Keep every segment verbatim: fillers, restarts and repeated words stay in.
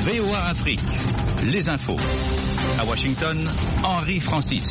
V O A Afrique, les infos. À Washington, Henri Francisque.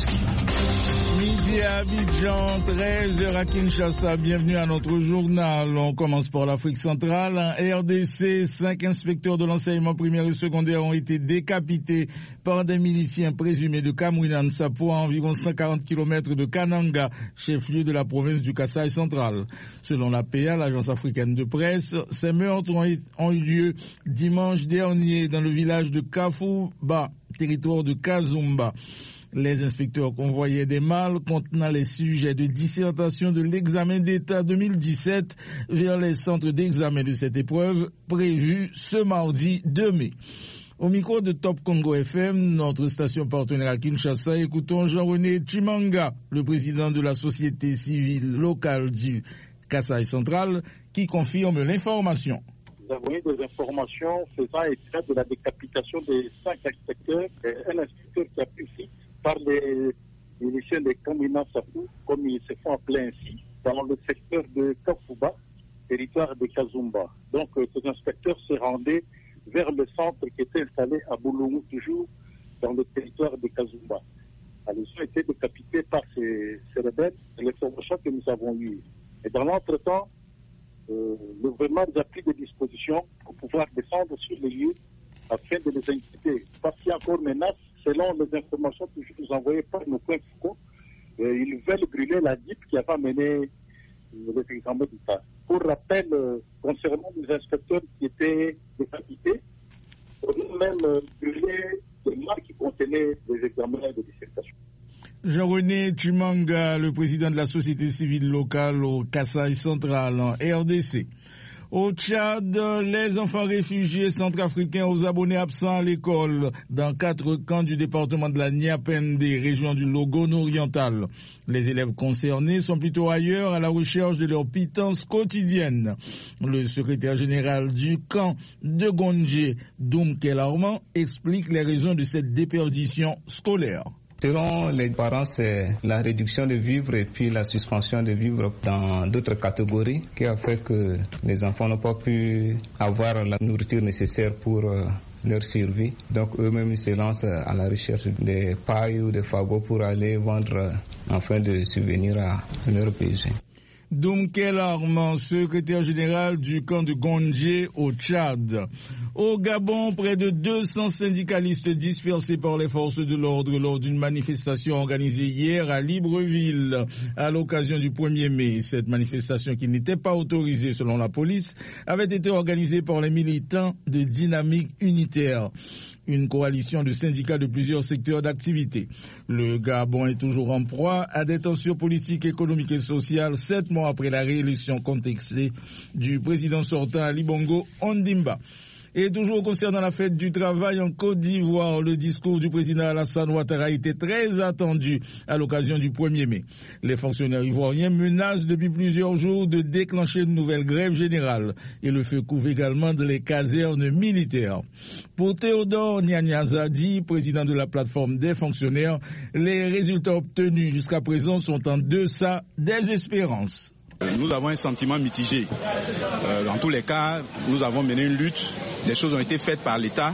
Midi à Abidjan, treize heures à Kinshasa. Bienvenue à notre journal. On commence par l'Afrique centrale. En R D C, cinq inspecteurs de l'enseignement primaire et secondaire ont été décapités par des miliciens présumés de Kamwina-Nsapo à environ cent quarante kilomètres de Kananga, chef-lieu de la province du Kasaï central. Selon l'A P A, l'agence africaine de presse, ces meurtres ont eu lieu dimanche dernier dans le village de Kafouba, territoire de Kazumba. Les inspecteurs convoyaient des malles contenant les sujets de dissertation de l'examen d'État deux mille dix-sept vers les centres d'examen de cette épreuve prévue ce mardi deux mai. Au micro de Top Congo F M, notre station partenaire à Kinshasa, écoutons Jean-René Chimanga, le président de la société civile locale du Kasaï central, qui confirme l'information. Nous avons eu des informations faisant état de la décapitation de cinq inspecteurs, et un inspecteur qui a pu faire par les miliciens de Kamwina-Nsapo, comme ils se font appeler ainsi, dans le secteur de Kafouba, territoire de Kazumba. Donc, euh, ces inspecteurs se rendaient vers le centre qui était installé à Boulongou, toujours dans le territoire de Kazumba. Alors, ils ont été décapités par ces, ces rebelles, c'est l'information que nous avons eue. Et dans l'entretemps, euh, le gouvernement a pris des dispositions pour pouvoir descendre sur les lieux afin de les inquiéter. Parce qu'il y a encore menace, selon les informations que je vous envoyais par nos points foucault, euh, ils veulent brûler la D I P qui avait mené euh, les examens d'État. Pour rappel, euh, concernant les inspecteurs qui étaient décapités, on a même euh, brûlé des marques qui contenaient les examens de dissertation. Jean-René Chimanga, le président de la société civile locale au Kasaï central en R D C. Au Tchad, les enfants réfugiés centrafricains aux abonnés absents à l'école dans quatre camps du département de la Niapende, région du Logone oriental. Les élèves concernés sont plutôt ailleurs à la recherche de leur pitance quotidienne. Le secrétaire général du camp de Gondje, Doumkel Armand, explique les raisons de cette déperdition scolaire. Selon les parents, c'est la réduction de vivres et puis la suspension de vivres dans d'autres catégories qui a fait que les enfants n'ont pas pu avoir la nourriture nécessaire pour leur survie. Donc eux-mêmes se lancent à la recherche des pailles ou des fagots pour aller vendre afin de subvenir à leurs besoins. Doumkel Armand, secrétaire général du camp de Gondje au Tchad. Au Gabon, près de deux cents syndicalistes dispersés par les forces de l'ordre lors d'une manifestation organisée hier à Libreville à l'occasion du premier mai. Cette manifestation, qui n'était pas autorisée selon la police, avait été organisée par les militants de Dynamique Unitaire, une coalition de syndicats de plusieurs secteurs d'activité. Le Gabon est toujours en proie à des tensions politiques, économiques et sociales, sept mois après la réélection contestée du président sortant Ali Bongo Ondimba. Et toujours concernant la fête du travail en Côte d'Ivoire, le discours du président Alassane Ouattara a été très attendu à l'occasion du premier mai. Les fonctionnaires ivoiriens menacent depuis plusieurs jours de déclencher une nouvelle grève générale et le feu couvre également dans les casernes militaires. Pour Théodore Nianyazadi, président de la plateforme des fonctionnaires, les résultats obtenus jusqu'à présent sont en deçà des espérances. Nous avons un sentiment mitigé. Euh, dans tous les cas, nous avons mené une lutte. Des choses ont été faites par l'État.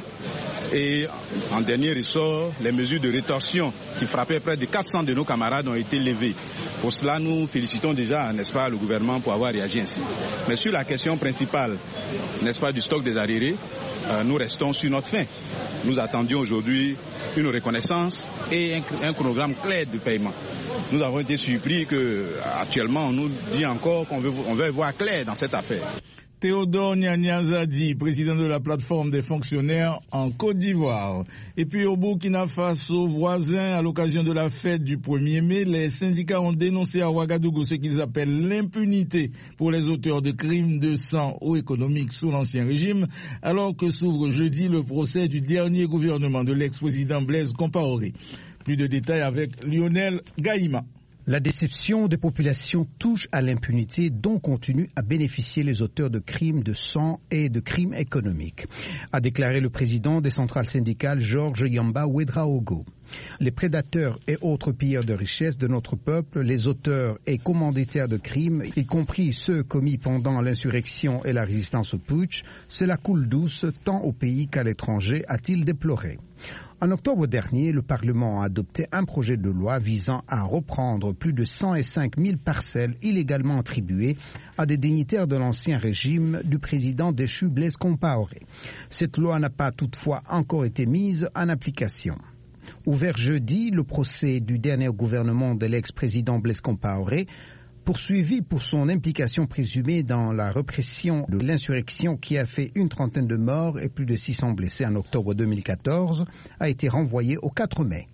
Et en dernier ressort, les mesures de rétorsion qui frappaient près de quatre cents de nos camarades ont été levées. Pour cela, nous félicitons déjà, n'est-ce pas, le gouvernement pour avoir réagi ainsi. Mais sur la question principale, n'est-ce pas, du stock des arriérés, euh, nous restons sur notre faim. Nous attendions aujourd'hui une reconnaissance et un, un chronogramme clair de paiement. Nous avons été surpris que, actuellement, on nous dit encore qu'on veut, on veut voir clair dans cette affaire. Théodore Nianyazadi, président de la plateforme des fonctionnaires en Côte d'Ivoire. Et puis au Burkina Faso, voisin, à l'occasion de la fête du premier mai, les syndicats ont dénoncé à Ouagadougou ce qu'ils appellent l'impunité pour les auteurs de crimes de sang ou économiques sous l'Ancien Régime, alors que s'ouvre jeudi le procès du dernier gouvernement de l'ex-président Blaise Compaoré. Plus de détails avec Lionel Gaïma. La déception des populations touche à l'impunité dont continuent à bénéficier les auteurs de crimes de sang et de crimes économiques, a déclaré le président des centrales syndicales Georges Yamba Ouedraogo. Les prédateurs et autres pilleurs de richesses de notre peuple, les auteurs et commanditaires de crimes, y compris ceux commis pendant l'insurrection et la résistance au putsch, cela coule douce tant au pays qu'à l'étranger, a-t-il déploré. En octobre dernier, le Parlement a adopté un projet de loi visant à reprendre plus de cent cinq mille parcelles illégalement attribuées à des dignitaires de l'ancien régime du président déchu Blaise Compaoré. Cette loi n'a pas toutefois encore été mise en application. Ouvert jeudi, le procès du dernier gouvernement de l'ex-président Blaise Compaoré, poursuivi pour son implication présumée dans la répression de l'insurrection qui a fait une trentaine de morts et plus de six cents blessés en octobre deux mille quatorze, a été renvoyé au quatre mai.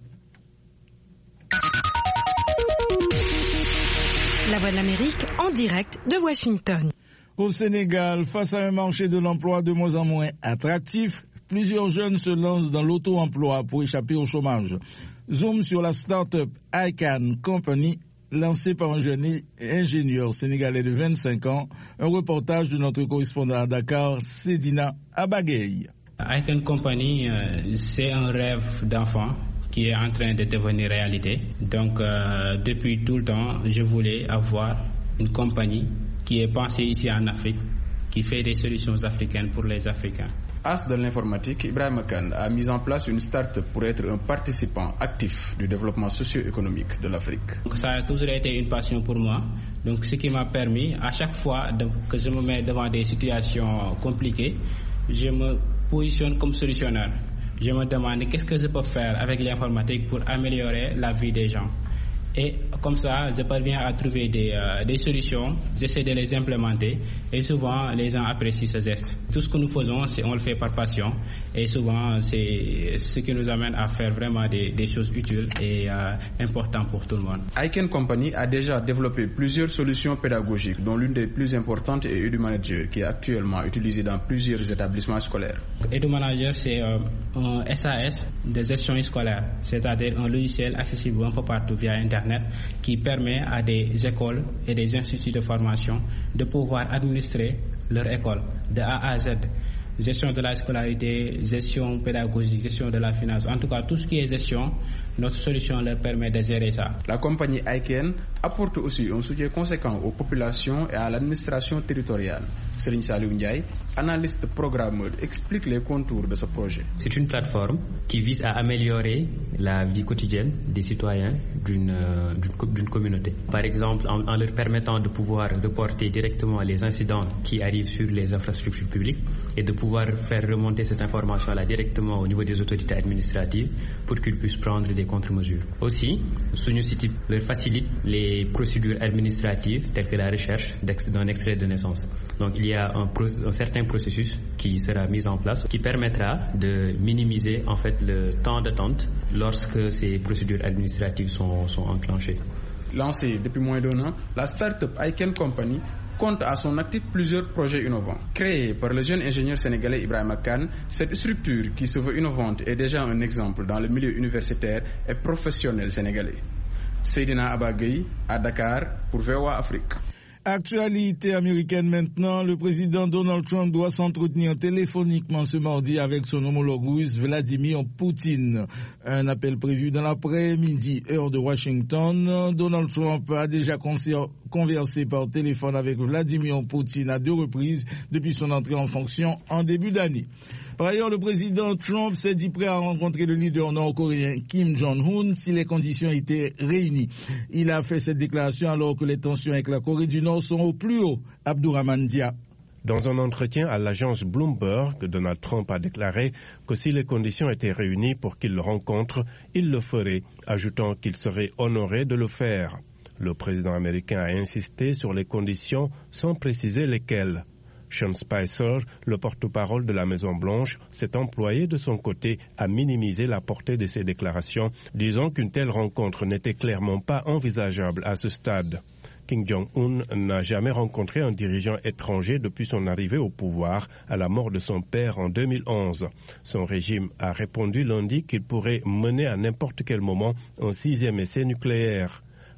La Voix de l'Amérique en direct de Washington. Au Sénégal, face à un marché de l'emploi de moins en moins attractif, plusieurs jeunes se lancent dans l'auto-emploi pour échapper au chômage. Zoom sur la start-up Ican Company, lancé par un jeune ingénieur sénégalais de vingt-cinq ans, un reportage de notre correspondant à Dakar, Sedina Abagay. Ican Company, euh, c'est un rêve d'enfant qui est en train de devenir réalité. Donc, euh, depuis tout le temps, je voulais avoir une compagnie qui est pensée ici en Afrique, qui fait des solutions africaines pour les Africains. As de l'informatique, Ibrahima Kane a mis en place une start-up pour être un participant actif du développement socio-économique de l'Afrique. Donc ça a toujours été une passion pour moi. Donc ce qui m'a permis, à chaque fois de, que je me mets devant des situations compliquées, je me positionne comme solutionnaire. Je me demande qu'est-ce que je peux faire avec l'informatique pour améliorer la vie des gens. Et comme ça, je parviens à trouver des, euh, des solutions, j'essaie de les implémenter et souvent les gens apprécient ce geste. Tout ce que nous faisons, c'est, on le fait par passion et souvent c'est ce qui nous amène à faire vraiment des, des choses utiles et euh, importantes pour tout le monde. Ican Company a déjà développé plusieurs solutions pédagogiques dont l'une des plus importantes est EduManager qui est actuellement utilisée dans plusieurs établissements scolaires. EduManager, c'est euh, un S A S de gestion scolaire, c'est-à-dire un logiciel accessible un peu partout via Internet qui permet à des écoles et des instituts de formation de pouvoir administrer leur école de A à Z. Gestion de la scolarité, gestion pédagogique, gestion de la finance, en tout cas tout ce qui est gestion, notre solution leur permet de gérer ça. La compagnie Ican apporte aussi un soutien conséquent aux populations et à l'administration territoriale. Serigne Saliou Ndiaye, analyste programmeur, explique les contours de ce projet. C'est une plateforme qui vise à améliorer la vie quotidienne des citoyens d'une, euh, d'une, d'une communauté. Par exemple, en, en leur permettant de pouvoir reporter directement les incidents qui arrivent sur les infrastructures publiques et de pouvoir faire remonter cette information-là directement au niveau des autorités administratives pour qu'ils puissent prendre des contre-mesures. Aussi, Sunu City leur facilite les procédures administratives telles que la recherche d'un extrait de naissance. Donc il y a un, pro, un certain processus qui sera mis en place qui permettra de minimiser en fait le temps d'attente lorsque ces procédures administratives sont, sont enclenchées. Lancée depuis moins d'un an, la start-up Ican Company compte à son actif plusieurs projets innovants. Créée par le jeune ingénieur sénégalais Ibrahima Kane, cette structure qui se veut innovante est déjà un exemple dans le milieu universitaire et professionnel sénégalais. Seydina Abagay à Dakar pour V O A Afrique. Actualité américaine maintenant, le président Donald Trump doit s'entretenir téléphoniquement ce mardi avec son homologue russe Vladimir Poutine. Un appel prévu dans l'après-midi, heure de Washington. Donald Trump a déjà conversé par téléphone avec Vladimir Poutine à deux reprises depuis son entrée en fonction en début d'année. Par ailleurs, le président Trump s'est dit prêt à rencontrer le leader nord-coréen Kim Jong-un si les conditions étaient réunies. Il a fait cette déclaration alors que les tensions avec la Corée du Nord sont au plus haut. Abdourahmane Dia. Dans un entretien à l'agence Bloomberg, Donald Trump a déclaré que si les conditions étaient réunies pour qu'il le rencontre, il le ferait, ajoutant qu'il serait honoré de le faire. Le président américain a insisté sur les conditions sans préciser lesquelles. Sean Spicer, le porte-parole de la Maison-Blanche, s'est employé de son côté à minimiser la portée de ces déclarations, disant qu'une telle rencontre n'était clairement pas envisageable à ce stade. Kim Jong-un n'a jamais rencontré un dirigeant étranger depuis son arrivée au pouvoir à la mort de son père en deux mille onze. Son régime a répondu lundi qu'il pourrait mener à n'importe quel moment un sixième essai nucléaire.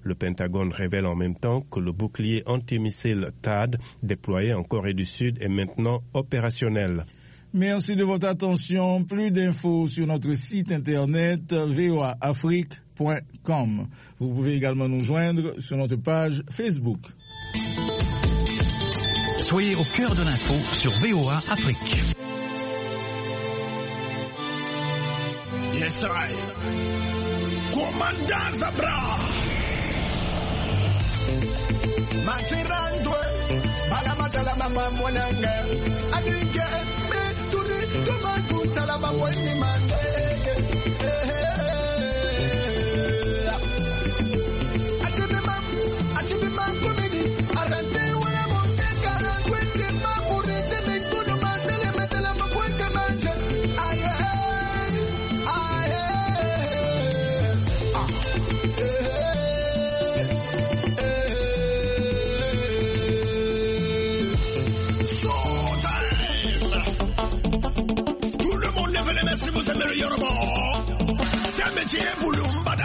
Le Pentagone révèle en même temps que le bouclier antimissile T A D déployé en Corée du Sud est maintenant opérationnel. Merci de votre attention. Plus d'infos sur notre site internet v o a afrique point com. Vous pouvez également nous joindre sur notre page Facebook. Soyez au cœur de l'info sur V O A Afrique. Yes, I. Commandant Zabra. Matirandwe. Balamatala mama mwananga. Adike. Meturi. Tumakutala mama wani mande. Atibimam. Atibimam kumidi. Arante wala monte karangwende maburi. Sebe kuno matele matele makwende manje. Aye. Si vous aimez le Yoruba, c'est un métier pour le Mbada.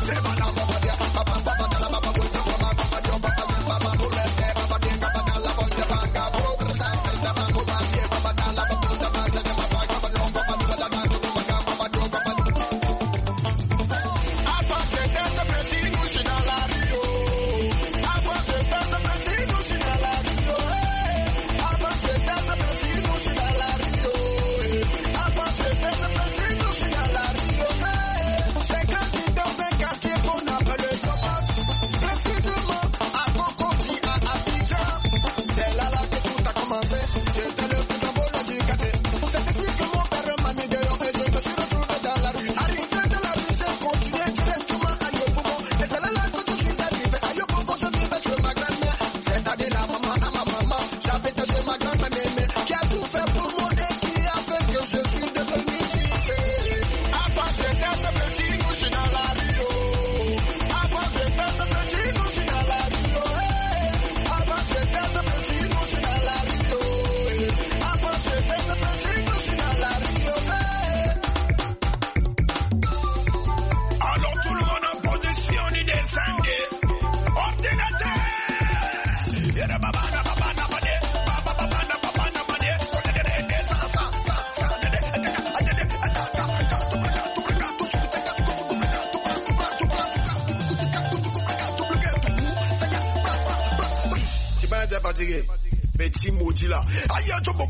Petit maudit là. Aïe, je me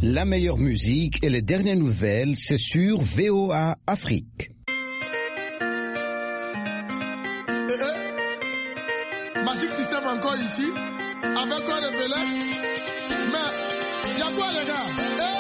La meilleure musique et les dernières nouvelles, c'est sur V O A Afrique. Magic System encore ici, avec quoi le Bélec. Mais, il y a quoi les gars?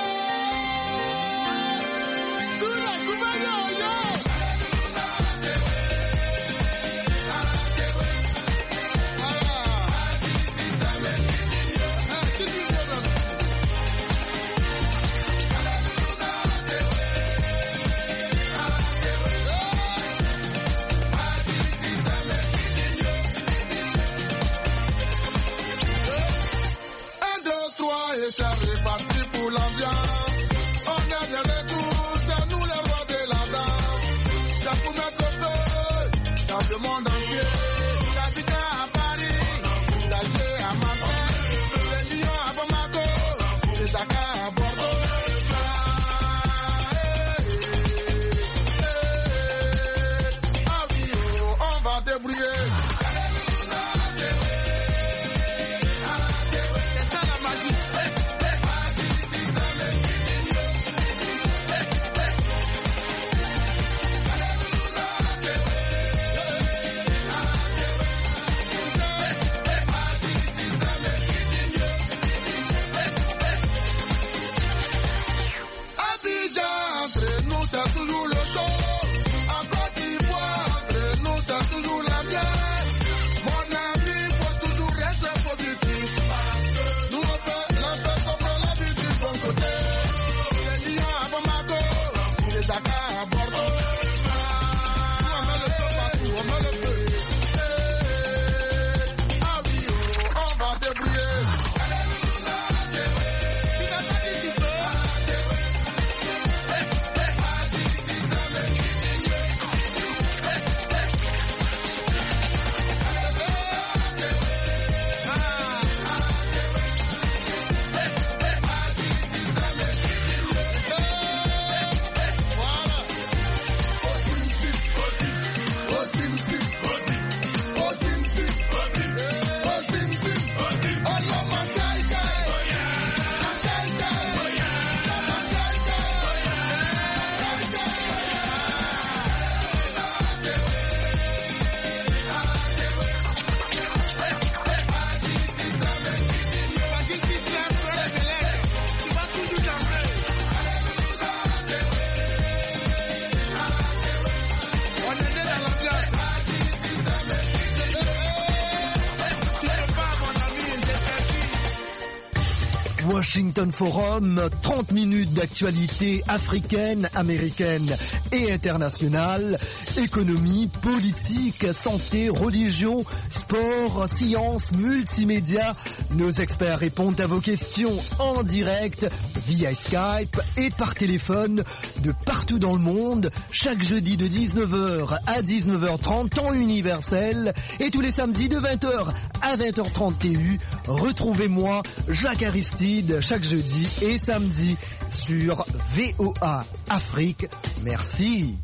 Washington Forum, trente minutes d'actualité africaine, américaine et internationale, économie, politique, santé, religion, sport, sciences, multimédia. Nos experts répondent à vos questions en direct via Skype et par téléphone de partout dans le monde, chaque jeudi de dix-neuf heures à dix-neuf heures trente, temps universel, et tous les samedis de vingt heures à vingt heures trente T U. Retrouvez-moi, Jacques Aristide, chaque jeudi et samedi sur V O A Afrique. Merci.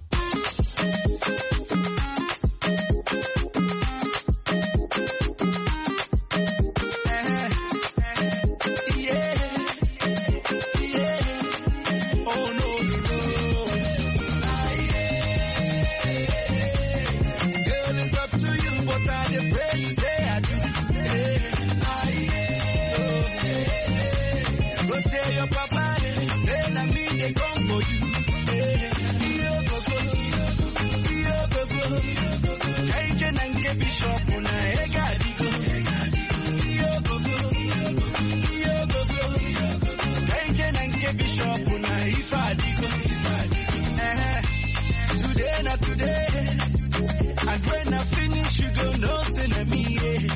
Today, not today. And when I finish, you go no send me.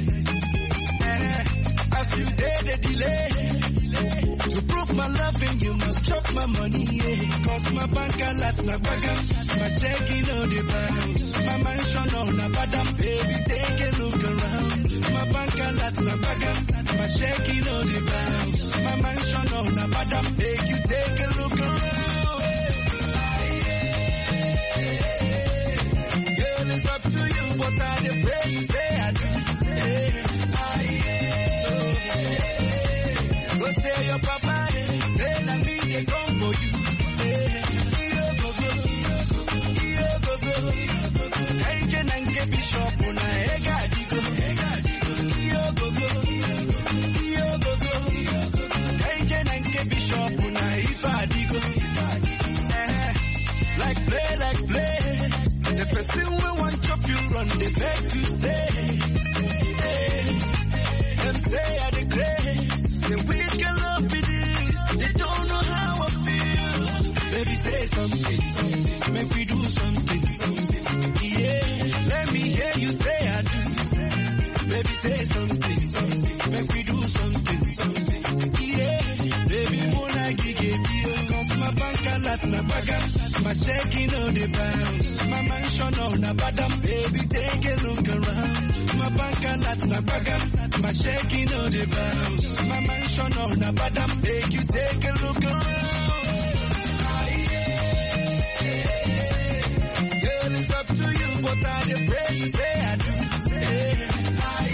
As you did the delay, to prove my loving, you must chop my money. Cause my bank alerts na bagam, my checking on the bounce, my mansion on the bottom. Baby, take a look around. My bank alerts na bagam, my checking on the bounce, my mansion on the bottom. Make you take a look around. Girl, it's up to you, but I the pray you say I do. Say, I, oh, go tell your papa, say they come for you. Yo go go, yo go go. Angel and get bishop on a ega digo. Yo go go, yo go go. Angel and get bishop on a ifa digo. Like play, like play. The person we want to feel run, they beg to stay. Them say I the grace, say we can love with this. They don't know how I feel. Baby say something, make we do something. Yeah, let me hear you say I do. Baby say something, make we do something. Yeah, baby wanna give you, cause my bank alerts na baga. My checking on the bounce, my mansion on the bottom. Baby, take a look around. My bank alerts na baga. My checking on the bounce, my mansion on the bottom. Make you take a look around. Ah, yeah. Girl, it's up to you, but I the pray you say I do. Ah,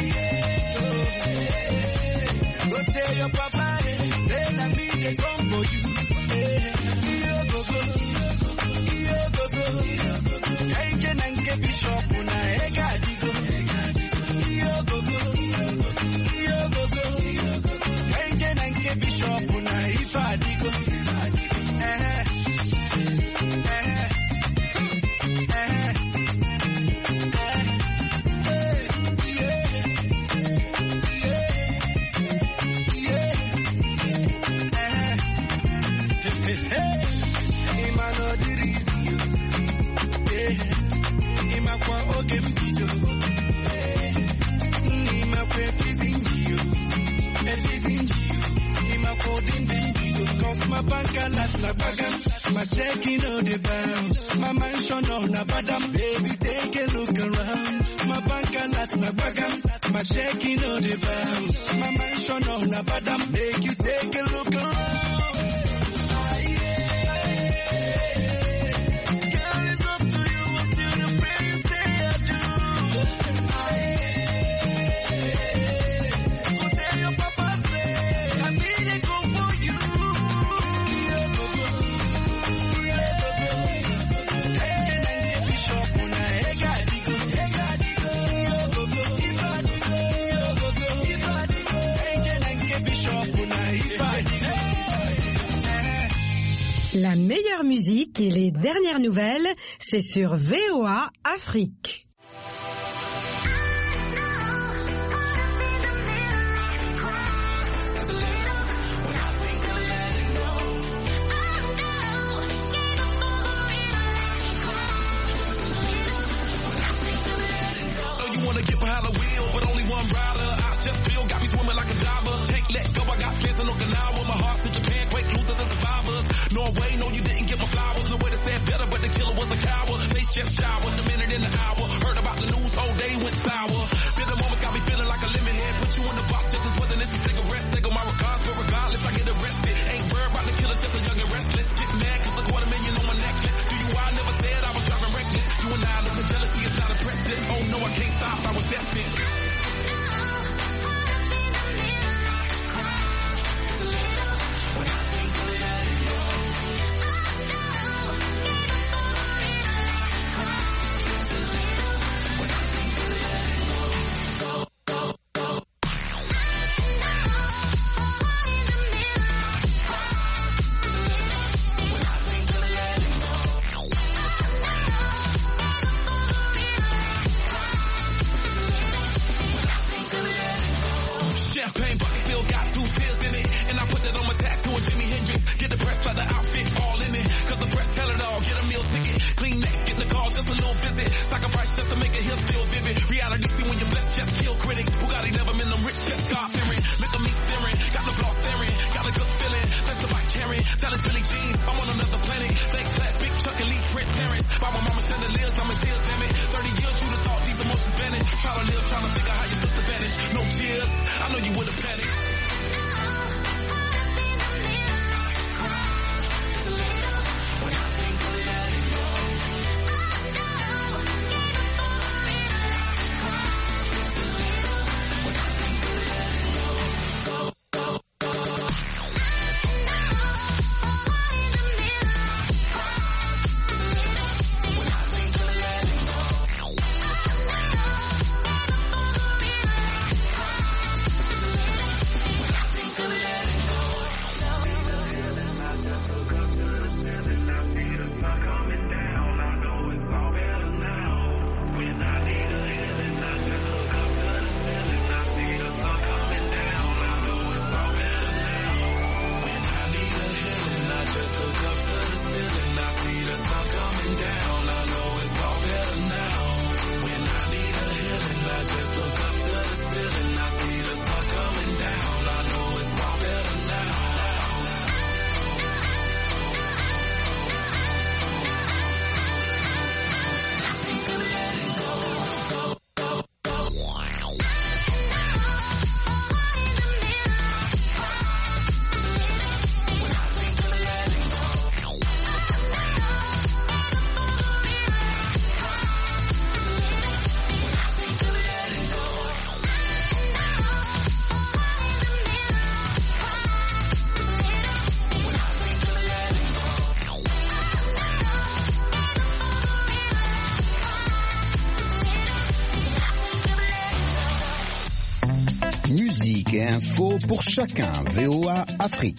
yeah. Go tell your papa, say that me they come for you. Yo go go. Angel and get bishop on a ega digo. Yo go go, yo go go. Angel and get bishop on a ifa digo. Eh eh eh my bank alerts na bagam, my checking on the bounce, my mansion on the bottom. Baby, take a look around. My bank alerts na bagam, my checking on the bounce, my mansion on the bottom. Make you take a look around. Ah, yeah. Girl, it's up to you, I'm still the prayer you say I do. Ah, yeah. Go tell your papa say, I need to go for you. La meilleure musique et les dernières nouvelles, c'est sur V O A Afrique. Wanna get behind the wheel, but only one rider. I just feel got me swimming like a diver. Take let go, I got fans in Okinawa. My heart to Japan, quake losers and survivors. Norway, no, you didn't get my flowers. No way to say it better, but the killer was a coward. Face just showered, a minute in the hour. Heard about the news, whole day went sour. Feel the moment got me feeling like a lemon head. Put you in the box, just as wasn't this a cigarette. Take on my regards, but regardless, I get arrested. Ain't worried about the killer, just a young and restless. Get mad, cause a quarter million on my necklace. Do you, I never said I was driving reckless. You and I, look, the jealousy is not impressive. Oh no, I can't stop, I was destined. Champagne bucket still got two pills in it. And I put that on my tattoo of Jimi Hendrix. Get the press leather outfit all in it. Cause the press tell it all. Get a meal ticket. Clean next, get the call, just a little visit. Sacrifice just to make a hill feel vivid. Reality see when you're blessed, just kill critics. Bugatti never been them rich, just God fearing. Look at me staring, got the block staring. Got a good feeling, that's about carrying. Tell it Billy Jean, I'm on another planet. Take class, big Chuck and Lee, Prince parents. By my mama chandeliers, I'm a deal, damn it. thirty years, you'd have thought these emotions vanish. Try to live, trying to figure how you took the vanish. No cheers, I know you would have panicked. et info pour chacun. V O A Afrique.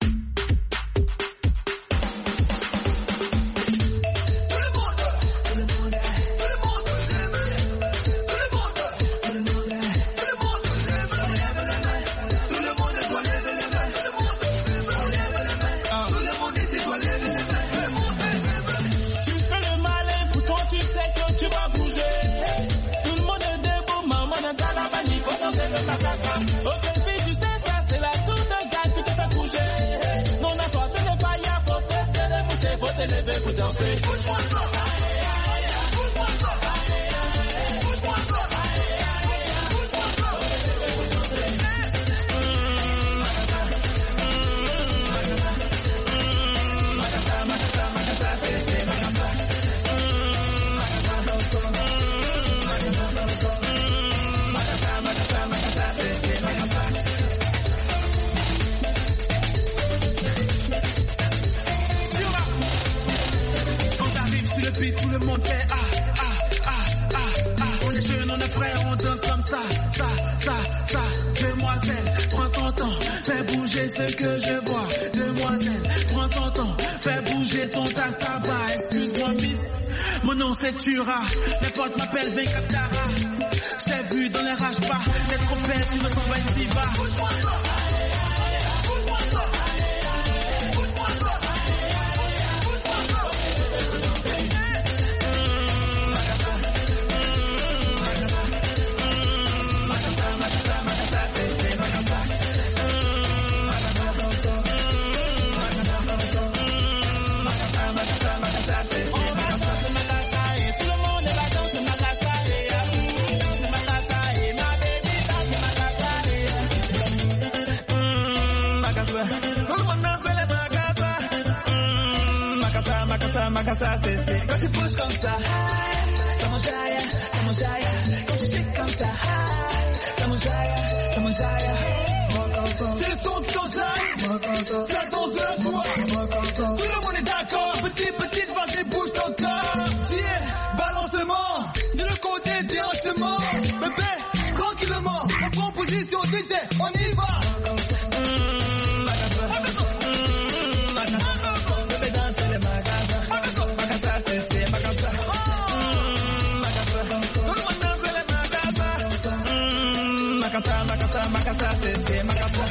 Tout le monde fait ah, ah, ah, ah, ah. On est jeunes, on est frères, on danse comme ça, ça, ça, ça. Demoiselle, prends ton temps, fais bouger ce que je vois. Demoiselle, prends ton temps, fais bouger ton tas, ça va. Excuse-moi, miss, mon nom c'est Tura. Mes potes m'appellent vingt-quatre Tara. J'ai vu dans les rages pas, t'es trop belle, tu me sens belle, t'y vas. Macassa, c'est, c'est, quand tu bouges comme ça, ça m'enjaille, ça m'enjaille, quand tu shakes comme ça, ça m'enjaille, ça m'enjaille. C'est le son de ton jaille, la danse de la joie. Tout le monde est d'accord, petit, petit, vas-y, bouge ton corps. Tiens, balancement, de le côté directement. Bébé, tranquillement, on prend position, D J, on y va. Macassa, Macassa, c'est, c'est Macassa.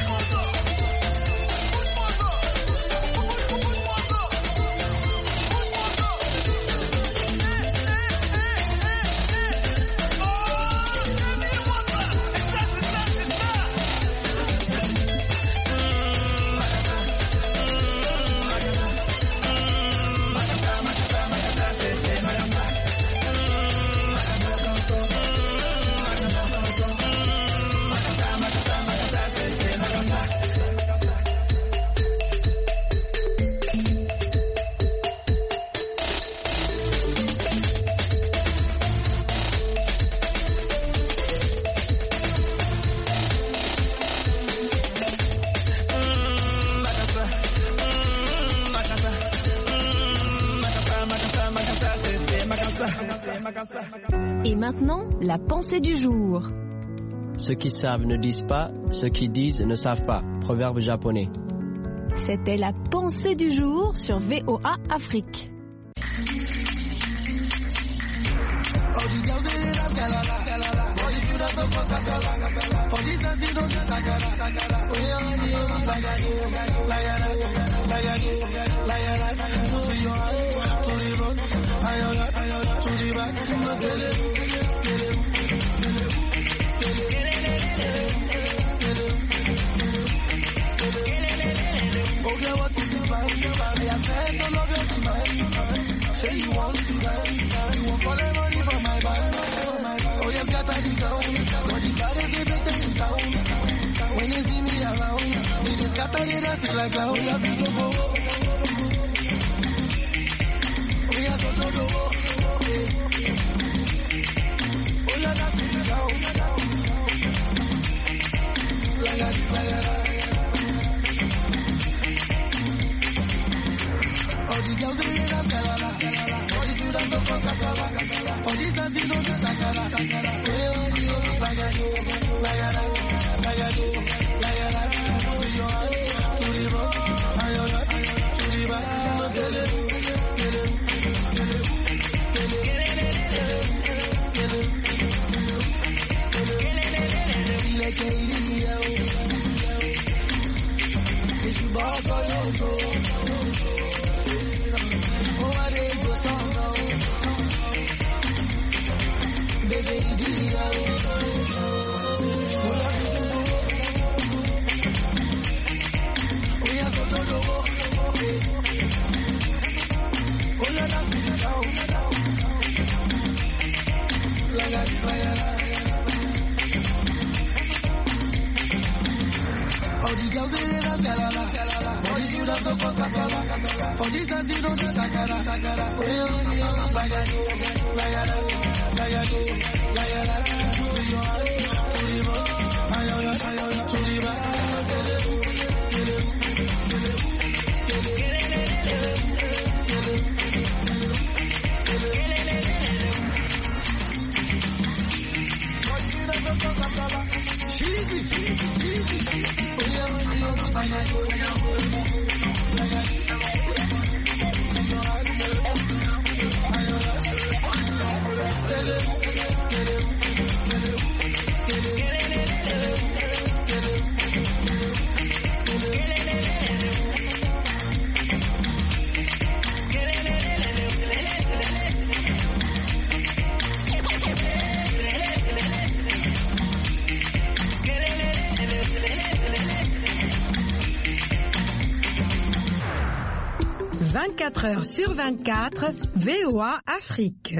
Et maintenant, la pensée du jour. Ceux qui savent ne disent pas, ceux qui disent ne savent pas. Proverbe japonais. C'était la pensée du jour sur V O A Afrique. Say you want to ride, you won't call it money from my band. Oh, you got the down, got the baddest everything in town. When you see me around, they just scatter the dust like a whole lot of trouble. Oh, yeah, so so so. Oh, yeah, that's me down. Like a this, like a that. All the girls they dance galala, all the students don't fuck galala. For this dance we don't do sakala, we only do sakala, sakala, sakala. like I do, like I like. To your heart, to the rock, and your heart, to the back. No get it, get it, get it, get it, get it, get it, like Katie, yo. It's you boss on your soul. Oh, I did your song, no. Baby, yo. All the girls in the galala, all the students go for sakala. For this I see don't do sakara, sakara. Oh yeah, yeah, like I do, like I do, like I do, like I do. To your heart, to the road, ayo ayo ayo, to the back. vingt-quatre heures sur vingt-quatre, V O A Afrique.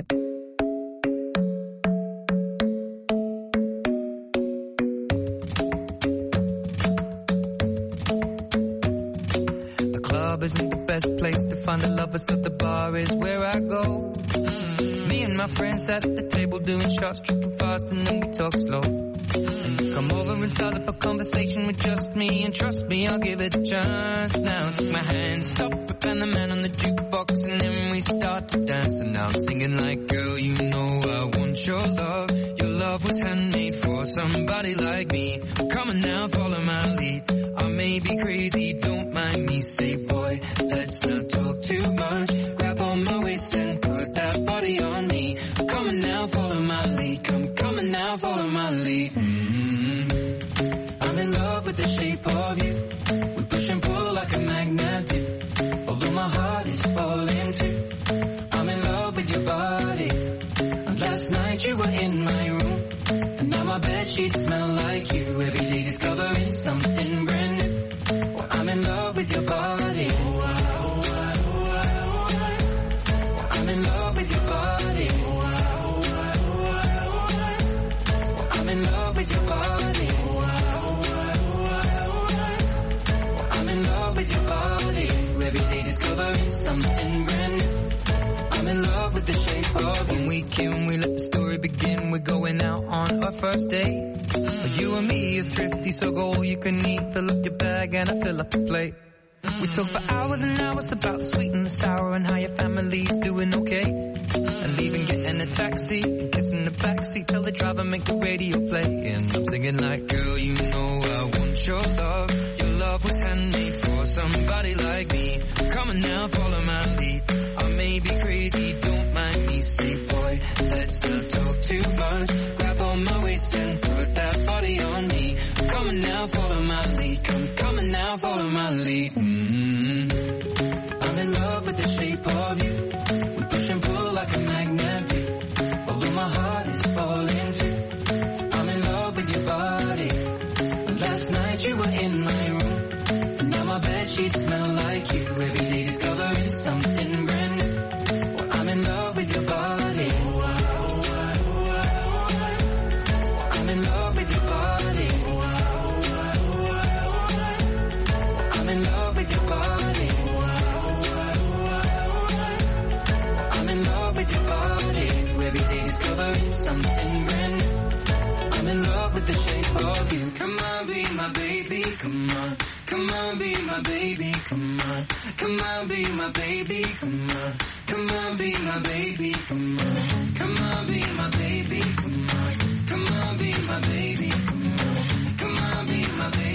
The club isn't the best place to find the lovers, so the bar is where I go. Mm-hmm. Me and my friends sat at the table doing shots, tripping fast, and then we talk slow. And you come over and start up a conversation with just me, and trust me, I'll give it a chance. Now take my hand, stop it, and the man on the jukebox, and then we start to dance. And now I'm singing like, girl, you know I want your love. Your love was handmade for somebody like me. Come on now, follow my lead. I may be crazy, don't mind me. Say, boy, let's not talk too much. Grab on my waist and put that body on me. Come on now, follow my lead. Come, come on now, follow my lead. Mm-hmm. I'm in love with the shape of you. We push and pull like a magnet do. Although my heart is falling too. I'm in love with your body. And last night you were in my room. And now my bedsheets smell like you. Every day discovering something brand new. Well, I'm in love with your body. Oh, I, oh, I, oh, I, oh, I. I'm in love with your body. Oh, I, oh, I, oh, I, oh, I. Well, I'm in love with your body. Oh, I, oh, I, oh, I, oh, I. I'm in love with your body. Every day discovering something brand new. I'm in love with the shape of you. When we can, we let the story begin. We're going out on our first date. Mm. You and me are thrifty, so go all you can eat. Fill up your bag and I fill up your plate. Mm. We talk for hours and hours about the sweet and the sour and how your family's doing okay. Mm. And leaving, getting a taxi, and kissing the backseat, tell the driver make the radio play. And I'm singing like, girl, you know I want your love. Your love was handmade for somebody like me. Come on now, follow my lead. I may be crazy, don't mind me. Say, boy, let's not talk too much. Grab on my waist and put that body on me. Come on now, follow my lead. Come, come on now, follow my lead. Mm-hmm. I'm in love with the shape of you. We push and pull like a magnet do. Although my heart is falling too. I'm in love with your body. And last night you were in my room. And now my bedsheets smell like you. Every day discovering something brand new. Well, I'm in love with your body. Oh, I, oh, I, oh, I, oh, I. I'm in love with your body. Oh, I, oh, I, oh, I, oh, I. I'm in love with your body. Oh, I, oh, I, oh, I, oh, I. I'm in love with your body. Every day discovering something brand new. I'm in love with the shape of you. Come on, be my baby, come on. Come on, be my baby, come on. Come on, be my baby, come on. Come on, be my baby, come on. Come on, be my baby, come on. Come on, be my baby, come on. Come on,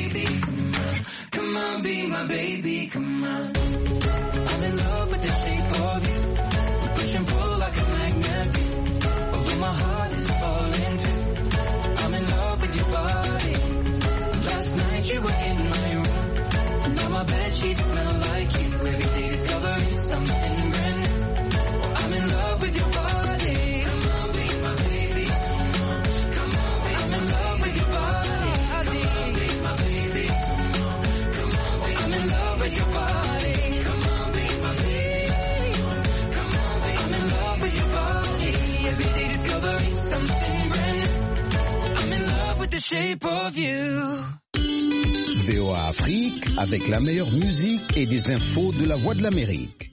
baby, come on, come on, be my baby, come on. I'm in love with the shape of you. We push and pull like a magnet do. But when my heart is falling too, I'm in love with your body. Last night you were in my room. Now my bedsheets smell like you. Every day discovering something brand new. I'm in love with your body. Come on, be my baby. Come on, come on, be I'm in love with your body. Come on, be my baby. Come on, come on, be I'm in love with your body. Come on, be my baby. Come on, be I'm in love with your body. Every day discovering something brand new. I'm in love with the shape of you. V O A Afrique avec la meilleure musique et des infos de la Voix de l'Amérique.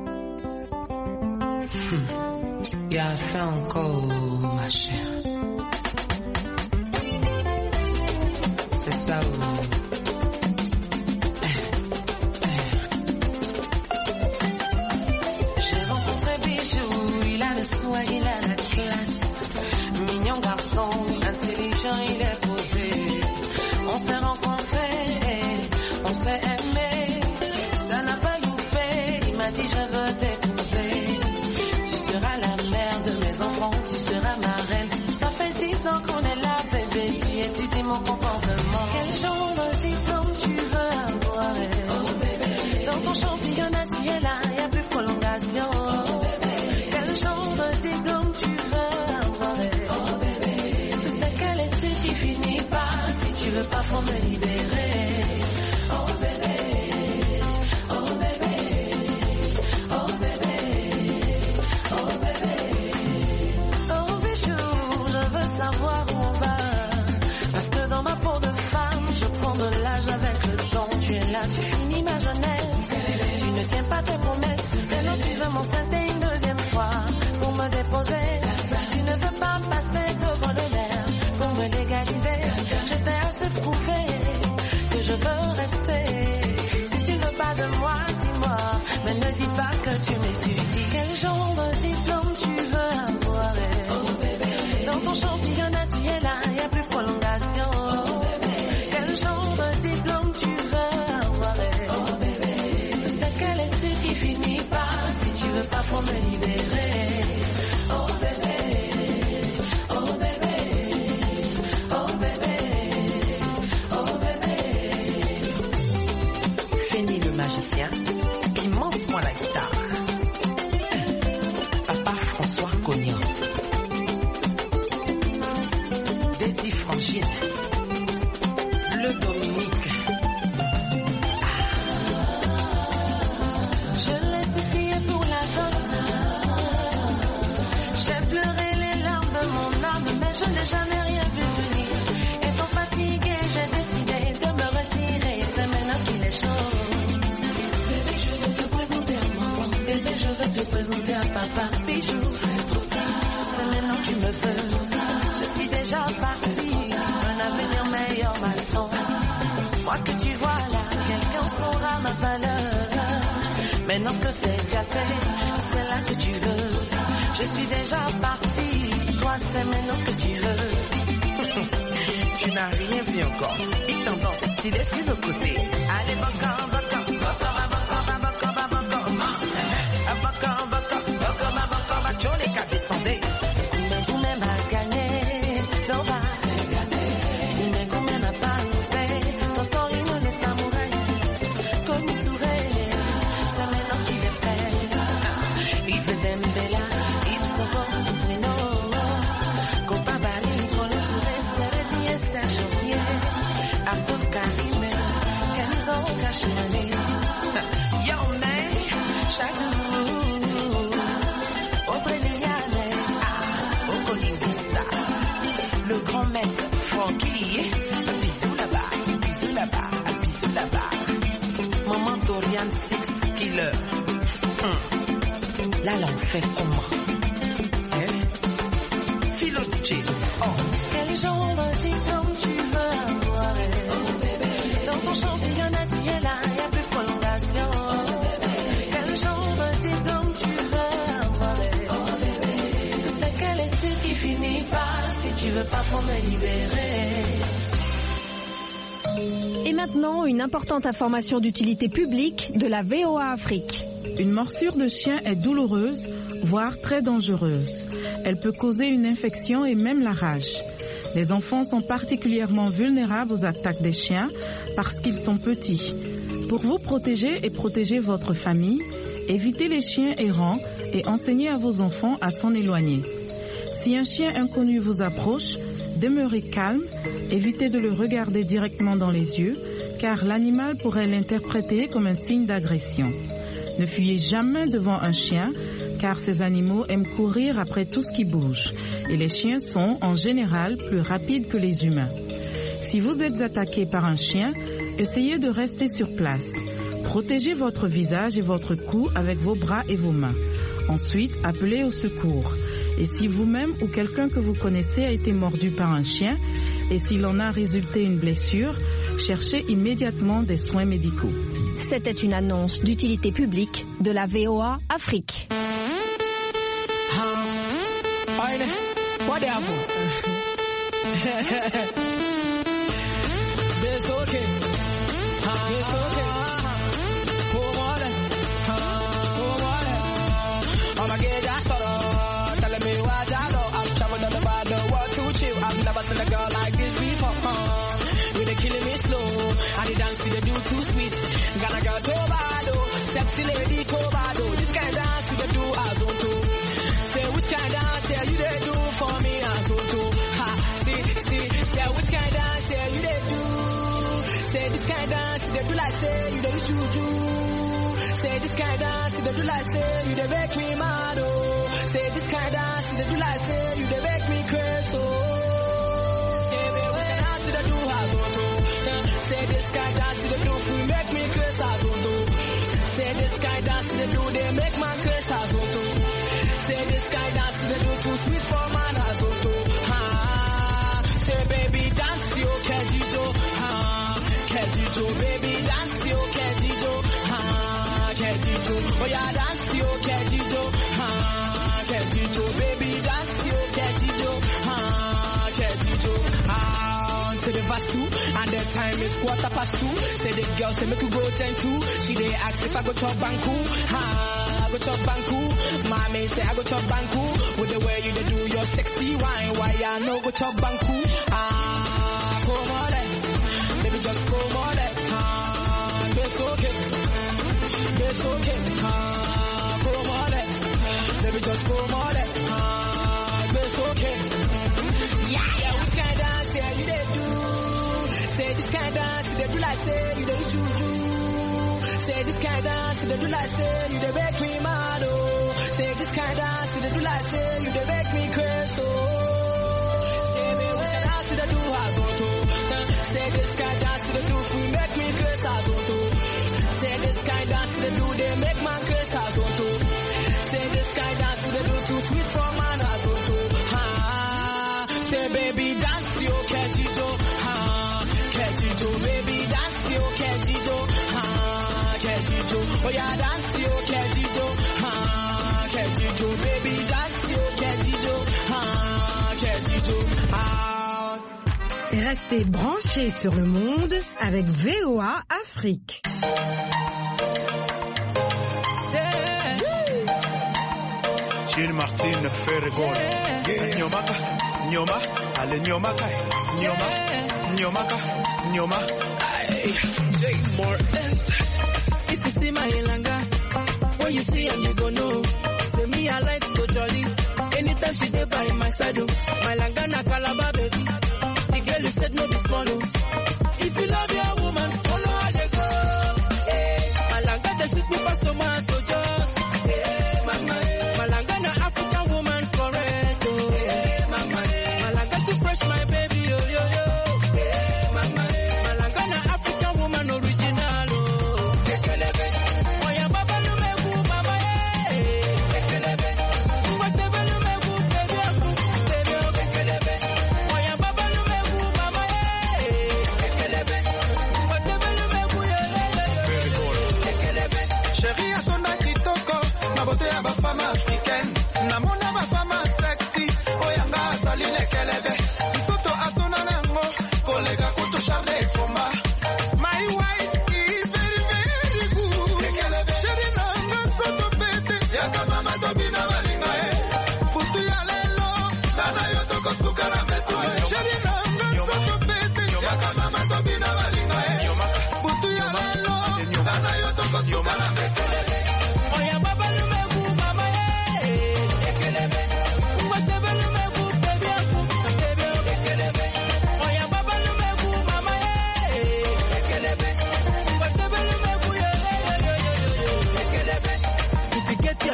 Y'a fait encore, ma chère. C'est ça, oui. J'ai rencontré Bijou, il a le soin, il a la classe. Mignon garçon, intelligent, il est posé. On s'est rencontrés, on s'est aimé. Ça n'a pas loupé, il m'a dit je veux t'épouser. Tu seras la mère de mes enfants, tu seras ma reine. Ça fait dix ans qu'on est là, bébé, tu étudies mon comportement. Quel genre de diplôme tu veux avoir? Oh bébé, dans ton championnat tu es là, y'a plus de prolongation. Oh bébé, quel genre de diplôme tu veux avoir? Oh bébé, c'est quelle étude qui finit pas? Si tu veux pas, faut me libérer. Oh bébé, oh bébé, oh bébé. Parce que dans ma peau de femme, je prends de l'âge avec le temps. Tu es là, tu finis ma jeunesse. Tu ne tiens pas tes promesses. Maintenant tu veux m'enceinter une deuxième fois pour me déposer. Tu ne veux pas passer devant le maire pour me légaliser. Je t'ai assez prouvé que je veux rester. Si tu ne veux pas de moi, dis-moi. Mais ne dis pas que tu m'étudies. Quel genre de diplôme tu veux avoir? Oh bébé, dans ton championnat tu es là, y'a plus de prolongation. Oh bébé, quel genre de diplôme tu veux avoir? Oh bébé, c'est quelle étude qui finit pas? Si tu veux pas, faut me libérer. Oh bébé, oh bébé, oh bébé, oh bébé. Fini le magicien, puis montre-moi la guitare. Papa François Cognan. Daisy Frangine, Bleu Dominique. Ah. Je l'ai suffié pour la dot. J'ai pleuré les larmes de mon âme, mais je n'ai jamais rien vu venir. Étant fatigué, j'ai décidé de me retirer. C'est maintenant qu'il est chaud. Bébé, je veux te présenter à maman. Bébé, je veux te présenter à papa. Bijou, c'est trop tard. C'est maintenant que tu me veux. Je suis déjà parti, un avenir meilleur m'attend. Moi que tu vois là, quelqu'un saura ma valeur. Maintenant que c'est gâté, c'est là que tu veux. Je suis déjà parti, toi c'est maintenant que tu veux. Tu n'as rien vu encore, il tendance stylé sur le côté. Allez, baka, baka, baka, baka, baka, baka, baka, baka, baka, baka, baka, les cas descendez. Vous-même à gagner. Le grand maître Frankie, bisous là-bas, bisous là-bas, bisous là-bas. Maman Dorian Six Killer. Hum. Là, là, on fait comment? Hein? Philo D J. Oh. Quel genre de diplôme tu veux avoir? Oh, bébé. Dans ton championnat, tu es là, y a plus de prolongation. Oh, bébé. Quel genre de diplôme tu veux avoir? Oh, bébé. C'est quelle étude qui finit pas? Si tu veux pas, faut me libérer. maintenant une importante information d'utilité publique de la V O A Afrique. Une morsure de chien est douloureuse, voire très dangereuse. Elle peut causer une infection et même la rage. Les enfants sont particulièrement vulnérables aux attaques des chiens parce qu'ils sont petits. Pour vous protéger et protéger votre famille, évitez les chiens errants et enseignez à vos enfants à s'en éloigner. Si un chien inconnu vous approche, demeurez calme, évitez de le regarder directement dans les yeux, car l'animal pourrait l'interpréter comme un signe d'agression. Ne fuyez jamais devant un chien, car ces animaux aiment courir après tout ce qui bouge, et les chiens sont, en général, plus rapides que les humains. Si vous êtes attaqué par un chien, essayez de rester sur place. Protégez votre visage et votre cou avec vos bras et vos mains. Ensuite, appelez au secours. Et si vous-même ou quelqu'un que vous connaissez a été mordu par un chien, et s'il en a résulté une blessure, cherchez immédiatement des soins médicaux. C'était une annonce d'utilité publique de la V O A Afrique. Sexy lady Cobado, this kind of dance you do as on to. Say which kind of dance yeah, you they do for me as on to. Ha, see, see, say which kind of dance yeah, you they do. Say this kind of dance you they do like say you they do do. Say this kind of dance you they do like say you they make me mad oh. Say this kind of dance you they do like say you they make me curse oh. Say me which kind of dance you they do as on to. Say this kind of dance you they do for make me curse as on to. Say this kind dance they do, they make man curse as well too. Say this kind dance they do, too sweet for man as well too. Ha, say baby dance yo, Kejijo. Ha, Kejijo, baby dance yo, Kejijo. Ha, Kejijo, oh yeah dance yo, Kejijo. Ha, Kejijo, baby dance yo, Kejijo. Ha, Kejijo. Ha, to the verse two, and the time is quarter past two. Say the girl say make you go ten two. She dey ask if I go chop banku. Ha, I go chop banku. Mommy say I go chop banku. With the way you dey do your sexy wine, why I no go chop banku? Ah, come on then, baby just come on then. Ah, it's okay, it's okay. Ah, come on then, baby just come on then. Ah, it's okay. Yeah, yeah, which kind of dance yeah you dey do? Say this kind of dance they do like say you dey juju. Say this kind of dance they do like say you dey make me mad oh. Say this kind of dance they do like say you dey make me curse oh. Say me which kind of dance they do as on to. Say this kind of dance they do for make me curse as on to. Say this kind of dance they do they make man curse as on to. Say this kind of dance they do too sweet for man as on to. Ha, say baby dance yo Kejijo. Ha, Kejijo, baby dance yo Kejijo. Ha, Kejijo, oh yeah dance yo Kejijo. Ha, Kejijo, baby dance yo Kejijo. Ha, Kejijo. Ah. Restez branchés sur le monde avec V O A Afrique. Gilles Martin Ferregon. Nyomaka, Nyoma, Ale Nyomaka, Nyoma, Nyomaka, Nyoma. Jay Morton. If you see my Ilanga, when you see him, you go know. To me, I like to jolly. Anytime she dey by my side, my Langana Calabar baby. The girl you said no be small. If you love your woman, follow her they go. Hey, my Langa they sweet me past tomato just. Hey, mama. My Langana African woman correct. Oh, hey, mama. My Langa too fresh, my baby. Yo yo yo. Hey, mama. My Langana African woman original. Oh, Kekelebe. Oh yeah, baba no me wu mama. Hey, Kekelebe. Whatever no me wu baby aku baby oh Kekelebe. Oh yeah, baba no me wu mama. Hey,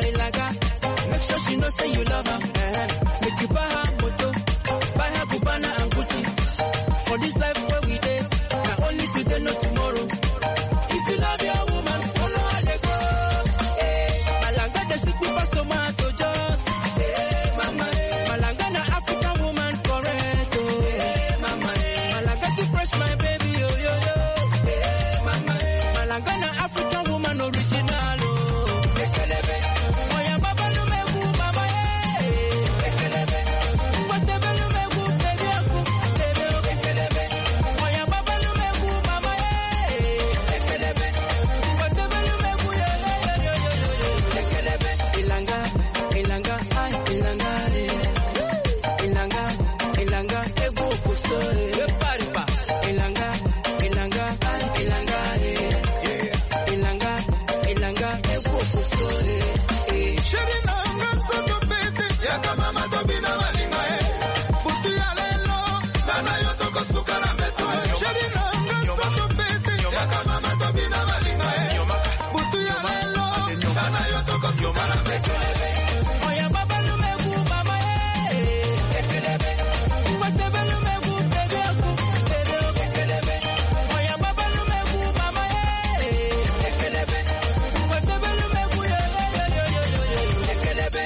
Ilanga. Make sure she know say you love her. Uh-huh. Make you buy her moto, buy her Cubana and Gucci. For this life where we date, not only today, not tomorrow. If you love your woman, follow her they go. Hey, Malanga the sweet people tomato just. Hey, mama. Malanga na African woman correct. Oh, hey, mama. Malanga to fresh my baby, yo yo yo. Hey, mama. Malanga na African woman original. Oh, ekelebe. Oya baba no me gu mama eh. Ekelebe. Whatever no me gu baby aku. Baby ekelebe. Oya baba no me gu mama eh. Ekelebe. Whatever no me gu yo yo yo yo yo yo. Ekelebe. Ilanga, ilanga, ay ilanga eh. Ilanga, ilanga ego kusto eh. Paripa. Ilanga, ilanga, ay ilanga eh. Ilanga, ilanga ego kusto eh. Sheri nanga soto pete yaka mama tobina malinga eh. Putu ya lelo bana yoto kosuka na meto eh. Sheri nanga soto pete yaka mama tobina malinga eh. Putu ya lelo bana yoto kosuka na meto eh. Oya baba no me gu mama eh. Ekelebe. Whatever no me gu baby aku. Baby ekelebe. Oya baba no me gu mama eh. Ekelebe. Whatever no me gu yo yo yo yo yo yo. Ekelebe.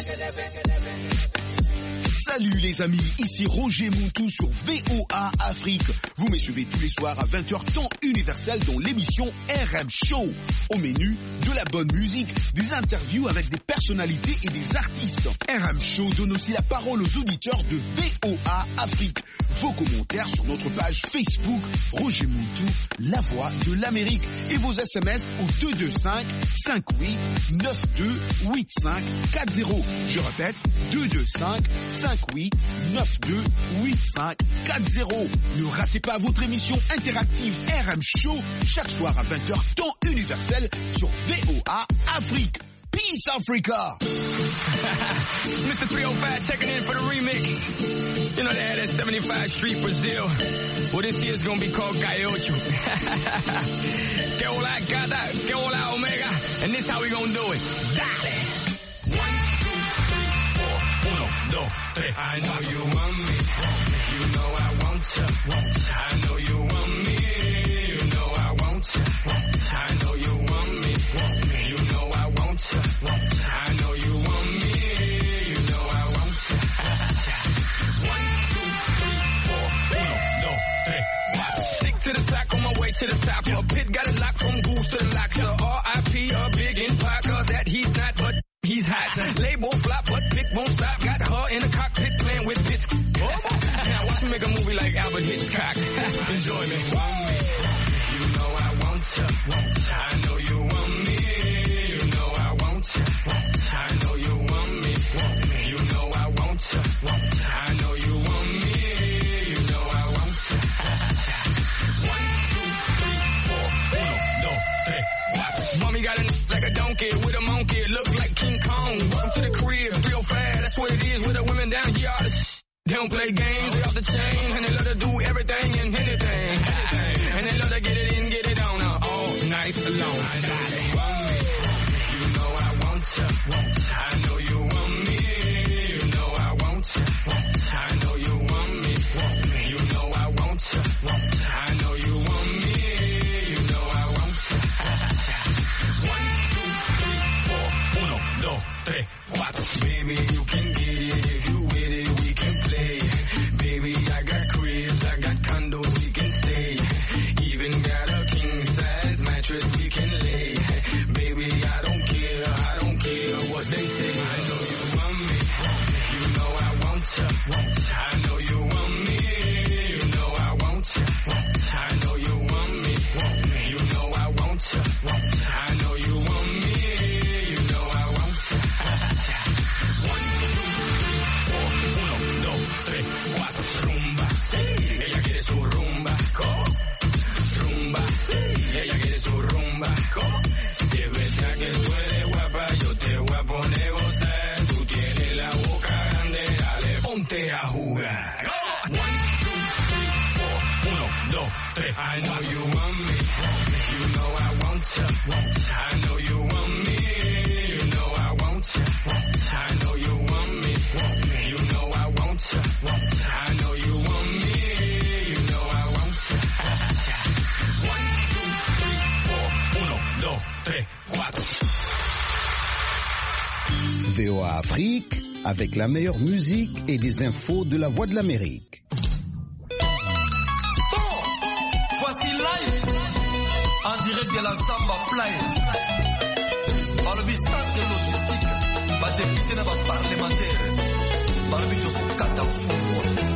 Salut les amis, ici Roger Montou sur V O A Afrique. Vous me suivez tous les soirs à vingt heures temps universel dans l'émission R M Show. Au menu, de la bonne musique, des interviews avec des personnalités et des artistes. R M Show donne aussi la parole aux auditeurs de V O A Afrique. Vos commentaires sur notre page Facebook Roger Montou, la voix de l'Amérique. Et vos S M S au deux deux cinq, cinq huit, neuf deux, huit cinq quatre zéro. Je répète, deux deux cinq, cinq huit, neuf deux, huit cinq quatre zéro. Ne ratez pas votre émission interactive R M Show chaque soir à vingt heures temps universel sur V O A Afrique. Peace Africa! Mister three oh five checking in for the remix. You know they had that seventy-five Street Brazil. Well, this year's gonna be called Gaiocho. Que hola gata, que hola omega. And this how we gonna do it. Dale! One, two, three, four. Uno, dos, tres. I know you want me. You know I want you. I know you want me. You know I want you. I know you want me. You know I want you. I know you want me. You know I want you. One, two, three, four. Uno, dos, tres, cuatro. Stick to the sack on my way to the top. A pit got a lock from goose to the lock. So R I P a big in Parker that he's not, but he's hot. Label flop, but pick won't stop. Got her in the cockpit playing with bits. Now watch me make a movie like Albert Hitchcock. Enjoy me. Want me. You know I want you. I know you want me. You know I want you. I know you want me. You know I want you. I know you want me. You know I want you. One, two, three, four. Uno, dos, tres, cuatro. Mommy got a n- like a donkey with a monkey. Look like King Kong. Welcome to the crib. Real fast. That's what it is with the women down here. All the they don't play games, they off the chain, and they love to do everything and anything. And they love to get it in, get it on uh, all night long. You want me, you know I want you. I know you want me, you know I want you. I know you want me, you know I want you. I know you want me, you know I want you. One, two, three, four. Uno, dos, tres, cuatro. Baby, you can get it if you with it. Baby, I got cribs, I got condos we can stay. Even got a king size mattress we can lay. Baby, I don't care, I don't care what they say. I know you want me, you know I want you. I know you want me, you know I want you. I know you want me, you know I want you. I know you want me, you know I want you. One, two, three, four. Uno, dos, tres, cuatro. Rumba, ella quiere su rumba, co. Rumba, ella quiere su rumba, co. Si es verdad que tú eres guapa, yo te voy a poner gozar. Tú tienes la boca grande, dale, ponte a jugar. One, two, three, four. Uno, dos, tres. I know you want me, you know I want you. I know you want me, you know I want you. V O A Afrique, avec la meilleure musique et des infos de la Voix de l'Amérique. Bon, voici live, en direct de la Samba Playa. Par le centre logistique, par député de la parlementaire, par le but de son catafou.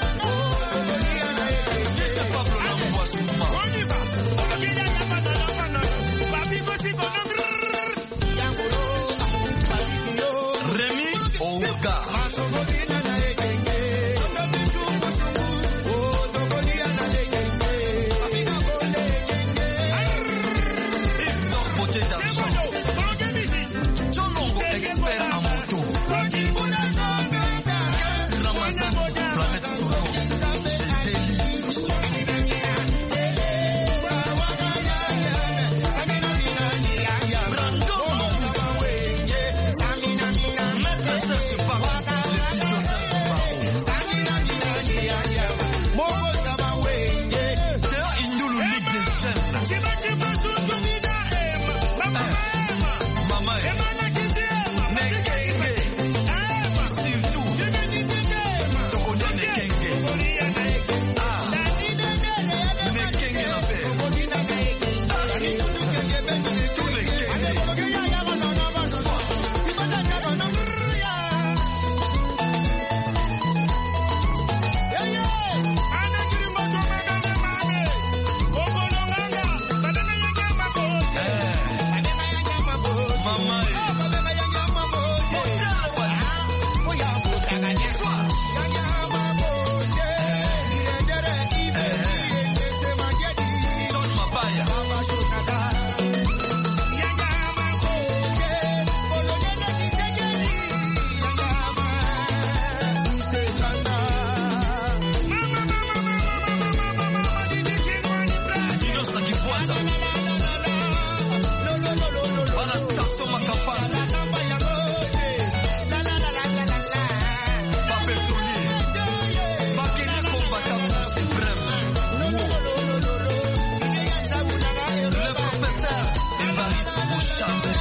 Pablo Lamboa Souma. Kifuata Bana Stasso Makafana Pape Toli Bakenya Kombata Supreme Le professeur Evaristo Bouchard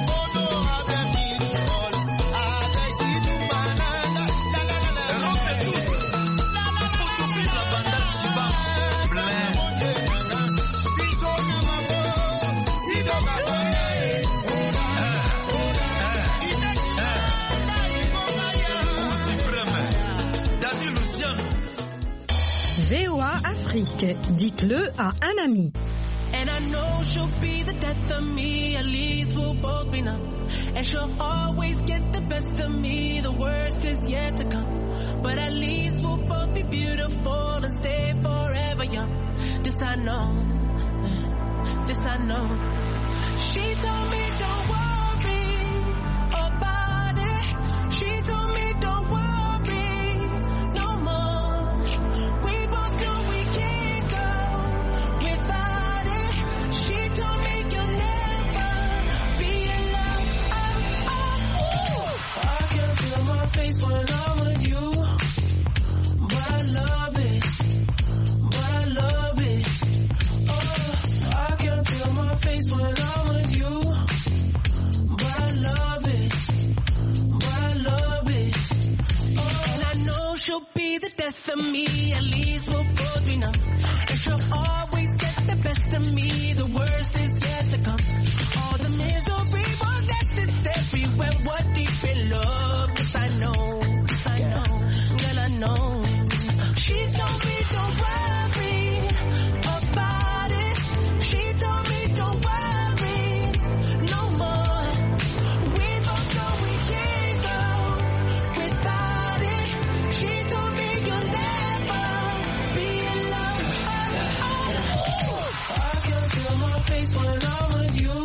V O A Afrique, dites-le à un ami. And I know she'll be the death of me, at least we'll both be numb. And she'll always get the best of me, the worst is yet to come. But at least we'll both be beautiful and stay forever young. This I know, this I know. She told me don't worry about it. She told me don't worry no more. We both know we can't go without it. She told me you'll never be alone. Oh, oh. I can feel my face when I'm with you, but I love it, but I love it. Oh, I can feel my face when I'm with you, but I love it, but I love it. Oh, and I know she'll be the death of me, at least we'll both be numb. And she'll always get the best of me, the worst is yet to come. All the misery was necessary when we're deep in love. Yes, I know, yes, I know, girl, I know. She told me don't worry about it. She told me don't worry no more. We both know we can't go without it. She told me you'll never be alone. Oh, oh. I can feel my face when I'm with you,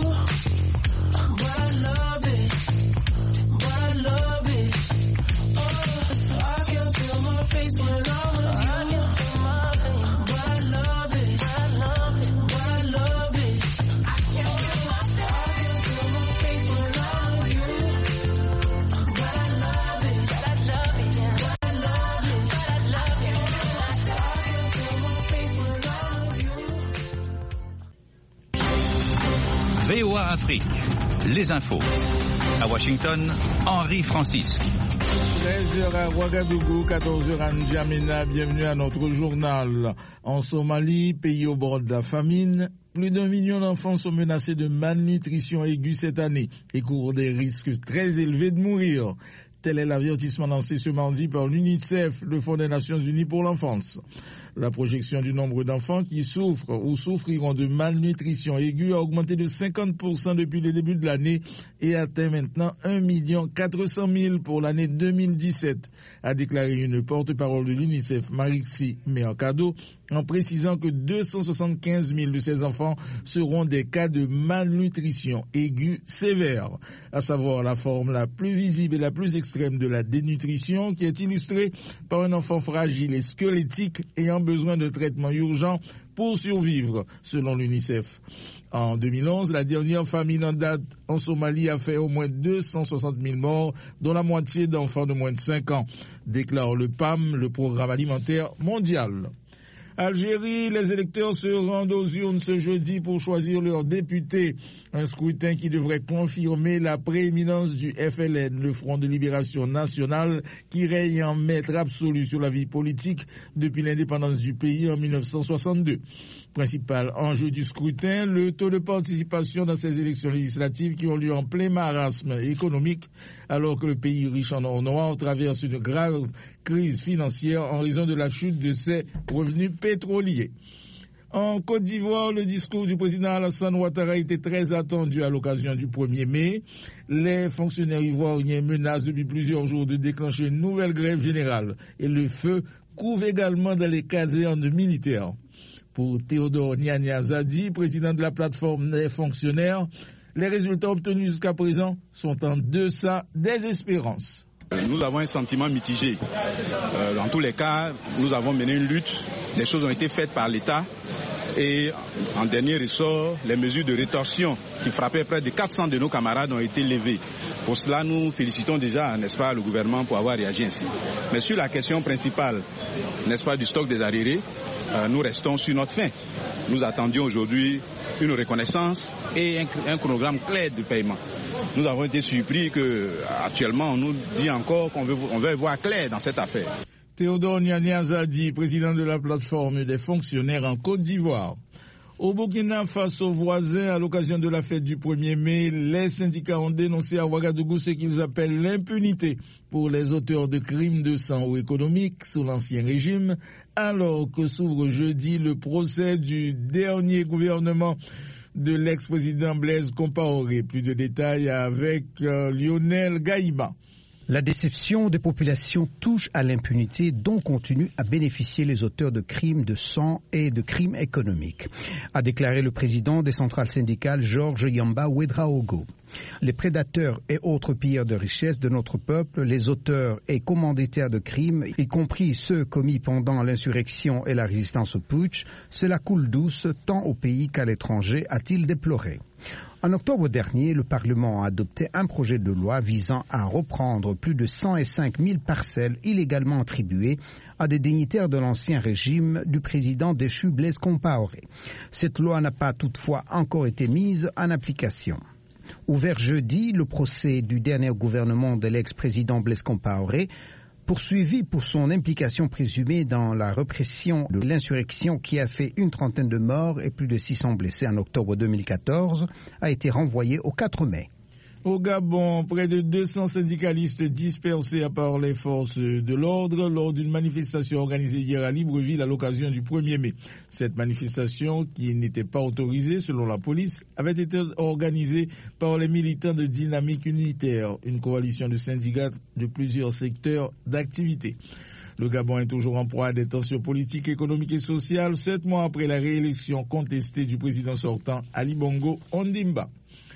but I love it, but I love it. Oh, I can feel my face when I'm with you, but I love it, but I love it, but I love it. I can feel my face when I'm with you, but I love it, but I love it, yeah. But I love it, but I love it. I can feel my face when I'm with you. V O A Afrique, les infos. À Washington, Henri Francis. treize heures à Ouagadougou, quatorze heures à N'Djamena, bienvenue à notre journal. En Somalie, pays au bord de la famine, plus d'un million d'enfants sont menacés de malnutrition aiguë cette année et courent des risques très élevés de mourir. Tel est l'avertissement lancé ce mardi par l'UNICEF, le Fonds des Nations Unies pour l'enfance. La projection du nombre d'enfants qui souffrent ou souffriront de malnutrition aiguë a augmenté de cinquante pour cent depuis le début de l'année et atteint maintenant un million quatre cent mille pour l'année deux mille dix-sept, a déclaré une porte-parole de l'UNICEF, Marixie Mercado, en précisant que deux cent soixante-quinze mille de ces enfants seront des cas de malnutrition aiguë sévère, à savoir la forme la plus visible et la plus extrême de la dénutrition, qui est illustrée par un enfant fragile et squelettique ayant besoin de traitements urgents pour survivre, selon l'UNICEF. En deux mille onze, la dernière famine en date en Somalie a fait au moins deux cent soixante mille morts, dont la moitié d'enfants de moins de cinq ans, déclare le P A M, le Programme alimentaire mondial. Algérie, les électeurs se rendent aux urnes ce jeudi pour choisir leurs députés. Un scrutin qui devrait confirmer la prééminence du F L N, le Front de Libération Nationale, qui règne en maître absolu sur la vie politique depuis l'indépendance du pays en mille neuf cent soixante-deux. Principal enjeu du scrutin, le taux de participation dans ces élections législatives qui ont lieu en plein marasme économique, alors que le pays riche en or noir traverse une grave crise financière en raison de la chute de ses revenus pétroliers. En Côte d'Ivoire, le discours du président Alassane Ouattara était très attendu à l'occasion du premier mai. Les fonctionnaires ivoiriens menacent depuis plusieurs jours de déclencher une nouvelle grève générale et le feu couvre également dans les casernes militaires. Pour Théodore Niania Zadi, président de la plateforme des fonctionnaires, les résultats obtenus jusqu'à présent sont en deçà des espérances. Nous avons un sentiment mitigé. Euh, dans tous les cas, nous avons mené une lutte. Des choses ont été faites par l'État. Et en dernier ressort, les mesures de rétorsion qui frappaient près de quatre cents de nos camarades ont été levées. Pour cela, nous félicitons déjà, n'est-ce pas, le gouvernement pour avoir réagi ainsi. Mais sur la question principale, n'est-ce pas, du stock des arriérés, euh, nous restons sur notre fin. Nous attendions aujourd'hui une reconnaissance et un, un chronogramme clair de paiement. Nous avons été surpris qu'actuellement, on nous dit encore qu'on veut, on veut voir clair dans cette affaire. Théodore Niania Zadi, président de la plateforme des fonctionnaires en Côte d'Ivoire. Au Burkina, face aux voisins, à l'occasion de la fête du premier mai, les syndicats ont dénoncé à Ouagadougou ce qu'ils appellent l'impunité pour les auteurs de crimes de sang ou économiques sous l'Ancien Régime, alors que s'ouvre jeudi le procès du dernier gouvernement de l'ex-président Blaise Compaoré. Plus de détails avec euh, Lionel Gaïba. La déception des populations touche à l'impunité dont continuent à bénéficier les auteurs de crimes de sang et de crimes économiques, a déclaré le président des centrales syndicales Georges Yamba Ouedraogo. Les prédateurs et autres pilleurs de richesses de notre peuple, les auteurs et commanditaires de crimes, y compris ceux commis pendant l'insurrection et la résistance au putsch, cela coule douce tant au pays qu'à l'étranger, a-t-il déploré. En octobre dernier, le Parlement a adopté un projet de loi visant à reprendre plus de cent cinq mille parcelles illégalement attribuées à des dignitaires de l'ancien régime du président déchu Blaise Compaoré. Cette loi n'a pas toutefois encore été mise en application. Ouvert jeudi, le procès du dernier gouvernement de l'ex-président Blaise Compaoré, poursuivi pour son implication présumée dans la répression de l'insurrection qui a fait une trentaine de morts et plus de six cents blessés en octobre deux mille quatorze, a été renvoyé au quatre mai. Au Gabon, près de deux cents syndicalistes dispersés par les forces de l'ordre lors d'une manifestation organisée hier à Libreville à l'occasion du premier mai. Cette manifestation, qui n'était pas autorisée selon la police, avait été organisée par les militants de Dynamique Unitaire, une coalition de syndicats de plusieurs secteurs d'activité. Le Gabon est toujours en proie à des tensions politiques, économiques et sociales, sept mois après la réélection contestée du président sortant Ali Bongo Ondimba.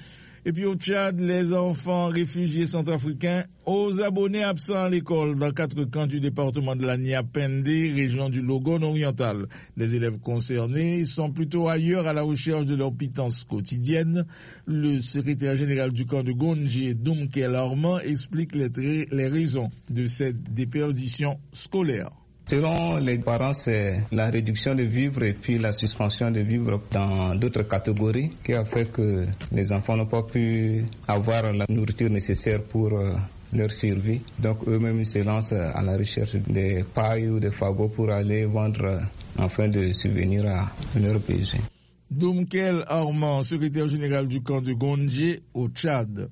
Et puis au Tchad, les enfants réfugiés centrafricains aux abonnés absents à l'école dans quatre camps du département de la Niapende, région du Logone oriental. Les élèves concernés sont plutôt ailleurs à la recherche de leur pitance quotidienne. Le secrétaire général du camp de Gondje, Doumkel Armand, explique les, tra- les raisons de cette déperdition scolaire. Selon les parents, c'est la réduction de vivres et puis la suspension de vivres dans d'autres catégories qui a fait que les enfants n'ont pas pu avoir la nourriture nécessaire pour euh, leur survie. Donc eux-mêmes se lancent à la recherche des pailles ou des fagots pour aller vendre euh, afin de subvenir à leurs besoins. Doumkel Armand, secrétaire général du camp de Gondje au Tchad.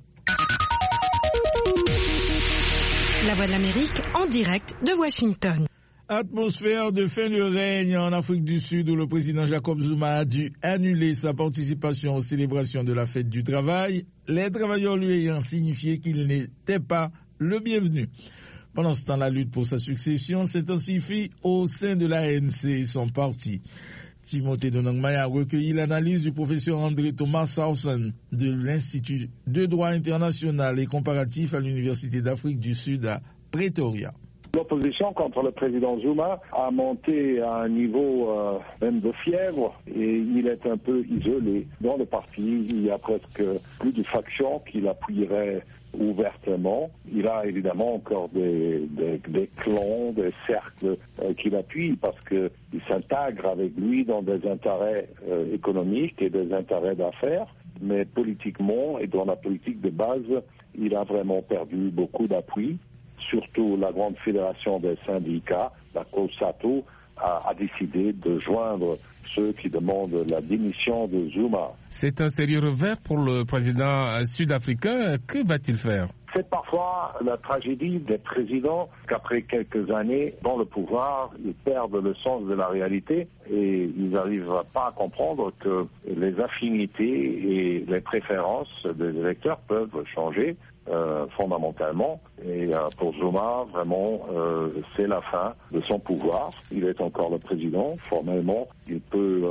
La Voix de l'Amérique en direct de Washington. Atmosphère de fin de règne en Afrique du Sud où le président Jacob Zuma a dû annuler sa participation aux célébrations de la fête du travail, les travailleurs lui ayant signifié qu'il n'était pas le bienvenu. Pendant ce temps, la lutte pour sa succession s'intensifie au sein de l'A N C et son parti. Timothée Donangmaya a recueilli l'analyse du professeur André Thomas Sausen de l'Institut de droit international et comparatif à l'Université d'Afrique du Sud à Pretoria. L'opposition contre le président Zuma a monté à un niveau euh, même de fièvre et il est un peu isolé. Dans le parti, il y a presque plus de factions qui l'appuieraient ouvertement. Il a évidemment encore des, des, des clans, des cercles euh, qui l'appuient parce qu'ils s'intègrent avec lui dans des intérêts euh, économiques et des intérêts d'affaires. Mais politiquement et dans la politique de base, il a vraiment perdu beaucoup d'appui. Surtout la grande fédération des syndicats, la COSATU, a, a décidé de joindre ceux qui demandent la démission de Zuma. C'est un sérieux revers pour le président sud-africain. Que va-t-il faire ? C'est parfois la tragédie des présidents qu'après quelques années dans le pouvoir, ils perdent le sens de la réalité et ils n'arrivent pas à comprendre que les affinités et les préférences des électeurs peuvent changer euh, fondamentalement. Et euh, pour Zuma, vraiment, euh, c'est la fin de son pouvoir. Il est encore le président. Formellement, il peut euh,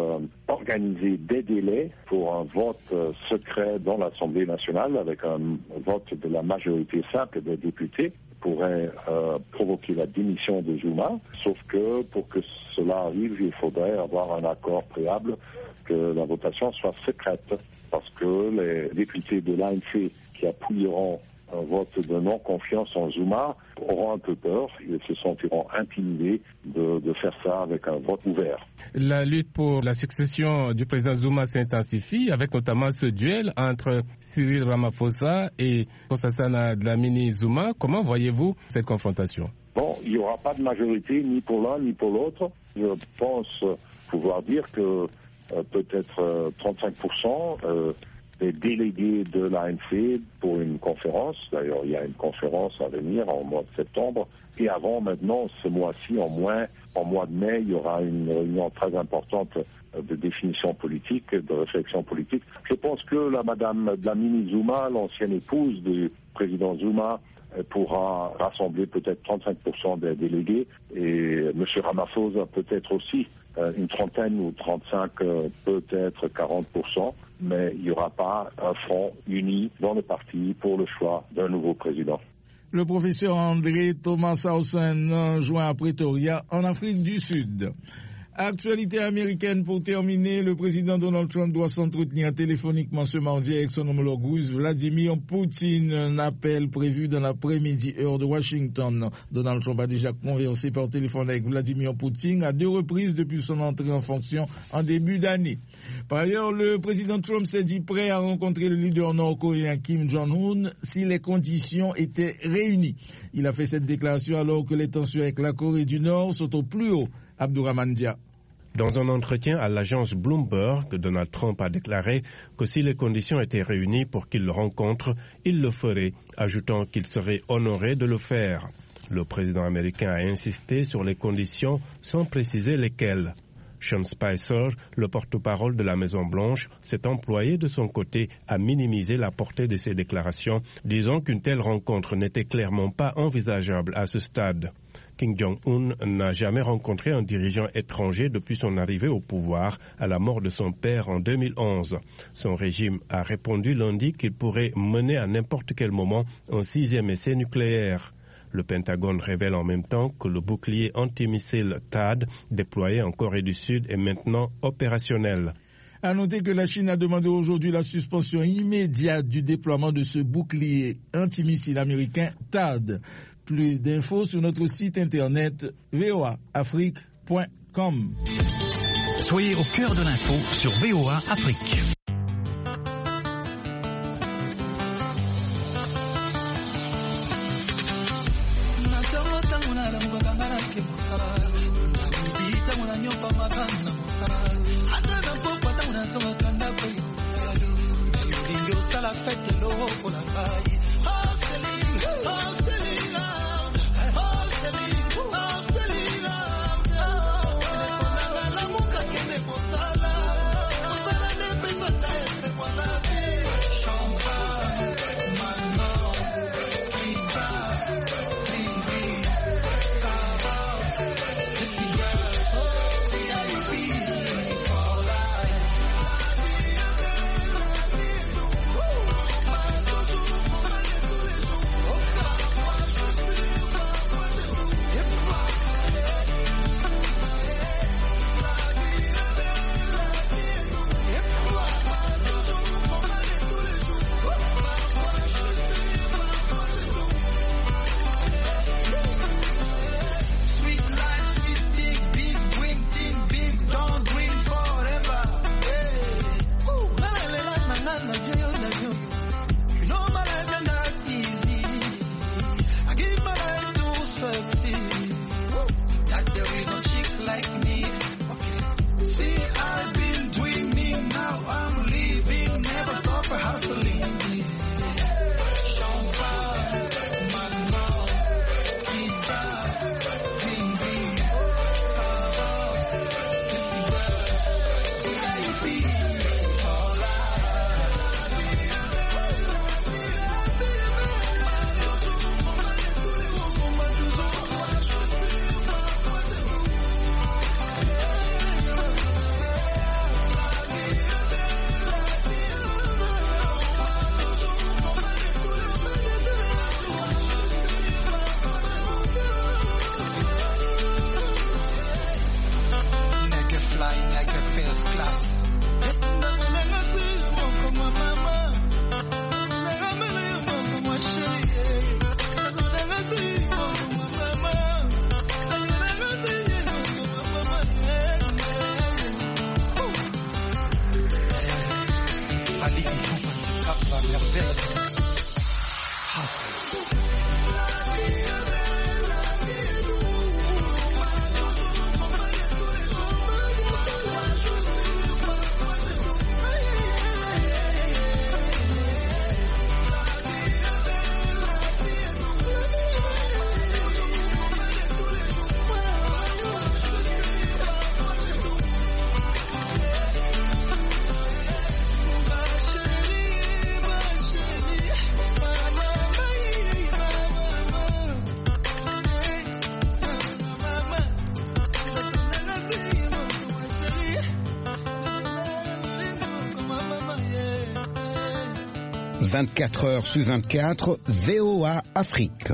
organiser des délais pour un vote euh, secret dans l'Assemblée nationale avec un vote de la majorité simple des députés pourrait euh, provoquer la démission de Zuma, sauf que pour que cela arrive, il faudrait avoir un accord préalable que la votation soit secrète, parce que les députés de l'A N C qui appuieront un vote de non-confiance en Zuma auront un peu peur, ils se sentiront intimidés de, de faire ça avec un vote ouvert. La lutte pour la succession du président Zuma s'intensifie, avec notamment ce duel entre Cyril Ramaphosa et Nkosazana Dlamini Zuma. Comment voyez-vous cette confrontation? Bon, il n'y aura pas de majorité ni pour l'un ni pour l'autre. Je pense pouvoir dire que euh, peut-être euh, trente-cinq pour cent euh, des délégués de l'A N C pour une conférence. D'ailleurs, il y a une conférence à venir en mois de septembre. Et avant, maintenant, ce mois-ci, en moins, en mois de mai, il y aura une réunion très importante de définition politique, de réflexion politique. Je pense que la Madame Dlamini Zuma, l'ancienne épouse du président Zuma, pourra rassembler peut-être trente-cinq pour cent des délégués et M. Ramaphosa peut-être aussi une trentaine ou trente-cinq, peut-être quarante pour cent, mais il n'y aura pas un front uni dans le parti pour le choix d'un nouveau président. Le professeur André Thomas Hausen, joint à Pretoria, en Afrique du Sud. Actualité américaine pour terminer, le président Donald Trump doit s'entretenir téléphoniquement ce mardi avec son homologue russe Vladimir Poutine. Un appel prévu dans l'après-midi heure de Washington. Donald Trump a déjà conversé par téléphone avec Vladimir Poutine à deux reprises depuis son entrée en fonction en début d'année. Par ailleurs, le président Trump s'est dit prêt à rencontrer le leader nord-coréen Kim Jong-un si les conditions étaient réunies. Il a fait cette déclaration alors que les tensions avec la Corée du Nord sont au plus haut. Abdourahmane Dia. Dans un entretien à l'agence Bloomberg, Donald Trump a déclaré que si les conditions étaient réunies pour qu'il le rencontre, il le ferait, ajoutant qu'il serait honoré de le faire. Le président américain a insisté sur les conditions sans préciser lesquelles. Sean Spicer, le porte-parole de la Maison-Blanche, s'est employé de son côté à minimiser la portée de ces déclarations, disant qu'une telle rencontre n'était clairement pas envisageable à ce stade. Kim Jong-un n'a jamais rencontré un dirigeant étranger depuis son arrivée au pouvoir à la mort de son père en deux mille onze. Son régime a répondu lundi qu'il pourrait mener à n'importe quel moment un sixième essai nucléaire. Le Pentagone révèle en même temps que le bouclier antimissile T A D déployé en Corée du Sud est maintenant opérationnel. À noter que la Chine a demandé aujourd'hui la suspension immédiate du déploiement de ce bouclier antimissile américain T A D. Plus d'infos sur notre site internet v o a afrique point com. Soyez au cœur de l'info sur V O A Afrique. Ali Ipupa, Cap la merveille. vingt-quatre heures sur vingt-quatre, V O A Afrique.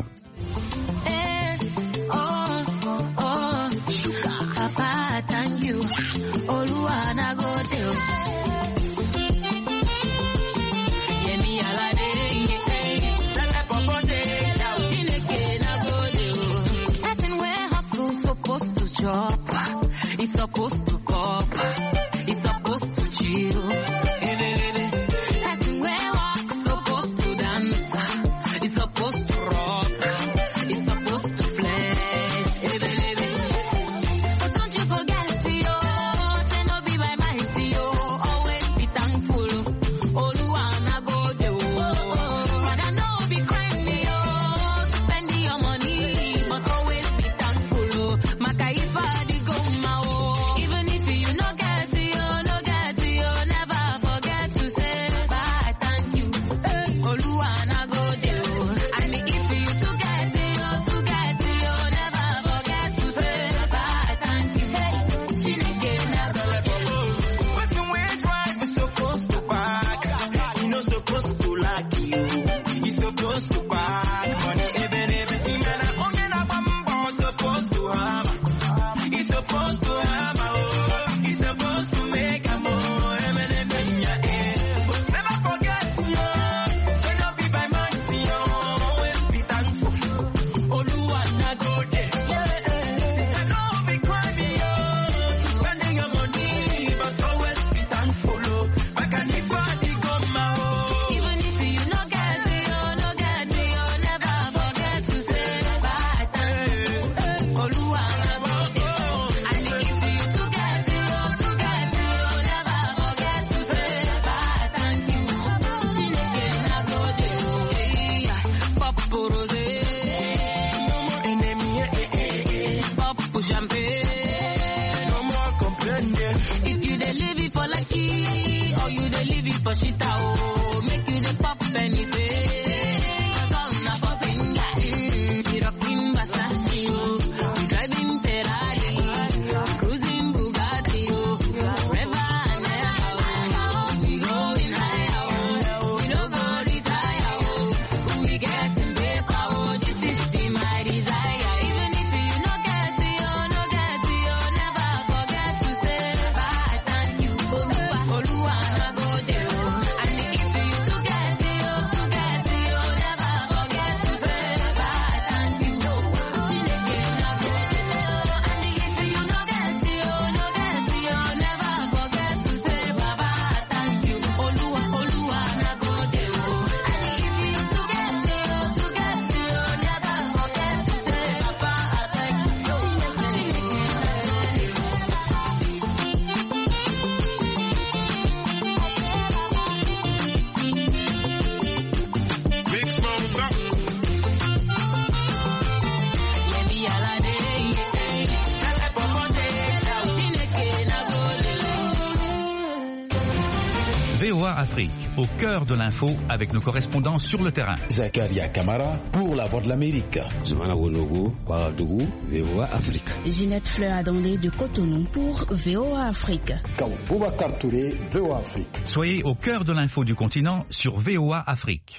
V O A Afrique, au cœur de l'info avec nos correspondants sur le terrain. Zakaria Kamara pour la Voix de l'Amérique. Zumana Wonogo, Ouagadougou, V O A Afrique. Ginette Fleur Adondé de Cotonou pour V O A Afrique. Boubacar Touré, V O A Afrique. Soyez au cœur de l'info du continent sur V O A Afrique.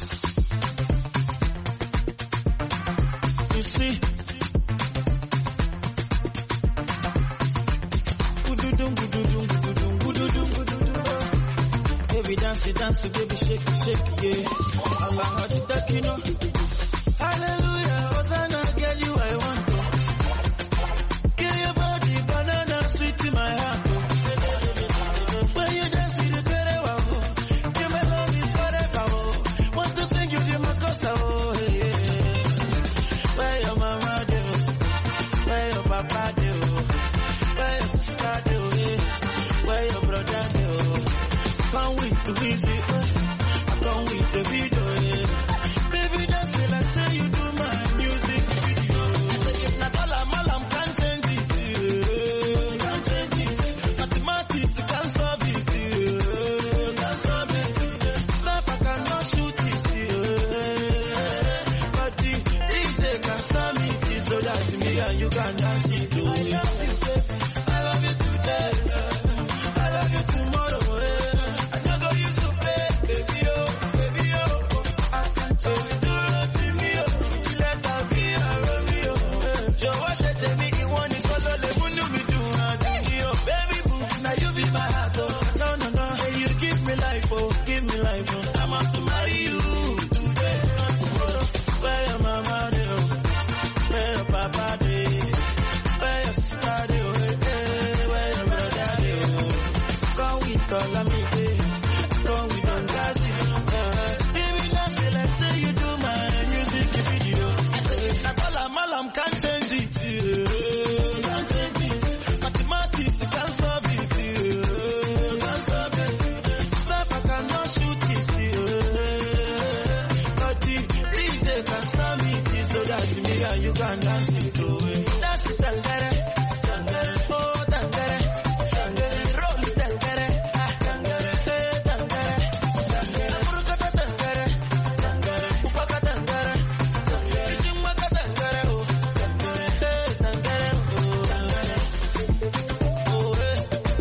Ici. Baby dance, dance, baby shake, shake, yeah. Allah, that you know. Hallelujah, Hosanna, girl, you I want to. Give your body banana sweet in my heart. When you dance, you get it wow. come with the easy. I come with the video. Baby, just feel like say you do my music video. I say if not all I'm all I'm can't change it. Can't change it. Mathematics can't solve it. Can't solve it. Stuff I cannot shoot it. But the D J can slam it so that me and you can dance it. I love you, I love you today. I love you tomorrow. I don't go use to play, baby, oh, baby, oh. I can't tell you to me, oh. You let her be a Romeo. Joe, what you tell me you want it, cause all the money we do, baby, boo, now you be my heart, oh. No, no, no, hey, you give me life, oh, give me life, oh. I must marry you today, not tomorrow. Where your mama, oh. Where your papa, oh. Where your sister, oh. Where your brother, oh. Come with all of me, baby. Come with all gas, uh, baby, now say like say you do my music video. I say not all I'm all I'm can't change it, uh, can't change it. Mathematics can't solve it, uh, can't solve it. Stuff I cannot shoot it, uh, but the D J can slam it so that me and you can dance it, uh, dance it and get it. Oh, tangere, tangere, roll it, tangere, ah, tangere, eh, tangere, tangere, amurukata tangere, tangere, upaka tangere, tangere, ishimaka tangere, oh, tangere, eh, tangere, oh, tangere, oh, eh,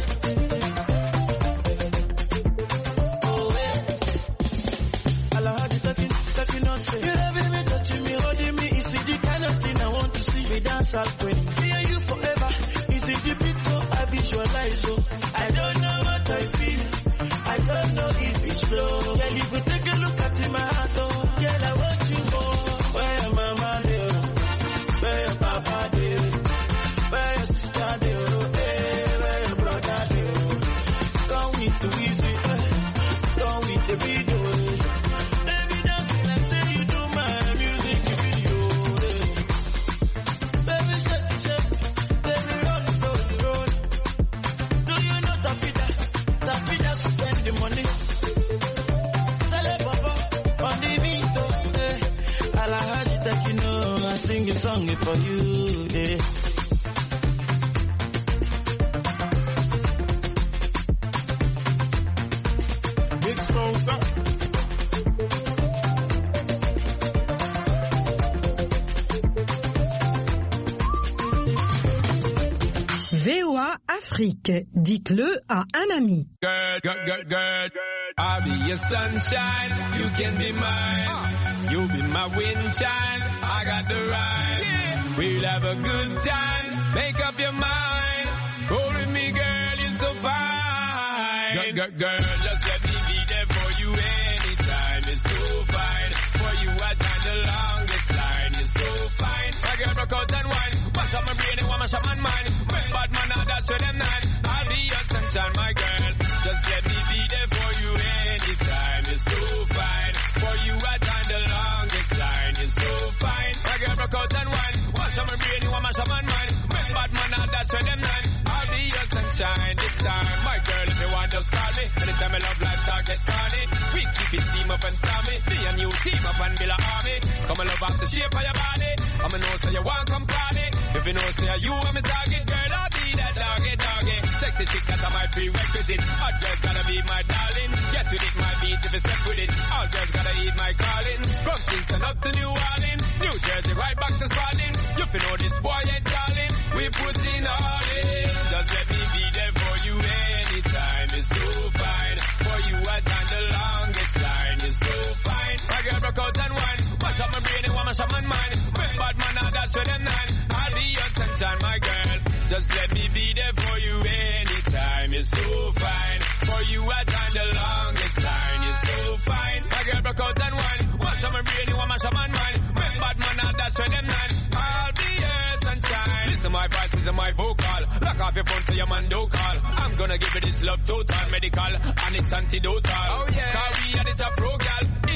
oh, eh. Alahadi talking, talking us, you loving me, touching me, holding me, is it the kind of thing I want to see me dance out with? Me and you forever. Is it the picture I visualize? Oh, I don't know what I feel. I don't know if it's flow. Girl, you could take a look at my heart. Oh, girl, I want you more. Where your mama there? Where your papa there? Where your sister there? Hey, where your brother there? Come with the easy. Come with the video. Baby, dance like say you do my music video. Baby, shake it, shake it. Baby, roll it, roll it, roll it. Do you know Tafida? Tafida spend the money. Sell it, Papa, on the beat, oh, eh. Alahaji take you know, I sing a song for you, eh. Big sponsor. V O A Afrique, dites-le à un ami. Girl, girl, girl, girl, I'll be your sunshine, you can be mine. You'll be my windchime, I got the rhyme. Yeah. We'll have a good time, make up your mind. Roll with me, girl, you're so fine. Girl, girl, girl, just let me be there for you anytime. It's so fine. For you, I time the longest line. You're so fine. My girl, broke out and wine. Mash up my brain and mash up my mind. When bad man, I dash with them nine. I'll be your sunshine, my girl. Just let me be there for you anytime. You're so fine. For you, I time the longest line. You're so fine. My girl, broke out and wine. Mash up my brain and mash up my mind. When bad man, I dash with them nine. I'll be your sunshine this time. My girl, if you want, just call me. Anytime I love lifestyle get carny. We keep it team up and stormy. Me and you team up and build a army. Come and love off the shape of your body. I'ma know say you want come party. If you know say you want me target, girl, I'll be that doggy doggy. Sexy chick that's my prerequisite. Hot girls gotta be my darling. Get with it, my beat if you step with it. All girls gotta eat my calling. From Kingston up to New Orleans, New Jersey right back to Spalding. You feel know this boy ain't darling. We put in all in. Just let me be there for you anytime. It's so fine. For you I time the longest line. You're so fine. My girl broke out and wine. Mash up my brain and mash up my mind. When bad man I dash with them nine. I'll be your sunshine, my girl. Just let me be there for you anytime. You're so fine. For you I time the longest line. You're so fine. My girl broke out and wine. Mash up my brain and mash up my mind. When bad man I dash with them nine. I'll be your sunshine. Listen my voice, listen my vocal. Lock off your phone so your man don't call. I'm gonna give you this love total medical and it's antidotal. Oh yeah. Cause we are the top pro gal.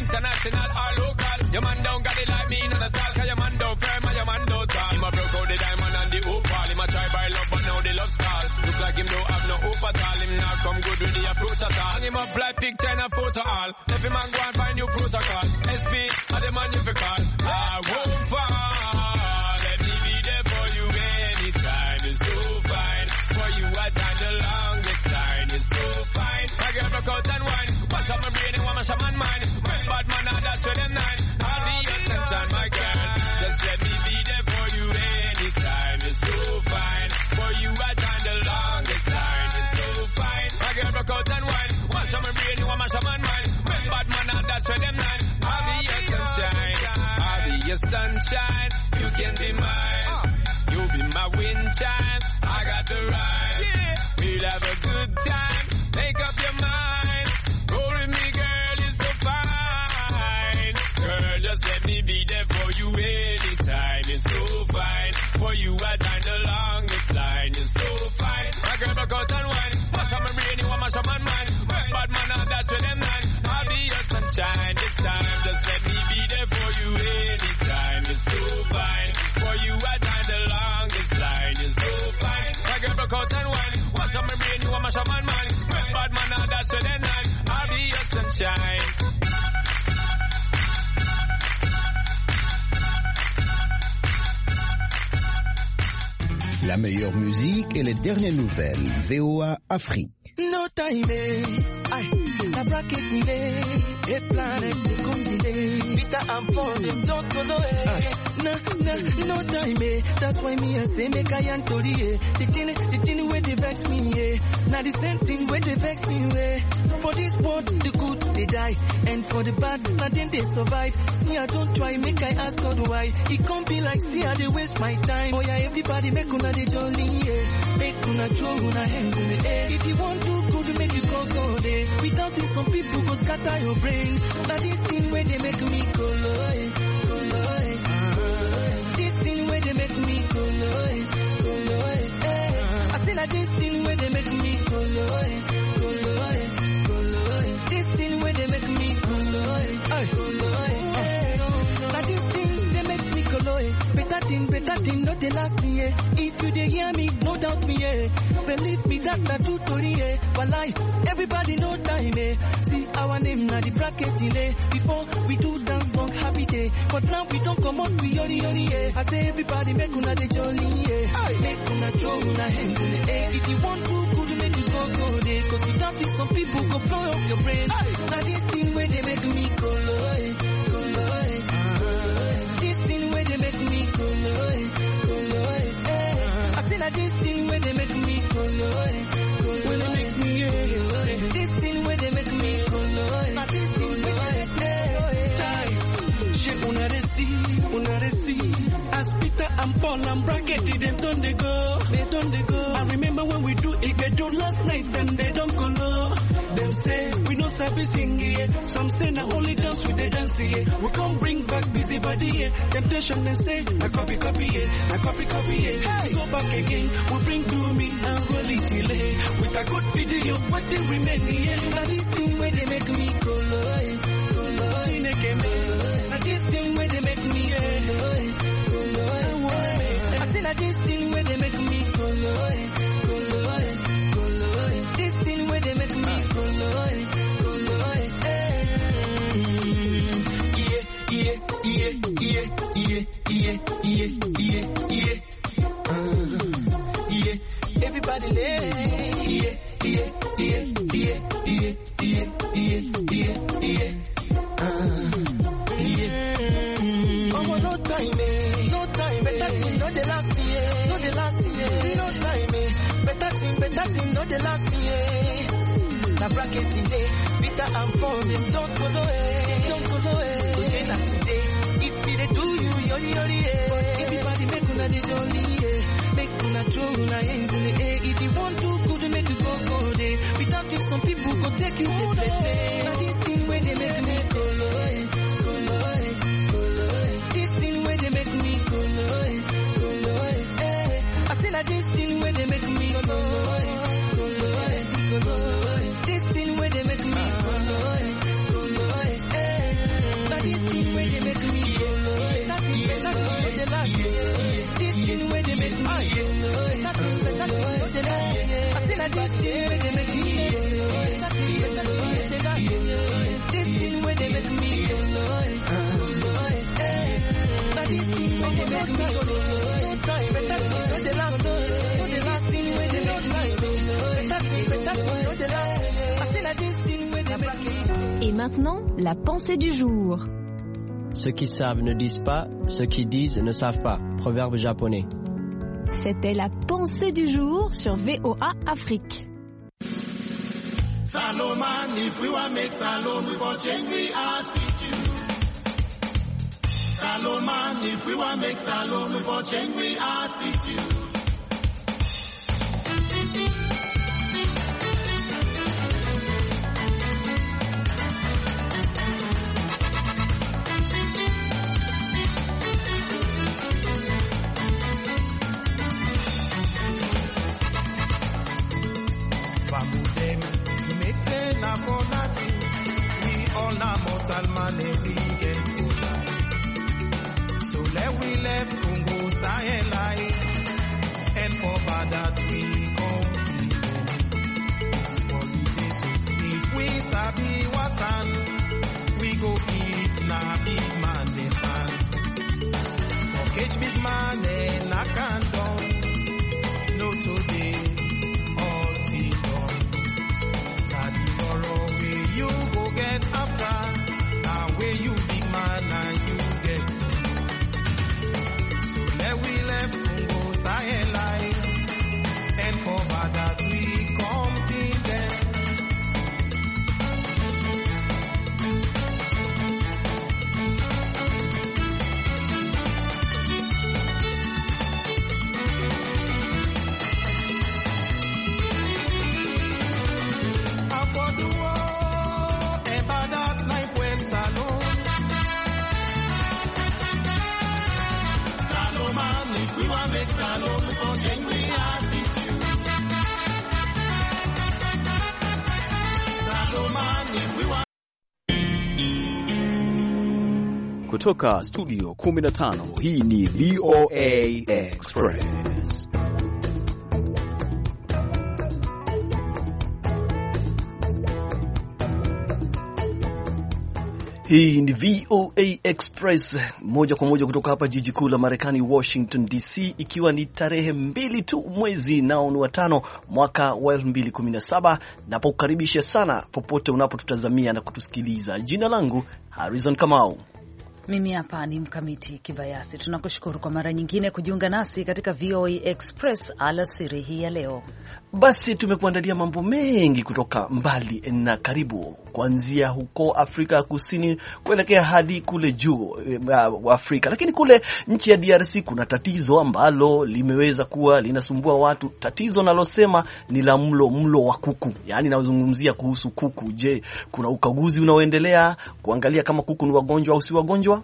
international or local. Your man don't got it like me, not at all. Cause your man don't firm and your man don't tall. Him a broke out the diamond and the opal. Him a try by love but now the love stall. Look like him don't have no hope at all. Him not come good with the approach at all. Hang him up like picture and a photo all. Let him man go and find new protocol. S P are the man you fi call. I won't fall. Let me be there for you anytime. It's so fine. For you I time the longest line. It's so fine. My girl broke out and wine. Wash up my brain and wash up my mind. Red bad man and that's for them nine. I'll be your sunshine, my girl. Just let me be there for you anytime. It's so fine. For you I time the longest line. It's so fine. My girl broke out and wine. Wash up my brain and wash up my mind. Red bad man and that's for them nine. I'll be your sunshine. I'll be your sunshine. You can be mine. You'll be my wind chime. I got the ride. We'll have a good time. Make up your mind. Roll with me, girl, it's so fine. Girl, just let me be there for you anytime. It's so fine. For you, I time the longest line. It's so fine. My girl, broke out and wine. Wash up my brain, you want mash up my mind. Bad man, now that's with them nine. I'll be your sunshine this time. Just let me be there for you anytime. It's so fine. For you, I time the longest line. It's so fine. My girl, broke out and wine. Wash up my brain, you want mash up my mind. Bad man, now that's with them nine. I'll be your sunshine. La meilleure musique et les dernières nouvelles. V O A Afrique. No time, eh? Aye, la bracket me lay. A planet they come delay. Vita and Paul them don't go away. No, no, no time, eh? That's why me I say make I and Tori, eh? The thing, the thing where they vex me, eh? Now the same thing where they vex me, eh? For this world, the good they die, and for the bad, nothing they survive. See I don't try, make I ask God why. It can't be like see I they waste my time. Oh yeah, everybody make una the jolly, eh? Make una throw una hands in the air. If you want to good, make you go go there. Without it, some people go scatter your brain. Now this thing where they make me go low, go low. This thing where they make me go low, go low. I say that this thing where they make me go low, go low, go low. This thing where they make me go low, go low. Now this thing they make me go low. Better thing, better thing, not the last thing. Yeah. If you dey hear me, no doubt me. Yeah. Believe me, that's the truth, Tori. Yeah. But lie, everybody know time. Eh. See our name now the bracket delay. Before we do dance song happy day, but now we don't come out we yoli yoli. Yeah. I say everybody make una the jolly. Yeah. Make una throw una hands in the air. If you want to, could make you go go there. Cause without it, some people go blow off your brain. Now this thing where they make me go low, go low. This thing where they make me go low, go low. I say that this thing where they make me go low, go low. When they make me, yeah. This thing where they make me go low. Now this thing where they make me go low. Time. She una receive, una receive. As Peter and Paul and Bracket, they don't they go, they don't they go. I remember when we do it, they do last night, then they don't go low. Them say we no sabi sing here. Some say na only dance with the dance here. We can't bring back busy body here. Temptation they say na copy copy here, na copy copy here. Hey. Go back again, we bring to me and go little delay. With a good video, what they remain here. Now this thing where they make me go low, go low. Now this thing where they make me go low, go low. I say that this thing where they make me go low, go low, go low. This thing where they make me go low, go low. Yeah, yeah, yeah, yeah, yeah, yeah, yeah, yeah. Uh, yeah, everybody lay. Yeah, yeah, yeah, yeah, yeah, yeah, yeah, yeah, yeah. Uh, yeah. Oh, no time, eh? No time, better thing, not the last year, not the last year. No time, eh? Better thing, better thing, not the last year. Now bracket today, Peter and Paul, them don't go away, don't go away. Today, not today. If they do you, yoli yoli, eh? Everybody make una the jolly, eh? Make una throw una hands in the air. If you want to, good make you go go there. Without it, some people go take you to the play. Now this thing where they make me go low, go low, go low. This thing where they make me go low, go low, eh? I say that this thing where they make me go low, go low, go low. This thing where they make me go low, go low, eh? Et maintenant, la pensée du jour. Ceux qui savent ne disent pas, ceux qui disent ne savent pas. Proverbe japonais. C'était la pensée du jour sur V O A Afrique. Salomon, if we want make Salomon, we for change we attitude. Salomon, if we want make Salomon, we for change we attitude. So let we left Congo Sahel and for that we compete. If we sabi watan, we go eat na big man the man. For catch big man and I can't done. No today, all the done. That the tomorrow way you go get after. Where you big man and you get. So let we left Congo Sahel and for that we compete them. For the war, and by that life when Salon. If we want make Salome for change we attitude. Salome, if we want. Kutoka studio kumi na tano, hii ni V O A Express. Hii ni V O A Express moja kwa moja kutoka hapa jiji kuu la Marekani, Washington D C, ikiwa ni tarehe mbili tu mwezi nao ni watano mwaka wa elfu mbili kumi na saba. Napokukaribisha sana popote unapotutazamia na kutusikiliza. Jina langu Harrison Kamau. Mimi hapa ni Mkamiti Kibayasi. Tunakushukuru kwa mara nyingine kujiunga nasi katika V O A Express alasiri hii ya leo. Basi tumekuandalia mambo mengi kutoka mbali na karibu, kuanzia huko Afrika ya Kusini kuelekea hadi kule juu wa Afrika. Lakini kule nchi ya D R C kuna tatizo ambalo limeweza kuwa linasumbua watu. Tatizo nalosema ni la mlo mlo wa kuku. Yaani nazungumzia kuhusu kuku. Je, kuna ukaguzi unaoendelea kuangalia kama kuku ni wagonjwa au si wagonjwa?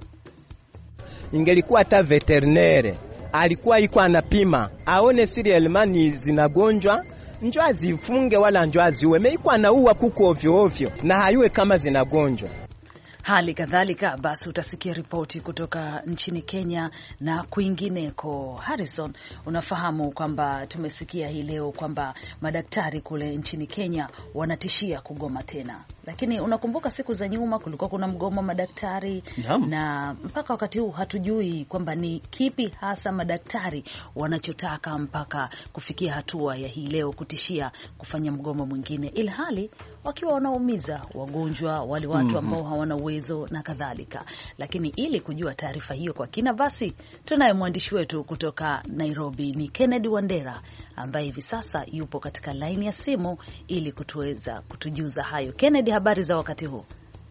Ingelikuwa hata veterinary alikuwa yuko anapima aone serialmani zinagonjwa, njoo azifunge wala njoo aziwe. Meiko anaua kuku ovyo ovyo na hayue kama zinagonjwa. Hali kadhalika basi utasikia ripoti kutoka nchini Kenya na kwingineko. Harrison, unafahamu kwamba tumesikia hii leo kwamba madaktari kule nchini Kenya wanatishia kugoma tena. Lakini unakumbuka siku za nyuma kulikuwa kuna mgomo madaktari Naam. na mpaka wakati huu hatujui kwamba ni kipi hasa madaktari wanachotaka mpaka kufikia hatua ya hii leo kutishia kufanya mgomo mwingine, ilhali wakiwa wanaumiza wagonjwa wale watu ambao hawana uwezo na kadhalika. Lakini ili kujua taarifa hiyo kwa kina, basi tunaye mwandishi wetu kutoka Nairobi ni Kennedy Wandera ambaye hivi sasa yupo katika line ya simu ili kutuweza kutujuza hayo. Kennedy, habari za wakati huu?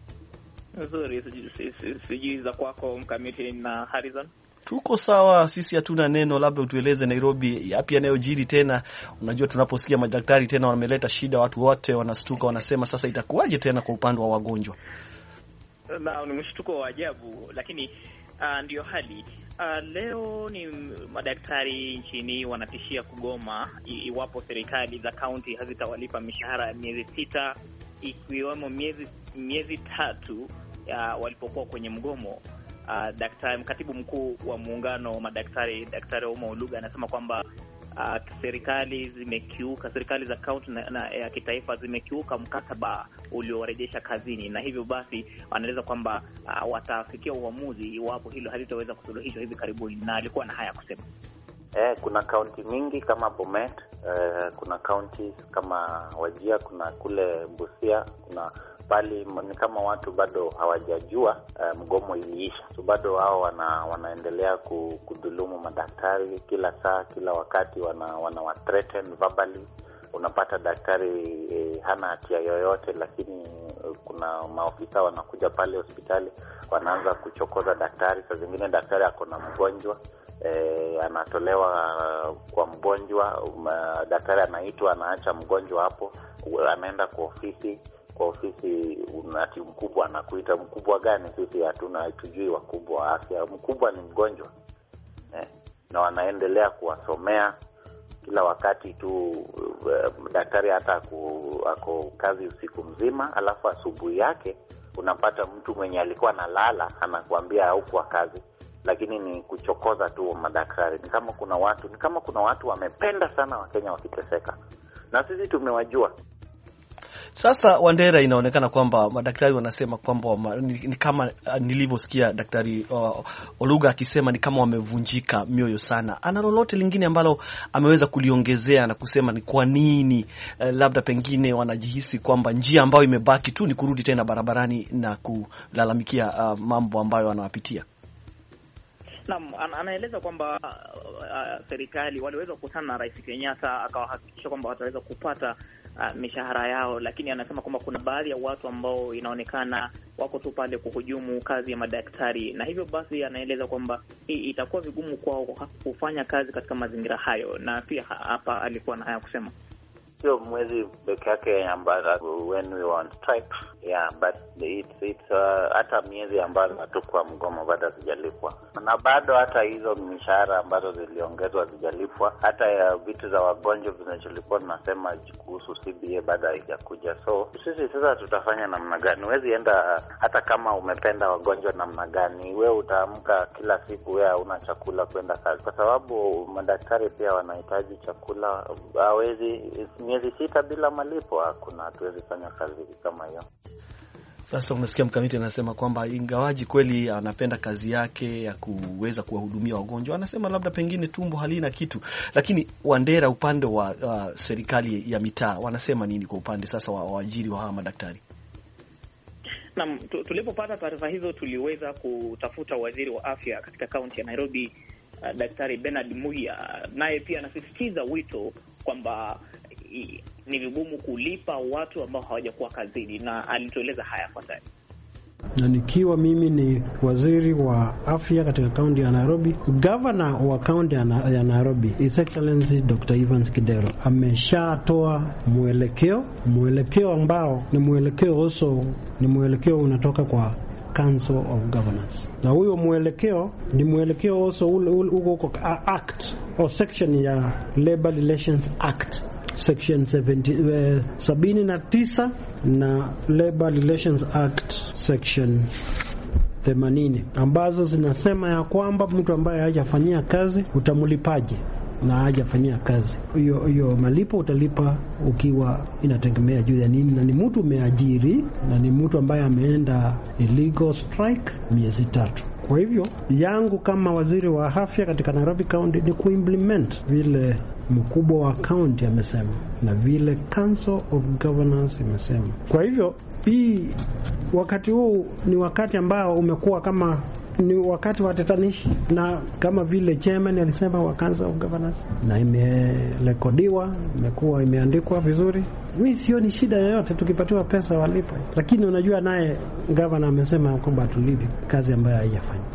Nzuri, sijui za kwako Mkamiti na Harrison. Tuko sawa, sisi hatuna neno. Labda utueleze Nairobi yapi yanayojiri tena. Unajua tunaposikia madaktari tena wameleta shida, watu wote wanastuka, wanasema sasa itakuwaje tena kwa upande wa wagonjwa? Na ni mshtuko wa ajabu, lakini uh, ndio hali. Uh, leo ni madaktari nchini wanatishia kugoma iwapo serikali za kaunti hazitawalipa mishahara ya miezi sita, ikiwemo miezi miezi tatu uh, walipokuwa kwenye mgomo. Uh, daktari mkatibu mkuu wa muungano wa madaktari Daktari Omo Oluga anasema kwamba uh, serikali zimekiuka serikali za kaunti na, na ya kitaifa zimekiuka mkataba uliowarejesha kazini, na hivyo basi wanaeleza kwamba uh, watafikia uamuzi iwapo hilo halitaweza kusuluhishwa hivi karibuni, na alikuwa na haya kusema. Eh, kuna kaunti mingi kama Bomet, eh, kuna kaunti kama Wajia, kuna kule Busia, kuna bali ni kama watu bado hawajajua uh, mgomo iliisha. So bado hao wana, wanaendelea kudhulumu madaktari kila saa, kila wakati wana, wana wa threaten verbally. Unapata daktari eh, hana hatia yoyote, lakini eh, kuna maofisa wanakuja pale hospitali wanaanza kuchokoza daktari. Saa zingine daktari ako na mgonjwa, eh, anatolewa uh, kwa mgonjwa, um, daktari anaitwa, anaacha mgonjwa hapo, anaenda kwa ofisi kwa ofisi unati mkubwa anakuita. Mkubwa gani? Sisi hatuna, hatujui wakubwa wa afya. Mkubwa ni mgonjwa, eh, na wanaendelea kuwasomea kila wakati tu. Uh, daktari hata ako kazi usiku mzima, alafu asubuhi yake unapata mtu mwenye alikuwa analala anakuambia haukuwa kazi, lakini ni kuchokoza tu madaktari. Ni kama kuna watu ni kama kuna watu wamependa sana Wakenya wakiteseka, na sisi tumewajua. Sasa Wandera, inaonekana kwamba madaktari wanasema kwamba ni, ni kama nilivyosikia Daktari uh, Oluga akisema ni kama wamevunjika mioyo sana. Ana lolote lingine ambalo ameweza kuliongezea na kusema ni kwa nini uh, labda pengine wanajihisi kwamba njia ambayo imebaki tu ni kurudi tena barabarani na kulalamikia uh, mambo ambayo wanawapitia? Naam, anaeleza kwamba uh, uh, serikali waliweza kukutana na Rais Kenyatta akawahakikisha kwamba wataweza kupata uh, mishahara yao, lakini anasema kwamba kuna baadhi ya watu ambao inaonekana wako tu pale kuhujumu kazi ya madaktari, na hivyo basi anaeleza kwamba itakuwa vigumu kwao kufanya kazi katika mazingira hayo. Na pia hapa alikuwa na haya kusema: sio mwezi peke yake ambayo when we were on strike, yeah, but it's it's uh, hata miezi ambayo hatukuwa mgomo bado hazijalipwa, na bado hata hizo mishahara ambazo ziliongezwa hazijalipwa. Hata ya vitu za wagonjwa vinacholipwa tunasema kuhusu C B A bado haijakuja. So sisi sasa tutafanya namna gani? Huwezi enda hata kama umependa wagonjwa namna gani, wewe utaamka kila siku wewe hauna chakula kwenda kazi, kwa sababu madaktari pia wanahitaji chakula. Hawezi miezi sita bila malipo, hakuna, hatuwezi fanya kazi kama hiyo. Sasa unasikia Mkamiti anasema kwamba ingawaji kweli anapenda kazi yake ya kuweza kuwahudumia wagonjwa, anasema labda pengine tumbo halina kitu. Lakini Wandera, upande wa uh, serikali ya mitaa wanasema nini kwa upande sasa wa waajiri wa hawa madaktari? Naam, tulipopata taarifa hizo tuliweza kutafuta waziri wa afya katika kaunti ya Nairobi, uh, Daktari Bernard Muya, naye pia anasisitiza wito kwamba ni vigumu kulipa watu ambao hawajakuwa kazini, na alitueleza haya kwa sasa. Na nikiwa mimi ni waziri wa afya katika kaunti ya Nairobi, governor wa kaunti ya Nairobi, His Excellency Doctor Evans Kidero, ameshatoa mwelekeo mwelekeo ambao ni mwelekeo also ni mwelekeo unatoka kwa Council of Governors. Na huyo mwelekeo ni mwelekeo also uko kwa act or section ya Labor Relations Act section sabini na tisa na Labor Relations Act section themanini, ambazo zinasema ya kwamba mtu ambaye hajafanyia kazi utamlipaje na hajafanyia kazi. Hiyo hiyo malipo utalipa ukiwa inategemea juu ya nini, na ni mtu umeajiri na ni mtu ambaye ameenda illegal strike miezi tatu. Kwa hivyo yangu kama waziri wa afya katika Nairobi County ni kuimplement vile mkubwa wa county amesema na vile Council of Governors imesema. Kwa hivyo hii wakati huu ni wakati ambao umekuwa kama ni wakati wa tetanishi, na kama vile chairman alisema wa Council of Governors, na imerekodiwa, imekuwa imeandikwa vizuri. Mimi sioni shida yoyote tukipatiwa pesa walipe, lakini unajua naye governor amesema kwamba tulipe kazi ambayo haijafanywa.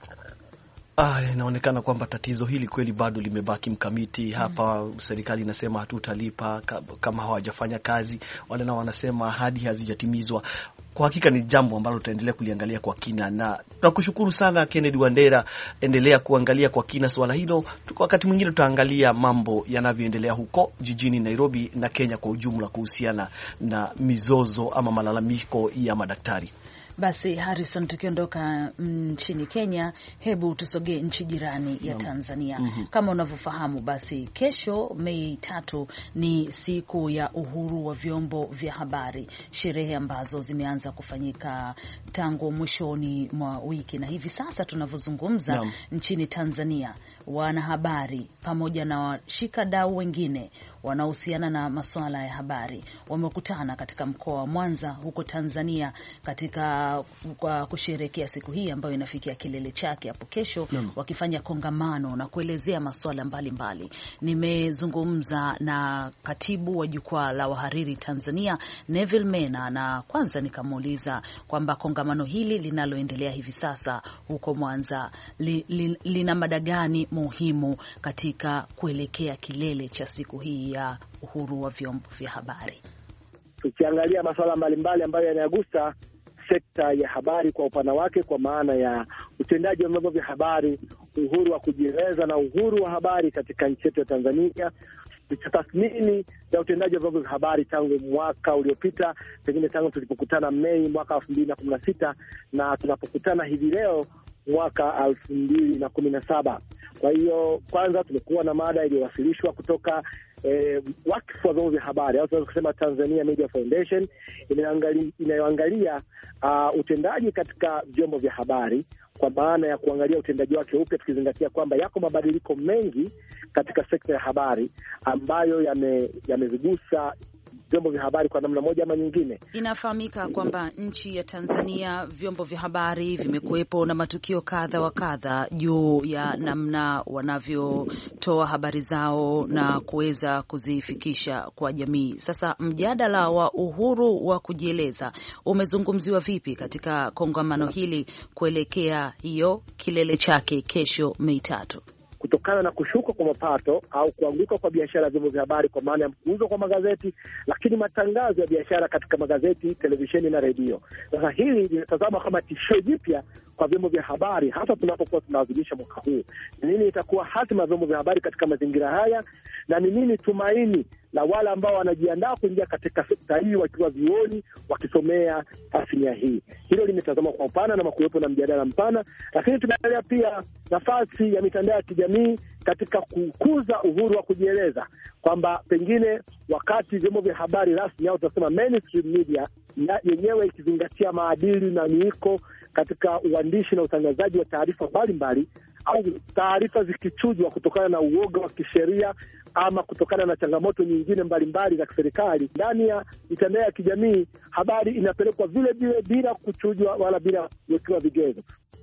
Ah, inaonekana kwamba tatizo hili kweli bado limebaki Mkamiti. Hapa mm. serikali inasema hatutalipa kama hawajafanya kazi, wale nao wanasema ahadi hazijatimizwa. Kwa hakika ni jambo ambalo tutaendelea kuliangalia kwa kina, na tunakushukuru sana Kennedy Wandera. Endelea kuangalia kwa kina swala hilo. Wakati mwingine tutaangalia mambo yanavyoendelea huko jijini Nairobi na Kenya kwa ujumla kuhusiana na mizozo ama malalamiko ya madaktari. Basi Harrison, tukiondoka nchini Kenya, hebu tusogee nchi jirani ya Tanzania. Mm-hmm. Kama unavyofahamu, basi kesho Mei tatu ni siku ya uhuru wa vyombo vya habari, sherehe ambazo zimeanza kufanyika tangu mwishoni mwa wiki, na hivi sasa tunavyozungumza no. nchini Tanzania wanahabari pamoja na washikadau wengine wanaohusiana na masuala ya habari wamekutana katika mkoa wa Mwanza huko Tanzania katika kwa kusherehekea siku hii ambayo inafikia kilele chake hapo kesho, mm. wakifanya kongamano na kuelezea masuala mbalimbali. Nimezungumza na katibu wa jukwaa la wahariri Tanzania Neville Mena, na kwanza nikamuuliza kwamba kongamano hili linaloendelea hivi sasa huko Mwanza li, li, lina mada gani muhimu katika kuelekea kilele cha siku hii ya uhuru wa vyombo vya habari. Tukiangalia masuala mbalimbali ambayo yanagusa sekta ya habari kwa upana wake, kwa maana ya utendaji wa vyombo vya habari, uhuru wa kujieleza na uhuru wa habari katika nchi yetu ya Tanzania, tathmini ya utendaji wa vyombo vya habari tangu mwaka uliopita, pengine tangu tulipokutana Mei mwaka elfu mbili na kumi na sita na tunapokutana hivi leo mwaka elfu mbili na kumi na saba. Kwa hiyo kwanza tumekuwa na mada iliyowasilishwa kutoka eh, wakfu wa vyombo vya habari au tunaweza kusema Tanzania Media Foundation, inayoangalia uh, utendaji katika vyombo vya habari, kwa maana ya kuangalia utendaji wake upya, tukizingatia kwamba yako mabadiliko mengi katika sekta ya habari ambayo yamezigusa yame vyombo vya habari kwa namna moja ama nyingine. Inafahamika kwamba nchi ya Tanzania vyombo vya habari vimekuwepo na matukio kadha wa kadha juu ya namna wanavyotoa habari zao na kuweza kuzifikisha kwa jamii. Sasa mjadala wa uhuru wa kujieleza umezungumziwa vipi katika kongamano hili kuelekea hiyo kilele chake kesho Mei tatu? Kutokana na kushuka kwa mapato au kuanguka kwa biashara ya vyombo vya habari kwa maana ya kuuzwa kwa magazeti, lakini matangazo ya biashara katika magazeti, televisheni na redio. Sasa hili linatazama kama tishio jipya kwa vyombo vya habari, hata tunapokuwa tunaadhimisha mwaka huu. Nini itakuwa hatima ya vyombo vya habari katika mazingira haya, na ni nini tumaini la wale ambao wanajiandaa kuingia katika sekta hii wakiwa vioni wakisomea tasnia hii? Hilo limetazama kwa upana na makuwepo na mjadala mpana, lakini tunaangalia pia nafasi ya mitandao ya kijamii katika kukuza uhuru wa kujieleza, kwamba pengine wakati vyombo vya habari rasmi au tunasema mainstream media yenyewe ikizingatia maadili na miiko katika uandishi na utangazaji wa taarifa mbalimbali, au taarifa zikichujwa kutokana na uoga wa kisheria ama kutokana na changamoto nyingine mbalimbali za kiserikali, ndani ya mitandao ya kijamii habari inapelekwa vile vile bila kuchujwa wala bila kuwekewa vigezo.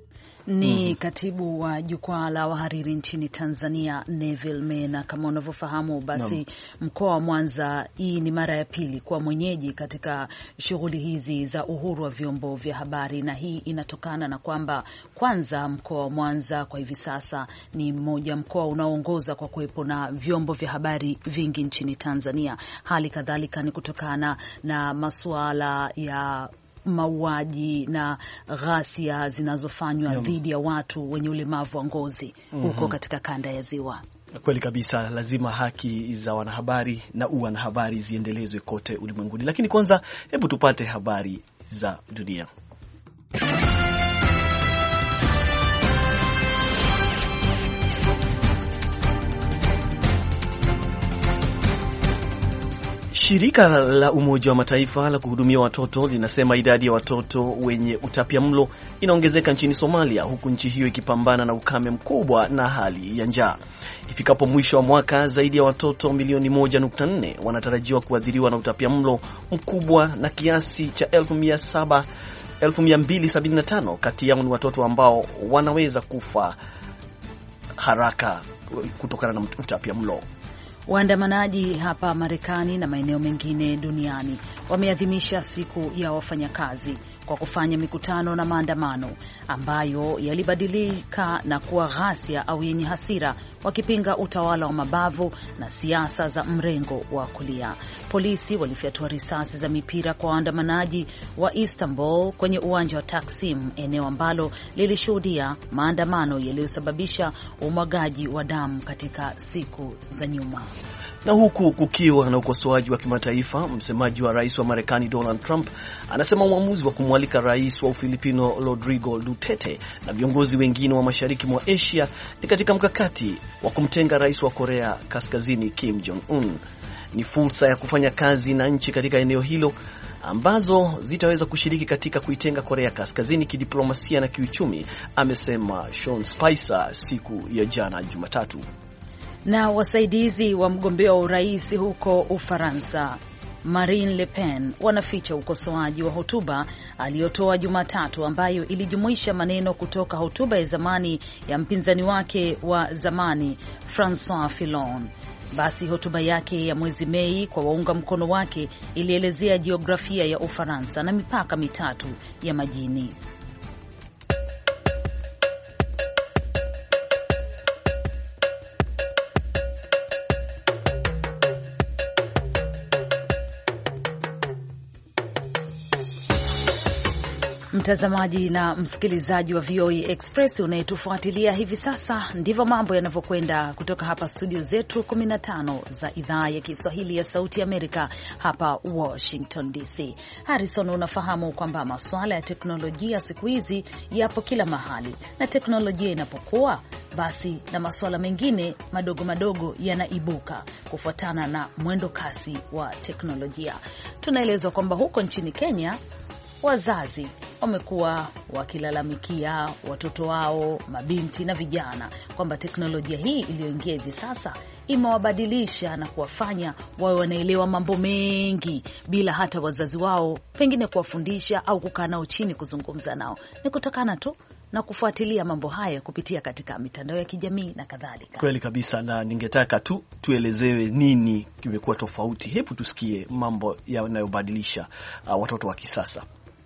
Ni mm. katibu wa jukwaa la wahariri nchini Tanzania Neville Mena. Kama unavyofahamu basi no. mkoa wa Mwanza hii ni mara ya pili kwa mwenyeji katika shughuli hizi za uhuru wa vyombo vya habari, na hii inatokana na kwamba kwanza mkoa wa Mwanza kwa hivi sasa ni mmoja mkoa unaoongoza kwa kuwepo na vyombo vya habari vingi nchini Tanzania. Hali kadhalika ni kutokana na masuala ya mauaji na ghasia zinazofanywa dhidi ya watu wenye ulemavu wa ngozi huko mm-hmm. katika kanda ya Ziwa. Kweli kabisa, lazima haki za wanahabari na uwanahabari ziendelezwe kote ulimwenguni. Lakini kwanza hebu tupate habari za dunia. Shirika la Umoja wa Mataifa la kuhudumia watoto linasema idadi ya watoto wenye utapiamlo inaongezeka nchini Somalia, huku nchi hiyo ikipambana na ukame mkubwa na hali ya njaa. Ifikapo mwisho wa mwaka, zaidi ya watoto milioni moja nukta nne wanatarajiwa kuathiriwa na utapiamlo mkubwa, na kiasi cha elfu mia mbili sabini na tano kati yao ni watoto ambao wanaweza kufa haraka kutokana na utapiamlo. Waandamanaji hapa Marekani na maeneo mengine duniani wameadhimisha siku ya wafanyakazi kwa kufanya mikutano na maandamano ambayo yalibadilika na kuwa ghasia au yenye hasira, wakipinga utawala wa mabavu na siasa za mrengo wa kulia. Polisi walifyatua risasi za mipira kwa waandamanaji wa Istanbul kwenye uwanja wa Taksim, eneo ambalo lilishuhudia maandamano yaliyosababisha umwagaji wa damu katika siku za nyuma. Na huku kukiwa na ukosoaji wa kimataifa, msemaji wa rais wa Marekani Donald Trump anasema uamuzi wa kumwalika rais wa Ufilipino Rodrigo Duterte na viongozi wengine wa mashariki mwa Asia ni katika mkakati wa kumtenga rais wa Korea Kaskazini Kim Jong-un. Ni fursa ya kufanya kazi na nchi katika eneo hilo ambazo zitaweza kushiriki katika kuitenga Korea Kaskazini kidiplomasia na kiuchumi, amesema Sean Spicer siku ya jana Jumatatu. Na wasaidizi wa mgombea wa urais huko Ufaransa Marine Le Pen wanaficha ukosoaji wa hotuba aliyotoa Jumatatu ambayo ilijumuisha maneno kutoka hotuba ya zamani ya mpinzani wake wa zamani Francois Fillon. Basi hotuba yake ya mwezi Mei kwa waunga mkono wake ilielezea jiografia ya Ufaransa na mipaka mitatu ya majini. Mtazamaji na msikilizaji wa V O A Express unayetufuatilia hivi sasa, ndivyo mambo yanavyokwenda kutoka hapa studio zetu kumi na tano za idhaa ya Kiswahili ya Sauti Amerika hapa Washington D C. Harrison, unafahamu kwamba masuala ya teknolojia siku hizi yapo kila mahali, na teknolojia inapokuwa basi na masuala mengine madogo madogo yanaibuka kufuatana na mwendo kasi wa teknolojia. Tunaelezwa kwamba huko nchini Kenya wazazi wamekuwa wakilalamikia watoto wao, mabinti na vijana, kwamba teknolojia hii iliyoingia hivi sasa imewabadilisha na kuwafanya wawe wanaelewa mambo mengi bila hata wazazi wao pengine kuwafundisha au kukaa nao chini kuzungumza nao. Ni kutokana tu na kufuatilia mambo haya kupitia katika mitandao ya kijamii na kadhalika. Kweli kabisa, na ningetaka tu tuelezewe nini kimekuwa tofauti. Hebu tusikie mambo yanayobadilisha uh, watoto wa kisasa.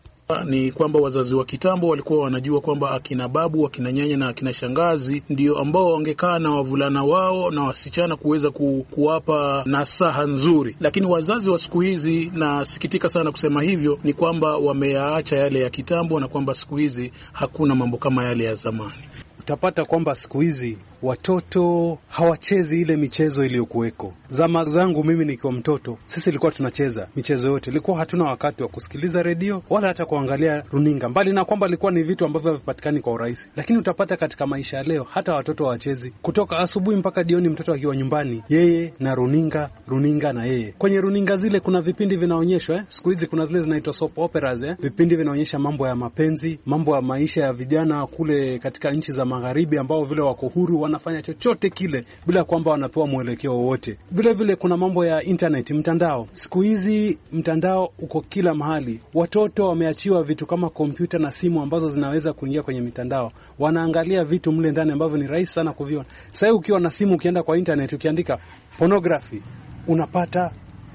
Ni kwamba wazazi wa kitambo walikuwa wanajua kwamba akina babu, akina nyanya na akina shangazi ndio ambao wangekaa na wavulana wao na wasichana kuweza ku, kuwapa nasaha nzuri. Lakini wazazi wa siku hizi, na sikitika sana kusema hivyo, ni kwamba wameyaacha yale ya kitambo na kwamba siku hizi hakuna mambo kama yale ya zamani. Utapata kwamba siku hizi watoto hawachezi ile michezo iliyokuweko. Zama zangu mimi nikiwa mtoto, sisi ilikuwa tunacheza michezo yote. Ilikuwa hatuna wakati wa kusikiliza redio wala hata kuangalia runinga. Mbali na kwamba ilikuwa ni vitu ambavyo havipatikani kwa urahisi. Lakini utapata katika maisha ya leo hata watoto hawachezi. Kutoka asubuhi mpaka jioni mtoto akiwa nyumbani, yeye na runinga, runinga na yeye. Kwenye runinga zile kuna vipindi vinaonyeshwa eh. Siku hizi kuna zile zinaitwa soap operas eh. Vipindi vinaonyesha mambo ya mapenzi, mambo ya maisha ya vijana kule katika nchi za magharibi ambao vile wako huru, wanafanya chochote kile bila kwamba wanapewa mwelekeo wowote. Vile vile kuna mambo ya internet, mtandao. Siku hizi mtandao uko kila mahali. Watoto wameachiwa vitu kama kompyuta na simu ambazo zinaweza kuingia kwenye mitandao. Wanaangalia vitu mle ndani ambavyo ni rahisi sana kuviona. Sasa ukiwa na simu, ukienda kwa internet ukiandika pornography, unapata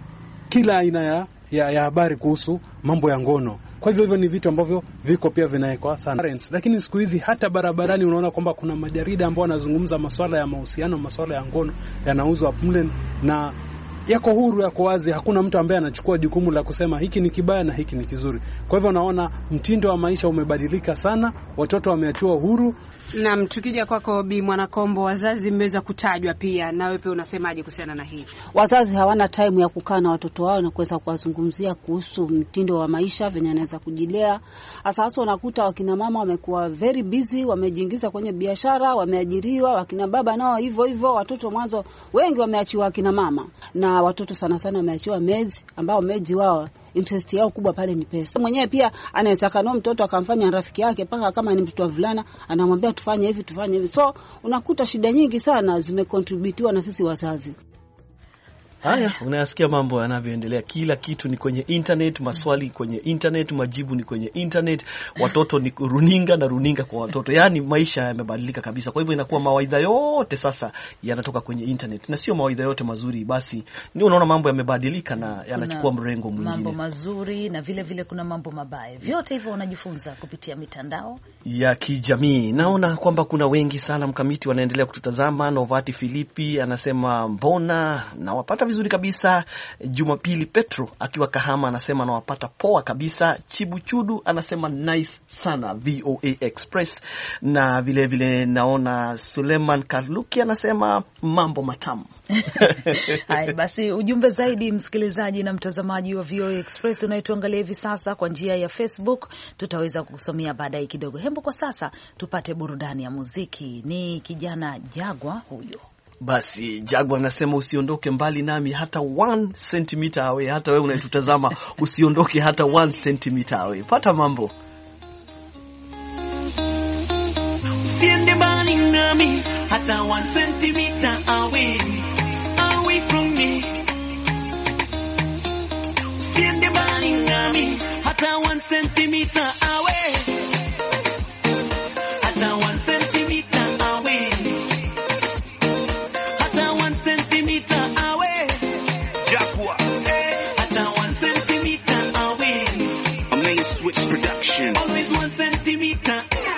kila aina ya ya, ya habari kuhusu mambo ya ngono. Kwa hivyo hivyo ni vitu ambavyo viko pia vinawekwa sana. Lakini siku hizi hata barabarani unaona kwamba kuna majarida ambao wanazungumza masuala ya mahusiano, masuala ya ngono yanauzwa mle na yako huru, yako wazi. Hakuna mtu ambaye anachukua jukumu la kusema hiki ni kibaya na hiki ni kizuri. Kwa hivyo naona mtindo wa maisha umebadilika sana, watoto wameachiwa huru. Na tukija kwako Bi Mwanakombo, wazazi mmeweza kutajwa pia, na wewe pia unasemaje kuhusiana na hii? Wazazi hawana time ya kukaa na watoto wao na kuweza kuwazungumzia kuhusu mtindo wa maisha venye anaweza kujilea. Hasa hasa unakuta wakina mama wamekuwa very busy, wamejiingiza kwenye biashara, wameajiriwa, wakina baba nao hivyo hivyo. Watoto mwanzo wengi wameachiwa wakina mama, na watoto sana sana wameachiwa maids, ambao maids wao interest yao kubwa pale ni pesa. Mwenyewe pia anaweza kanua mtoto akamfanya rafiki yake, paka kama ni mtoto wa vulana anamwambia tufanye hivi tufanye hivi. So unakuta shida nyingi sana zimecontributiwa na sisi wazazi. Haya, unayasikia mambo yanavyoendelea. Kila kitu ni kwenye internet, maswali kwenye internet, majibu ni kwenye internet, watoto ni runinga na runinga kwa watoto. Yaani maisha yamebadilika kabisa. Kwa hivyo inakuwa mawaidha yote sasa yanatoka kwenye internet. Na sio mawaidha yote mazuri, basi ndio unaona mambo yamebadilika na yanachukua mrengo mwingine. Mambo mazuri na vile vile kuna mambo mabaya. Vyote hivyo unajifunza kupitia mitandao ya kijamii. Naona kwamba kuna wengi sana mkamiti wanaendelea kututazama. Novati Filipi anasema mbona na wapata vizuri kabisa. Jumapili Petro akiwa Kahama anasema nawapata poa kabisa. Chibuchudu anasema nice sana V O A Express. Na vile vile naona Suleiman Karluki anasema mambo matamu. Hai, basi ujumbe zaidi msikilizaji na mtazamaji wa V O A Express unaituangalia hivi sasa kwa njia ya Facebook tutaweza kukusomea baadaye kidogo. Hembo kwa sasa tupate burudani ya muziki. Ni kijana Jagwa huyo. Basi Jagwa anasema usiondoke mbali nami hata one centimeter away. Hata wewe unayetutazama usiondoke hata one centimeter away. Pata mambo. Usiende mbali nami nami, hata one centimeter away, away from me. Usiende mbali nami, hata one centimeter away, hata one centimeter away, hata one centimeter away. Jaguar, hata one centimeter away. A main switch production. Always one centimeter.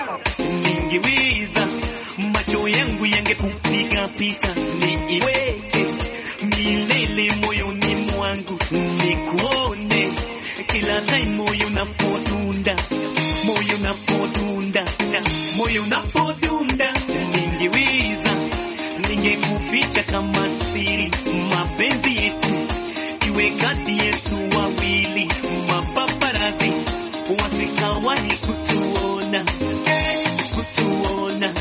Ningeweza macho yangu yangekupiga picha niiweke milele moyoni mwangu, nikuone kila time moyo unapodunda, moyo unapodunda, moyo unapodunda. Ningeweza ningekuficha kama siri, mapenzi yetu iwe kati yetu wawili, mapaparazi wasikawahi kutuona, kutuona,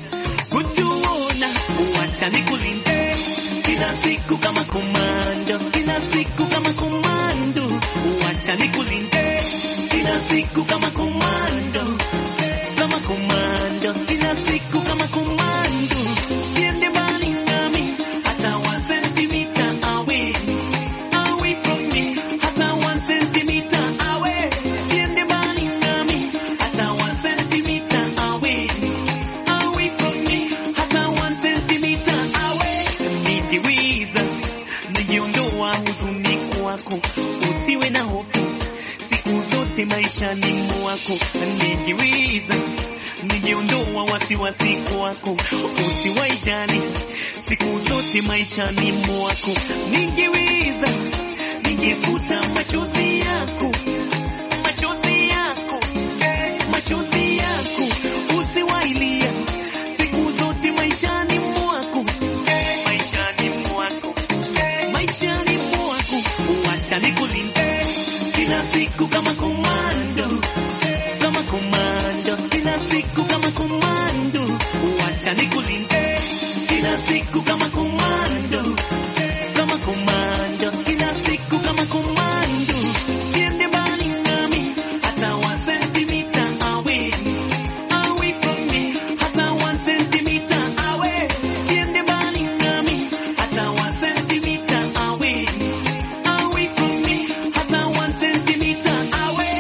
kutuona. Wacha nikulinde kila siku kama komando, kila siku kama komando. Wacha nikulinde kila siku kama komando, kama komando, kila siku kama komando. Siende mbali nami, hata one centimeter away, away from me, hata one centimeter away. Siende mbali nami, hata one centimeter away, away from me, hata one centimeter away. Nijiwiza, nijiondoa huzuni kwako, usiwe na hofu siku zote maishani mwako. Nijiwiza, nijiondoa wasiwasi kwako, usiwaijali siku zote maishani mwako. Nijiwiza, nijifuta machozi yako, machozi yako, machozi yako, usiwailia siku zote maishani mwako, maishani mwako, maishani mwako. Wacha nikulinde kila siku kama komando, kama komando, kila siku kama komando. Wacha nikulinde kila siku kama komando, kama komando, kila siku kama komando. Siende mbali nami, hata one centimeter away, away from me, hata one centimeter away. Siende mbali nami, hata one centimeter away, away from me, hata one centimeter away,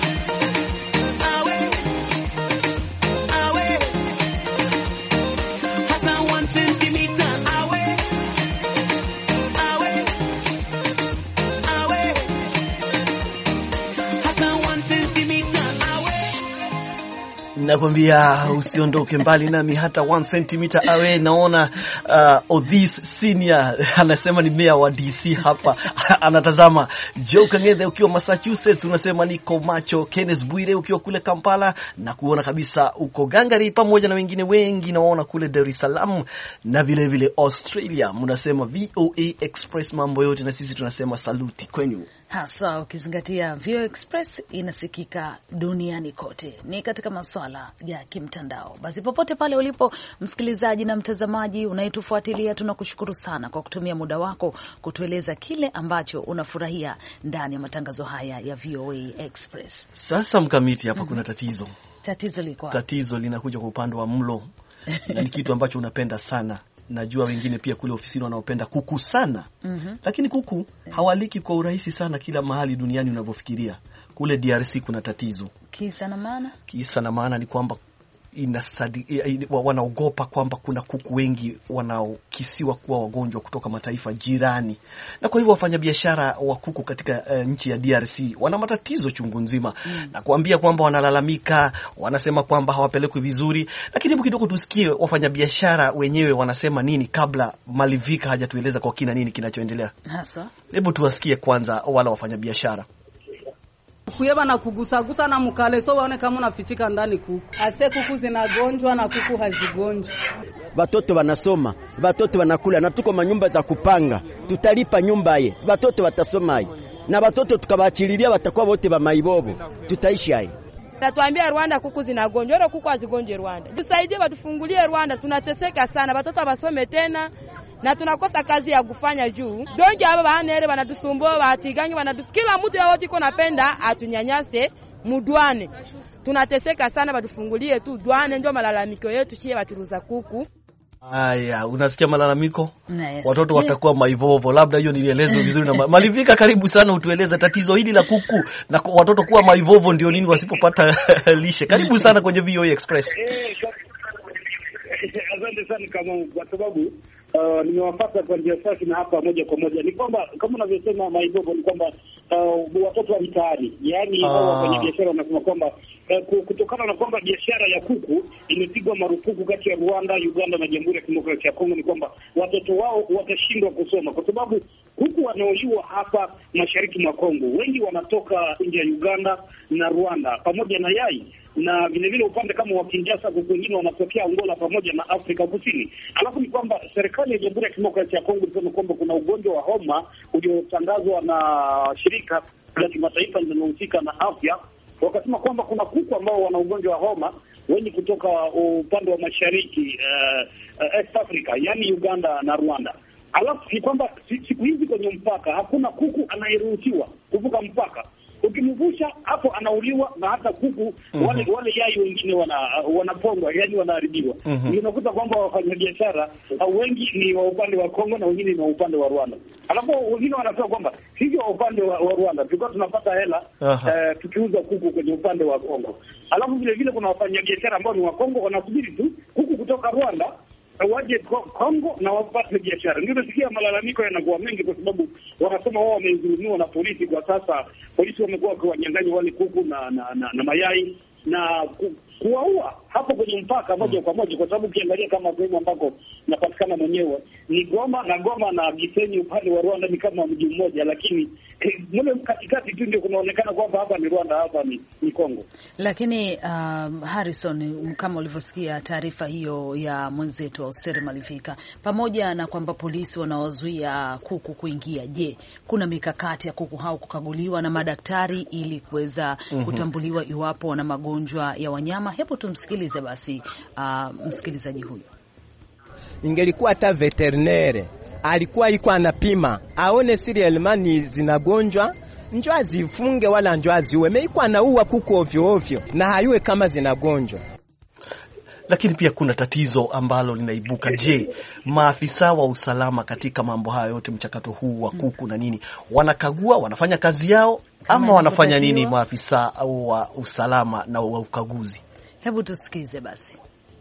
away, away, hata one centimeter away, away, away, hata one centimeter away. Nakwambia usiondoke mbali nami hata one centimeter away. Naona uh, Odhis Senior anasema ni mayor wa D C hapa anatazama. Joe Kang'ethe ukiwa Massachusetts unasema niko macho. Kenneth Bwire ukiwa kule Kampala na kuona kabisa uko gangari, pamoja na wengine wengi naona kule Dar es Salaam na vile vile Australia. Mnasema V O A Express mambo yote, na sisi tunasema saluti kwenu. Hasa ukizingatia V O A Express inasikika duniani kote, ni katika masuala ya kimtandao. Basi popote pale ulipo msikilizaji na mtazamaji unayetufuatilia, tunakushukuru sana kwa kutumia muda wako kutueleza kile ambacho unafurahia ndani ya matangazo haya ya V O A Express. Sasa mkamiti hapa, mm-hmm. kuna tatizo. Tatizo liko. Tatizo linakuja kwa upande wa mlo. Na ni kitu ambacho unapenda sana. Najua wengine pia kule ofisini wanaopenda kuku sana. Mm-hmm. Lakini kuku hawaliki kwa urahisi sana kila mahali duniani unavyofikiria. Kule D R C kuna tatizo. Kisa na maana? Kisa na maana ni kwamba inasadi, wanaogopa kwamba kuna kuku wengi wanaokisiwa kuwa wagonjwa kutoka mataifa jirani. Na kwa hivyo wafanyabiashara wa kuku katika uh, nchi ya D R C wana matatizo chungu nzima. Mm. Na kuambia kwamba wanalalamika, wanasema kwamba hawapelekwi vizuri. Lakini hebu kidogo tusikie wafanyabiashara wenyewe wanasema nini kabla Malivika hajatueleza kwa kina nini kinachoendelea. Hasa. Hebu tuwasikie kwanza wala wafanyabiashara. Kuyeba na kugusa gusa na mkale so waone kama unafichika ndani kuku. Ase kuku zinagonjwa na kuku hazigonjwa. Watoto wanasoma, watoto wanakula, na tuko manyumba za kupanga. Tutalipa nyumba ye, watoto watasoma ye. Na watoto tukawaachililia watakuwa wote ba maibobo. Tutaishi hai. Tatuambia Rwanda kuku zinagonjwa, kuku hazigonje Rwanda. Tusaidie watufungulie Rwanda, tunateseka sana. Watoto wasome tena. na tunakosa kazi ya kufanya juu. Donge hapa bahanere wanatusumbua, watigangi wanatusikila, mtu yote iko napenda atunyanyase mudwane. Tunateseka sana, batufungulie tu dwane, ndio malalamiko yetu chie baturuza kuku. Aya, unasikia malalamiko? Nice. Watoto watakuwa maivovo. Labda hiyo nilielezwa vizuri na Malivika. Karibu sana utueleze tatizo hili la kuku na watoto kuwa maivovo ndio nini wasipopata lishe. Karibu sana kwenye V O A Express. Asante sana kama kwa sababu uh, nimewapata kwa njia safi na hapa moja kwa moja. Ni kwamba kama unavyosema maivovo ni kwamba uh, watoto wa mitaani, yaani hao wafanya biashara wanasema kwamba uh, kutokana na kwamba biashara ya kuku imepigwa marufuku kati ya Rwanda, Uganda na Jamhuri ya Kidemokrasia ya Kongo, ni kwamba watoto wao watashindwa kusoma kwa sababu kuku wanaoliwa hapa mashariki mwa Kongo wengi wanatoka nje ya Uganda na Rwanda pamoja na yai, na vile vile upande kama wa Kinshasa kuku wengine wanatokea Angola pamoja na Afrika Kusini. Alafu ni kwamba serikali ya Jamhuri ya Kidemokrasia ya Kongo ilisema kwamba kuna ugonjwa wa homa uliotangazwa na shirika la kimataifa linalohusika na afya, wakasema kwamba kuna kuku ambao wana ugonjwa wa homa wengi kutoka upande wa mashariki uh, uh, East Africa, yani Uganda na Rwanda. Alafu ni kwamba siku hizi kwenye mpaka hakuna kuku anayeruhusiwa kuvuka mpaka. Ukimvusha hapo anauliwa, na hata kuku mm-hmm. wale wale yai wengine wana wanapongwa, yani wanaharibiwa. Mm-hmm. Unakuta kwamba wafanyabiashara wengi ni wa upande wa Kongo na wengine ni wa upande wa Rwanda. Alafu wengine wanasema kwamba sisi wa upande wa, wa Rwanda tulikuwa tunapata hela uh, tukiuza kuku kwenye upande wa Kongo. Alafu vile vile kuna wafanyabiashara ambao ni wa Kongo wanasubiri tu kuku kutoka Rwanda waje Kongo na wapate biashara. Ndio nasikia malalamiko yanakuwa mengi kwa sababu wanasema wao wamezulumiwa na polisi. Kwa sasa polisi wamekuwa wakiwanyang'anya wale kuku na na, na, na mayai na ku, kuwaua hapo kwenye mpaka moja kwa moja, kwa sababu ukiangalia kama sehemu ambako napatikana mwenyewe ni Goma, na Goma na Gisenyi upande wa Rwanda ni kama mji mmoja, lakini eh, mule katikati tu ndio kunaonekana kwamba hapa ni Rwanda, hapa ni, ni Kongo. Lakini um, Harrison, kama ulivyosikia taarifa hiyo ya mwenzetu Austeri Malivika, pamoja na kwamba polisi wanawazuia kuku kuingia, je, kuna mikakati ya kuku hao kukaguliwa na madaktari ili kuweza mm-hmm. kutambuliwa iwapo wana magonjwa ya wanyama? Hebu tumsikilize basi uh, msikilizaji huyu. Ingelikuwa hata veterinary alikuwa iko anapima aone serialmani zinagonjwa, njoo azifunge wala njoo aziwe. Meiko anaua kuku ovyo ovyo na hayue kama zinagonjwa. Lakini pia kuna tatizo ambalo linaibuka. Je, maafisa wa usalama katika mambo haya yote, mchakato huu wa kuku na nini, wanakagua, wanafanya kazi yao ama wanafanya nini maafisa wa usalama na wa ukaguzi? Hebu tusikize basi.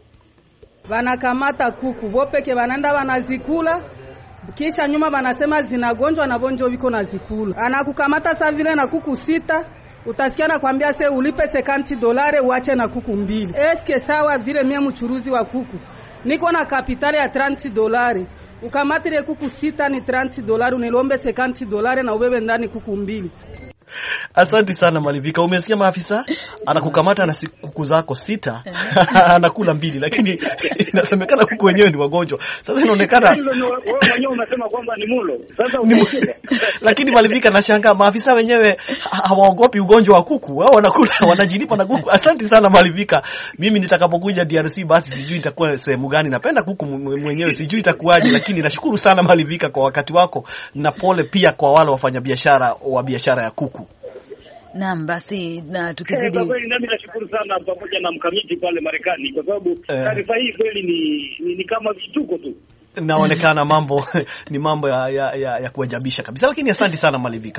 Wanakamata kuku bopeke, wanaenda wanazikula, kisha nyuma wanasema zinagonjwa na bonjo viko na zikula. Anakukamata saa vile na kuku sita, utasikia na kwambia se ulipe sekanti dolare uache na kuku mbili. Eske sawa vile mie mchuruzi wa kuku niko na kapitali ya trenti dolare, ukamatire kuku sita ni trenti dolare, unilombe sekanti dolare na ubebe ndani kuku mbili. Asante sana Malivika. Umesikia maafisa anakukamata na kuku zako sita anakula mbili, lakini inasemekana kuku wenyewe ni wagonjwa. Sasa inaonekana wewe mwenyewe unasema kwamba ni mulo. Sasa umesikia. Lakini Malivika, nashangaa maafisa wenyewe hawaogopi ugonjwa wa kuku, wao wanakula wanajilipa na kuku. Asante sana Malivika. Mimi nitakapokuja D R C basi sijui itakuwa sehemu gani. Napenda kuku mwenyewe, sijui itakuwaje, lakini nashukuru sana Malivika kwa wakati wako, na pole pia kwa wale wafanyabiashara wa biashara ya kuku. Naam, basi na tukizidi. Kwa kweli nami nashukuru sana pamoja na mkamiti pale Marekani, kwa sababu taarifa hii kweli ni, ni ni kama vituko tu. Naonekana mambo ni mambo ya ya, ya, ya kuajabisha kabisa, lakini asante sana Malivika.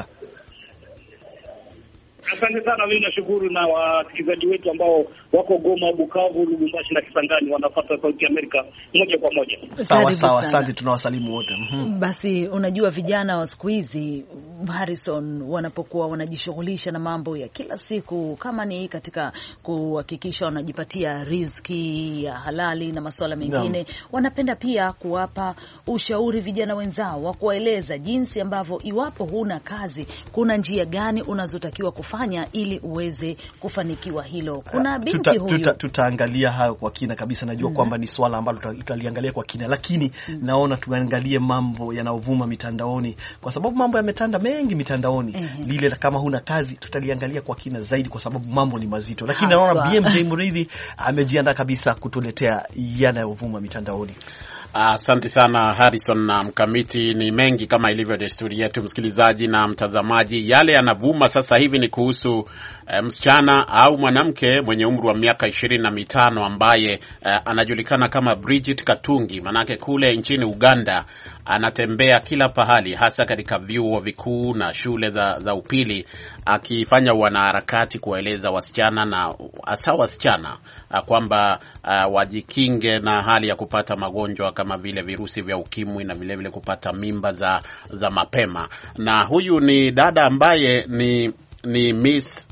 Asante sana, mimi nashukuru, na wasikilizaji wetu ambao wako Goma, Bukavu, Lubumbashi na Kisangani wanafuata Sauti ya Amerika moja kwa moja. Sawa sawa, asante, tunawasalimu wote. Mm-hmm. Basi unajua vijana wa siku hizi Harrison, wanapokuwa wanajishughulisha na mambo ya kila siku, kama ni katika kuhakikisha wanajipatia riziki ya halali na masuala mengine, no. wanapenda pia kuwapa ushauri vijana wenzao, wa kuwaeleza jinsi ambavyo iwapo huna kazi kuna njia gani unazotakiwa kufanya ili uweze kufanikiwa hilo. Kuna binti tuta, huyu tuta, tutaangalia hayo kwa kina kabisa. Najua mm-hmm. kwamba ni swala ambalo tutaliangalia kwa kina, lakini mm-hmm. naona tuangalie mambo yanayovuma mitandaoni, kwa sababu mambo yametanda mengi mitandaoni. Uh-huh. Lile kama huna kazi tutaliangalia kwa kina zaidi kwa sababu mambo ni mazito. Lakini naona B M J Muridhi amejiandaa kabisa kutuletea yanayovuma mitandaoni. Asante uh, sana Harrison na Mkamiti. Ni mengi kama ilivyo desturi yetu, msikilizaji na mtazamaji. Yale yanavuma sasa hivi ni kuhusu uh, msichana au mwanamke mwenye umri wa miaka ishirini na mitano ambaye uh, anajulikana kama Bridget Katungi. Manake kule nchini Uganda anatembea kila pahali, hasa katika vyuo vikuu na shule za, za upili, akifanya wanaharakati kueleza wasichana na hasa wasichana uh, kwamba uh, wajikinge na hali ya kupata magonjwa kama vile virusi vya ukimwi na vile vile kupata mimba za za mapema. Na huyu ni dada ambaye ni ni Miss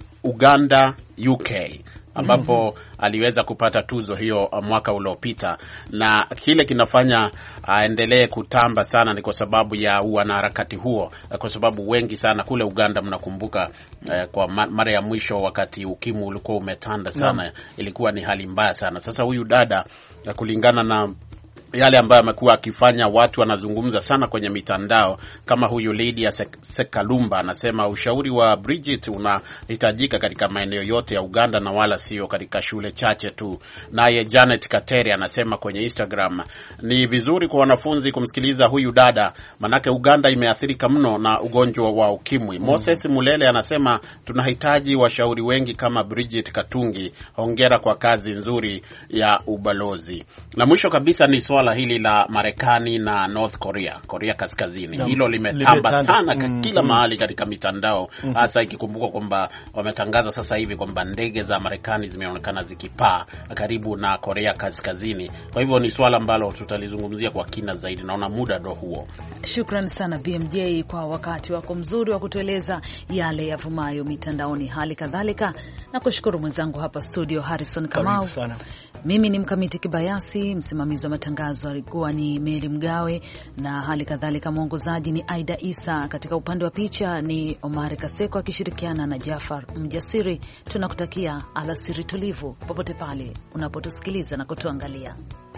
Uganda U K ambapo mm-hmm. aliweza kupata tuzo hiyo mwaka uliopita, na kile kinafanya aendelee kutamba sana ni kwa sababu ya wanaharakati huo, kwa sababu wengi sana kule Uganda mnakumbuka eh, kwa mara ya mwisho wakati ukimwi ulikuwa umetanda sana, yeah. ilikuwa ni hali mbaya sana. Sasa huyu dada kulingana na yale ambayo amekuwa akifanya, watu wanazungumza sana kwenye mitandao, kama huyu Lydia Sekalumba anasema ushauri wa Bridget unahitajika katika maeneo yote ya Uganda na wala sio katika shule chache tu. Naye Janet Kateri anasema kwenye Instagram, ni vizuri kwa wanafunzi kumsikiliza huyu dada, manake Uganda imeathirika mno na ugonjwa wa ukimwi. Mm. Moses Mulele anasema tunahitaji washauri wengi kama Bridget Katungi, hongera kwa kazi nzuri ya ubalozi. Na mwisho kabisa ni swala hili la Marekani na North Korea, Korea Kaskazini. No. Hilo limetamba sana mm, kila mm. mahali katika mitandao, hasa mm. ikikumbuka kwamba wametangaza sasa hivi kwamba ndege za Marekani zimeonekana zikipaa karibu na Korea Kaskazini. Kwa hivyo ni swala ambalo tutalizungumzia kwa kina zaidi. Naona muda ndo huo. Shukran sana B M J kwa wakati wako mzuri wa kutueleza yale yavumayo mitandaoni. Hali kadhalika na kushukuru mwenzangu hapa studio Harrison Kamau. Mimi ni Mkamiti Kibayasi, msimamizi wa matangazo alikuwa ni Meli Mgawe, na hali kadhalika mwongozaji ni Aida Isa. Katika upande wa picha ni Omar Kaseko akishirikiana na Jafar Mjasiri. Tunakutakia alasiri tulivu popote pale unapotusikiliza na kutuangalia.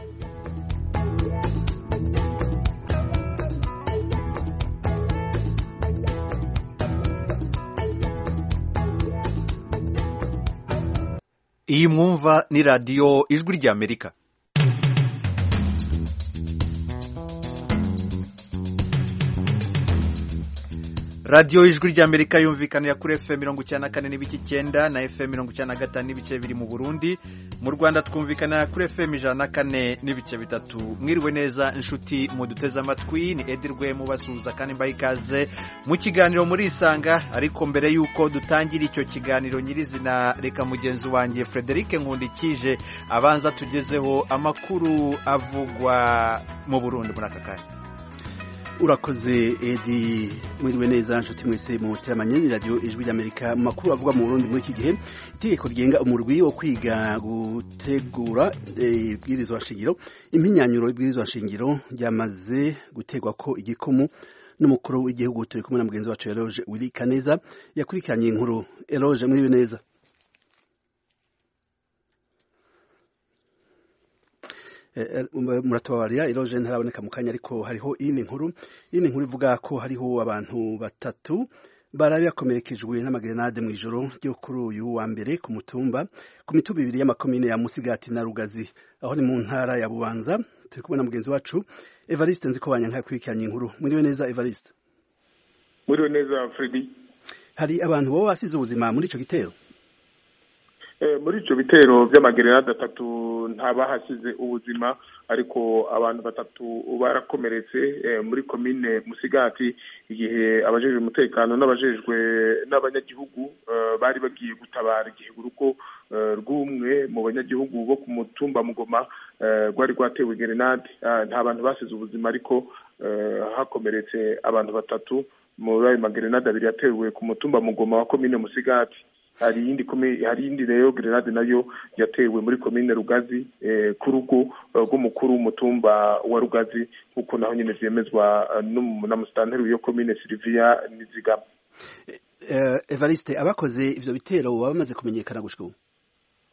Iyi mwumva ni radio Ijwi rya Amerika. Radio Ijwi rya Amerika yumvikanira kuri F M mirongo icyenda na kane n'ibice icyenda na F M mirongo icyenda na gatanu n'ibice biri mu Burundi. Mu Rwanda twumvikana kuri F M ijana na kane n'ibice bitatu. Mwiriwe neza inshuti muduteze amatwi, ni Edirwe mubasuza kandi mbaye ikaze mu kiganiro muri Isanga. Ariko mbere yuko dutangira icyo kiganiro nyirizina, reka mugenzi wanjye Frederic Nkundikije abanza tugezeho amakuru avugwa mu Burundi muri aka kanya. Urakoze Edi, mwiriwe neza nshuti mwese mu teramanye radio Ijwi rya Amerika. Mu makuru avuga mu Burundi muri iki gihe, itegeko rigenga umurwi wo kwiga gutegura ibwirizwa shingiro, impinyanyuro y'ibwirizwa shingiro ryamaze gutegwa ko igikomo n'umukuru w'igihugu. Turi kumwe na mugenzi wacu Eloge Willy Kaneza yakurikiranye inkuru. Eloge, mwiriwe neza. Muratabarira Eloge ntaraboneka mu kanya, ariko hariho iyi nkuru iyi nkuru ivuga ko hariho abantu batatu barabiyakomerekejwe n'amagrenade mu ijoro ryo kuri uyu wa mbere ku mutumba ku mituba ibiri y'amakomine ya Musigati na Rugazi, aho ni mu ntara ya Bubanza. Turi kumwe na mugenzi wacu Evariste Nzikobanya nkakurikiranye inkuru. Mwiriwe neza Evariste. Mwiriwe neza Freddy. Hari abantu bo basize ubuzima muri ico gitero? Muri icyo bitero by'amagrenade atatu ntabahasize ubuzima, ariko abantu batatu barakomeretse muri komine Musigati igihe abajejwe umutekano n'abajejwe n'abanyagihugu bari bagiye gutabara igihe urugo rw'umwe mu banyagihugu bo ku mutumba Mugoma rwari rwatewe grenade. Nta bantu basize ubuzima, ariko hakomeretse abantu batatu muri ayo magrenade abiri yatewe ku mutumba Mugoma wa komine Musigati. Hari indi kome hari indi rero grenade nayo yatewe muri komine Rugazi eh, ku rugo rw'umukuru w'umutumba wa Rugazi, kuko naho nyine vyemezwa na mustanteru yo komine Silvia Nizigama. Eh, Evariste, abakoze ivyo bitero bamaze kumenyekana gushika ubu?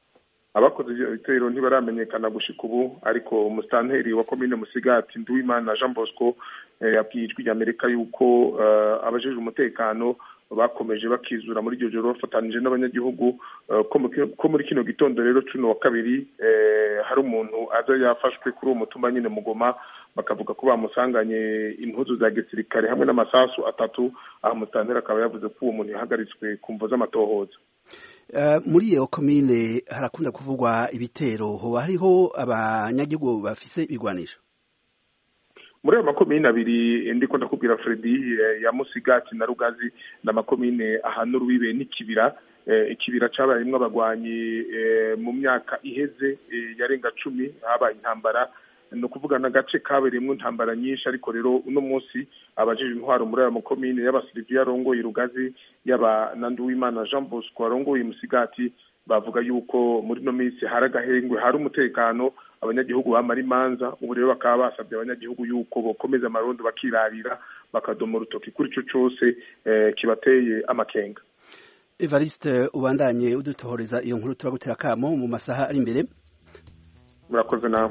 abakoze ivyo bitero ntibaramenyekana gushika ubu, ariko umusitanteri wa komine Musigati Nduwimana Jean Bosco yabwiye ijwi ry'Amerika yuko abajejwe umutekano bakomeje bakizura muri iryo joro bafatanije n'abanyagihugu ko muri kino gitondo rero cuno wa kabiri hari umuntu aza yafashwe kuri uwo mutumba nyine Mugoma, bakavuga ko bamusanganye impuzu za gisirikare hamwe n'amasasu atatu. aho umusitanteri akaba yavuze ko uwo muntu yahagaritswe ku mvo z'amatohoza. Uh, muri iyo komine harakunda kuvugwa ibitero, hoba hariho abanyagihugu bafise ibigwanisho? Muri ayo makomine abiri ndiko ndakubwira Fredy, ya Musigati na Rugazi, na makomine ahantu rubibe n'ikibira. Ikibira cabayemwo abagwanyi mu myaka iheze yarenga cumi, habaye intambara, no kuvuga na gace kabereyemwo intambara nyinshi. Ariko rero uno munsi abajije intwaro muri ayo makomine y'abasiriviya arongoye Rugazi, yaba na Nduwimana Jean Bosco arongoye Musigati, bavuga yuko muri no minsi hari agahengwe, hari umutekano, abanyagihugu bamara imanza. Ubu rero bakaba basabye abanyagihugu yuko bokomeza amarondo bakirarira, bakadoma urutoki kuri ico cose eh, kibateye amakenga. Evariste, ubandanye udutohoreza iyo nkuru, turagutera kamo mu masaha ari imbere. Murakoze nawe.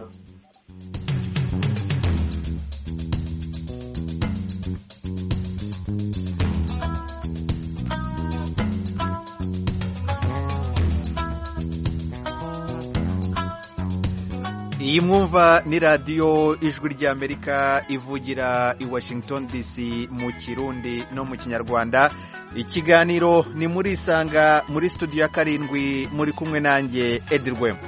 Iyi mwumva ni radiyo ijwi ry'Amerika ivugira i Washington D C mu Kirundi no mu Kinyarwanda. Ikiganiro ni muri Isanga, muri studio ya karindwi, muri kumwe nanjye Edi Rwema.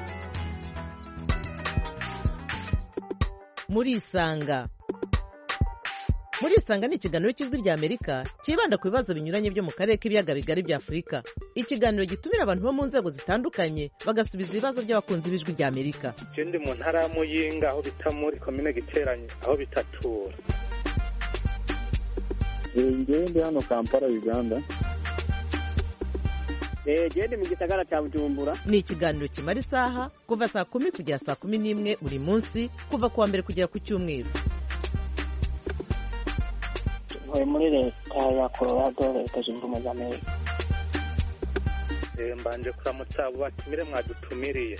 Muri Isanga Muri Isanga ni ikiganiro cy'ijwi ry'Amerika kibanda ku bibazo binyuranye byo mu karere k'ibiyaga bigari bya Afurika. Ikiganiro gitumira abantu bo mu nzego zitandukanye bagasubiza ibibazo by'abakunzi b'ijwi ry'Amerika. Je ndi mu ntara ya Muyinga, aho bita muri komine Giteranye, aho bitatura. Ngewe ndi hano Kampala, Uganda. Eh, je ndi mu gisagara cya Bujumbura. Ni ikiganiro kimara isaha kuva saa kumi kugera saa kumi n'imwe buri munsi, kuva kuwa mbere kugera ku cyumweru. Ntuye muri leta ya Colorado, leta zunze ubumwe za Amerika. Eh, mbanje kuramutsa abo batumire mwadutumiriye.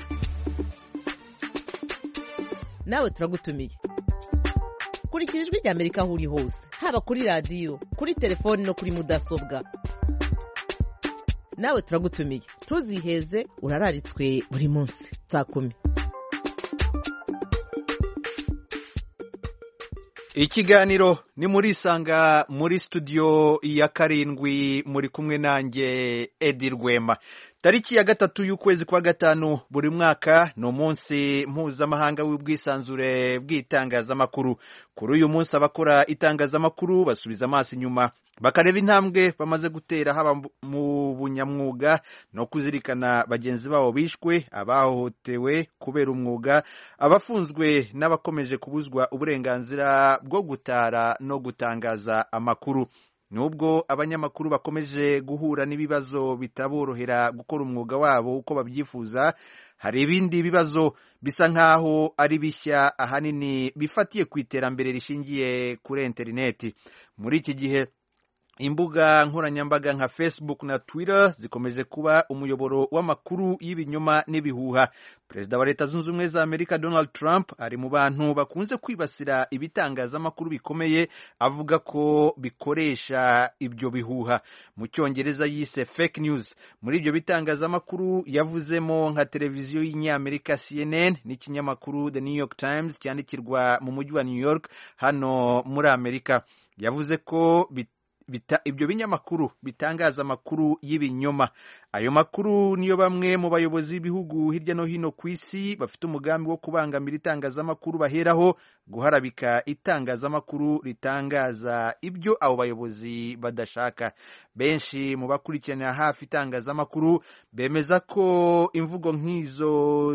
Nawe turagutumiye. Kurikira ijwi ry'Amerika aho uri hose, haba kuri radiyo, kuri telefoni no kuri mudasobwa. Nawe turagutumiye, ntuziheze, urararitswe buri munsi saa kumi. Ikiganiro ni muri Isanga, muri studio ya karindwi, muri kumwe nanjye Edi Rwema. Tariki ya gatatu y'ukwezi kwa gatanu buri mwaka no munsi mpuzamahanga w'ubwisanzure bw'itangazamakuru. Kuri uyu munsi abakora itangazamakuru basubiza amaso inyuma, bakareba intambwe bamaze gutera, haba mu bunyamwuga no kuzirikana bagenzi babo bishwe, abahohotewe kubera umwuga, abafunzwe n'abakomeje kubuzwa uburenganzira bwo gutara no gutangaza amakuru. Nubwo abanyamakuru bakomeje guhura n'ibibazo bitaborohera gukora umwuga wabo uko babyifuza, hari ibindi bibazo bisa nkaho ari bishya, ahanini bifatiye ku iterambere rishingiye kuri interineti. Muri iki gihe imbuga nkoranyambaga nka Facebook na Twitter zikomeje kuba umuyoboro w'amakuru y'ibinyoma n'ibihuha. Perezida wa Leta Zunze Ubumwe za Amerika Donald Trump ari mu bantu bakunze kwibasira ibitangazamakuru bikomeye, avuga ko bikoresha ibyo bihuha. Mu Cyongereza yise fake news. Muri ibyo bitangazamakuru yavuzemo nka televiziyo y'Inyamerika C N N n'ikinyamakuru The New York Times cyandikirwa mu mujyi wa New York hano muri Amerika. Yavuze ko bit Bita, ibyo binyamakuru bitangaza amakuru y'ibinyoma. Ayo makuru niyo bamwe mu bayobozi b'ibihugu hirya no hino ku isi bafite umugambi wo kubangamira itangazamakuru baheraho guharabika itangazamakuru ritangaza ibyo abo bayobozi badashaka. Benshi mu bakurikirana hafi itangazamakuru bemeza ko imvugo nk'izo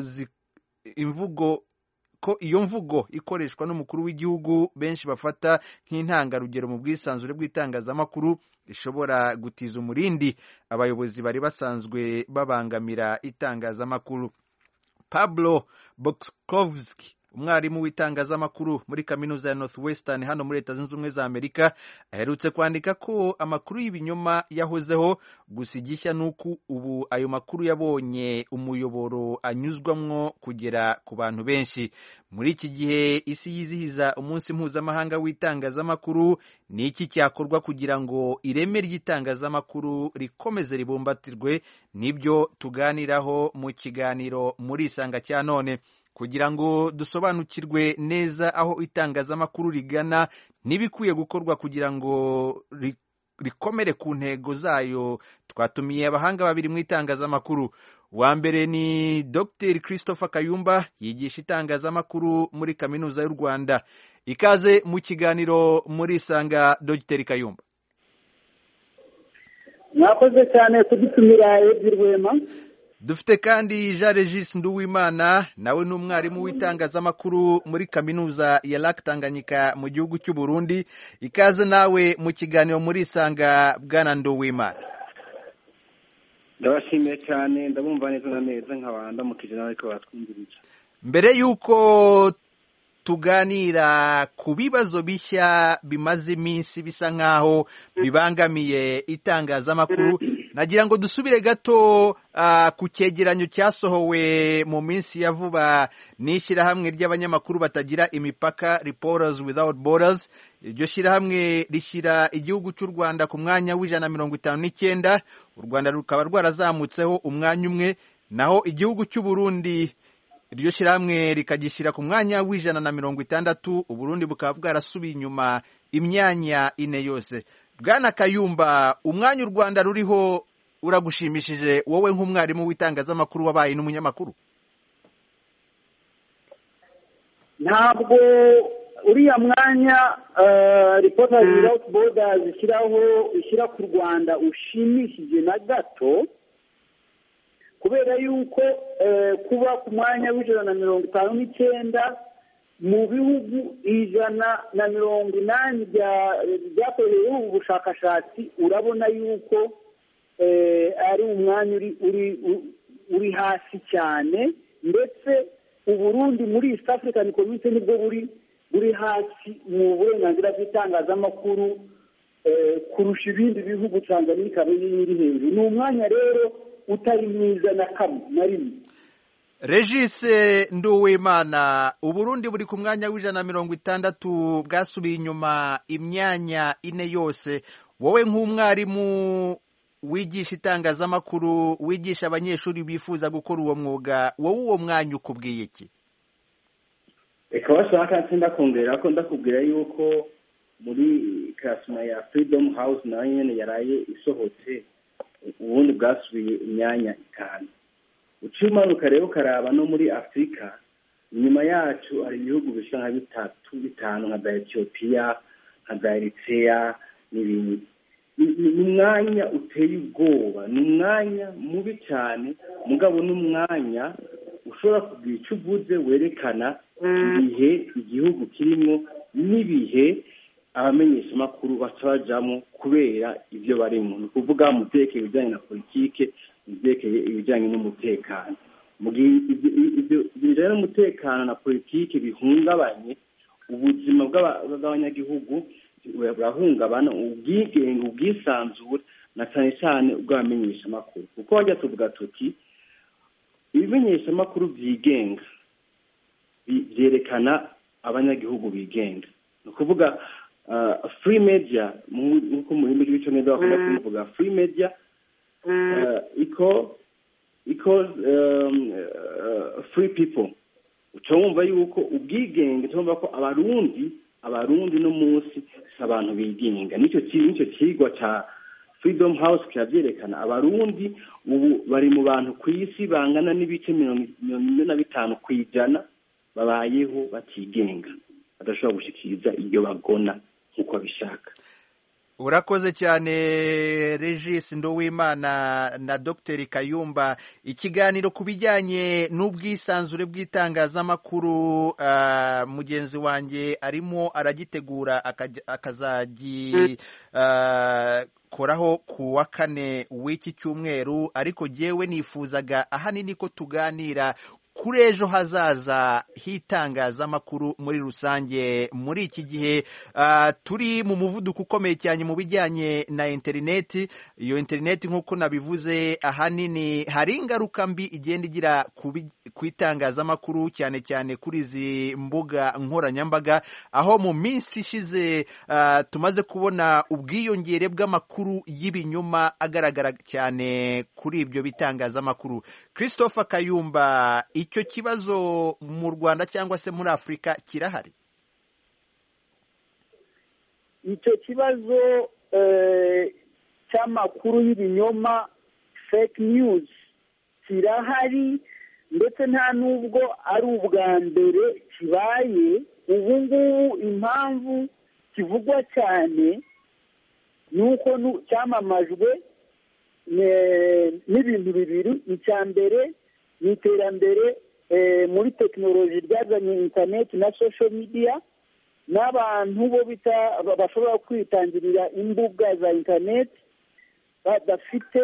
imvugo ko iyo mvugo ikoreshwa n'umukuru w'igihugu benshi bafata nk'intangarugero mu bwisanzure bw'itangazamakuru ishobora gutiza umurindi abayobozi bari basanzwe babangamira itangazamakuru. Pablo Boxkovski umwarimu w'itangazamakuru muri kaminuza ya Northwestern hano muri Leta Zunze Ubumwe za Amerika, aherutse kwandika ko amakuru y'ibinyoma yahozeho, gusa igishya nuko ubu ayo makuru yabonye umuyoboro anyuzwamwo kugera ku bantu benshi. Muri iki gihe isi yizihiza umunsi mpuzamahanga w'itangazamakuru, ni iki cyakorwa kugira ngo ireme ry'itangazamakuru rikomeze ribumbatirwe? Nibyo tuganiraho mu kiganiro muri Isanga cya none. Kugira ngo dusobanukirwe neza aho itangazamakuru rigana n'ibikwiye gukorwa kugira ngo rikomere ku ntego zayo, twatumiye abahanga babiri mu itangazamakuru. Wa mbere ni Doctor Christopher Kayumba, yigisha itangazamakuru muri Kaminuza y'u Rwanda. Ikaze mu kiganiro muri Isanga, Doctor Kayumba. Mwakoze cyane kudutumira Rwema. Dufite kandi Jean Regis Nduwimana, nawe ni umwarimu w'itangazamakuru muri Kaminuza ya Lac Tanganyika mu gihugu cy'u Burundi. Ikaze nawe mu kiganiro muri Isanga, Bwana Nduwimana. Ndabashimiye cyane, ndabumva neza na neza nk'abanda mu kijana ariko batwumviriza. Mbere yuko tuganira ku bibazo bishya bimaze iminsi bisa nkaho bibangamiye itangazamakuru, nagira ngo dusubire gato uh, ku cyegeranyo cyasohowe mu minsi ya vuba n'ishyirahamwe ry'abanyamakuru batagira imipaka, Reporters Without Borders. Iryo shyirahamwe rishyira igihugu cy'u Rwanda ku mwanya w'ijana mirongo itanu n'icyenda, u Rwanda rukaba rwarazamutseho umwanya umwe, naho igihugu cy'u Burundi iryo shyirahamwe rikagishyira ku mwanya w'ijana na mirongo itandatu, u Burundi bukaba bwarasubiye inyuma imyanya ine yose. Bwana Kayumba, umwanya u Rwanda ruriho uragushimishije wowe nk'umwarimu w'itangazamakuru wabaye n'umunyamakuru? Ntabwo uriya mwanya uh, Reporters Without Borders ishyiraho ishyira ku Rwanda ushimishije na gato, kubera yuko uh, kuba ku mwanya w'ijana na mirongo itanu n'icyenda mu bihugu ijana na mirongo inani byakoreweho ubu bushakashatsi, urabona yuko ari umwanya uri uri uri hasi cyane, ndetse u Burundi muri East African Community nibwo buri buri hasi mu burenganzira bw'itangazamakuru kurusha ibindi bihugu. Tanzania ikaba iri hejuru. Ni umwanya rero utari mwiza na kamwe na rimwe. Regis Nduwimana, u Burundi buri ku mwanya w'ijana na mirongo itandatu, bwasubiye inyuma imyanya ine yose. Wowe nk'umwarimu wigisha itangazamakuru, wigisha abanyeshuri bifuza gukora uwo mwuga, wowe uwo mwanya ukubwiye iki? Eka bashaka nsinda kongera ko ndakubwira yuko muri classroom ya Freedom House nayo nyene yaraye isohotse, ubundi bwasubiye imyanya itanu. Ucimanuka rero karaba no muri Afrika, nyuma yacu hari ibihugu bisa nka bitatu bitanu nka Ethiopia, nka Eritrea n'ibindi. Ni umwanya uteye ubwoba, ni umwanya mubi cyane, mugabo n'umwanya ushobora kugira icyo uvuze werekana ibihe igihugu kirimo n'ibihe abamenyesha makuru bacajamo kubera ibyo barimo. Ni kuvuga mu byerekeye ibijyanye na politike, mu byerekeye ibijyanye n'umutekano. Mu gihe ibyo bijyanye n'umutekano na politike bihungabanye ubuzima bw'abanyagihugu, burahungabana ubwigenge, ubwisanzure, na cyane cyane ubw'abamenyesha makuru. Kuko wajya tuvuga tuti ibimenyesha makuru byigenga byerekana abanyagihugu bigenga. Ni ukuvuga uh, free media, nk'uko mu rurimi rw'icyongereza bakunda kuvuga free media uh, equals equals um, uh, free people. Ucumva yuko ubwigenge, tumva ko abarundi abarundi no munsi abantu bigenga. Nicyo nicyo kigwa cha Freedom House cyabyerekana abarundi ubu bari mu bantu ku isi bangana n'ibice mirongo ine na bitanu kwijana babayeho batigenga, badashobora gushikiriza ibyo bagona nk'uko bishaka. Urakoze cyane Regis Nduwimana na Doctor Kayumba. Ikiganiro ku bijyanye n'ubwisanzure bw'itangazamakuru, uh, mugenzi wanjye arimo aragitegura akazagi uh, koraho ku wa kane w'iki cyumweru, ariko jewe nifuzaga ahanini ko tuganira kuri ejo hazaza hitangazamakuru muri rusange muri iki gihe uh, turi mu muvuduko ukomeye cyane mu bijyanye na interineti. Iyo interineti nk'uko nabivuze ahanini hari ingaruka mbi igenda igira ku itangazamakuru cyane cyane kuri izi mbuga nkoranyambaga, aho mu minsi ishize uh, tumaze kubona ubwiyongere bw'amakuru y'ibinyoma agaragara cyane kuri ibyo bitangazamakuru. Christopher Kayumba, icyo kibazo mu Rwanda cyangwa se muri Afurika kirahari? Icyo kibazo cy'amakuru y'ibinyoma fake news kirahari, ndetse nta nubwo ari ubwa mbere kibaye. Ubu ngubu impamvu kivugwa cyane ni uko cyamamajwe n'ibintu bibiri. Icya mbere ni iterambere muri tekinoloji ryazanye interineti na social media, n'abantu bo bita bashobora kwitangirira imbuga za interineti badafite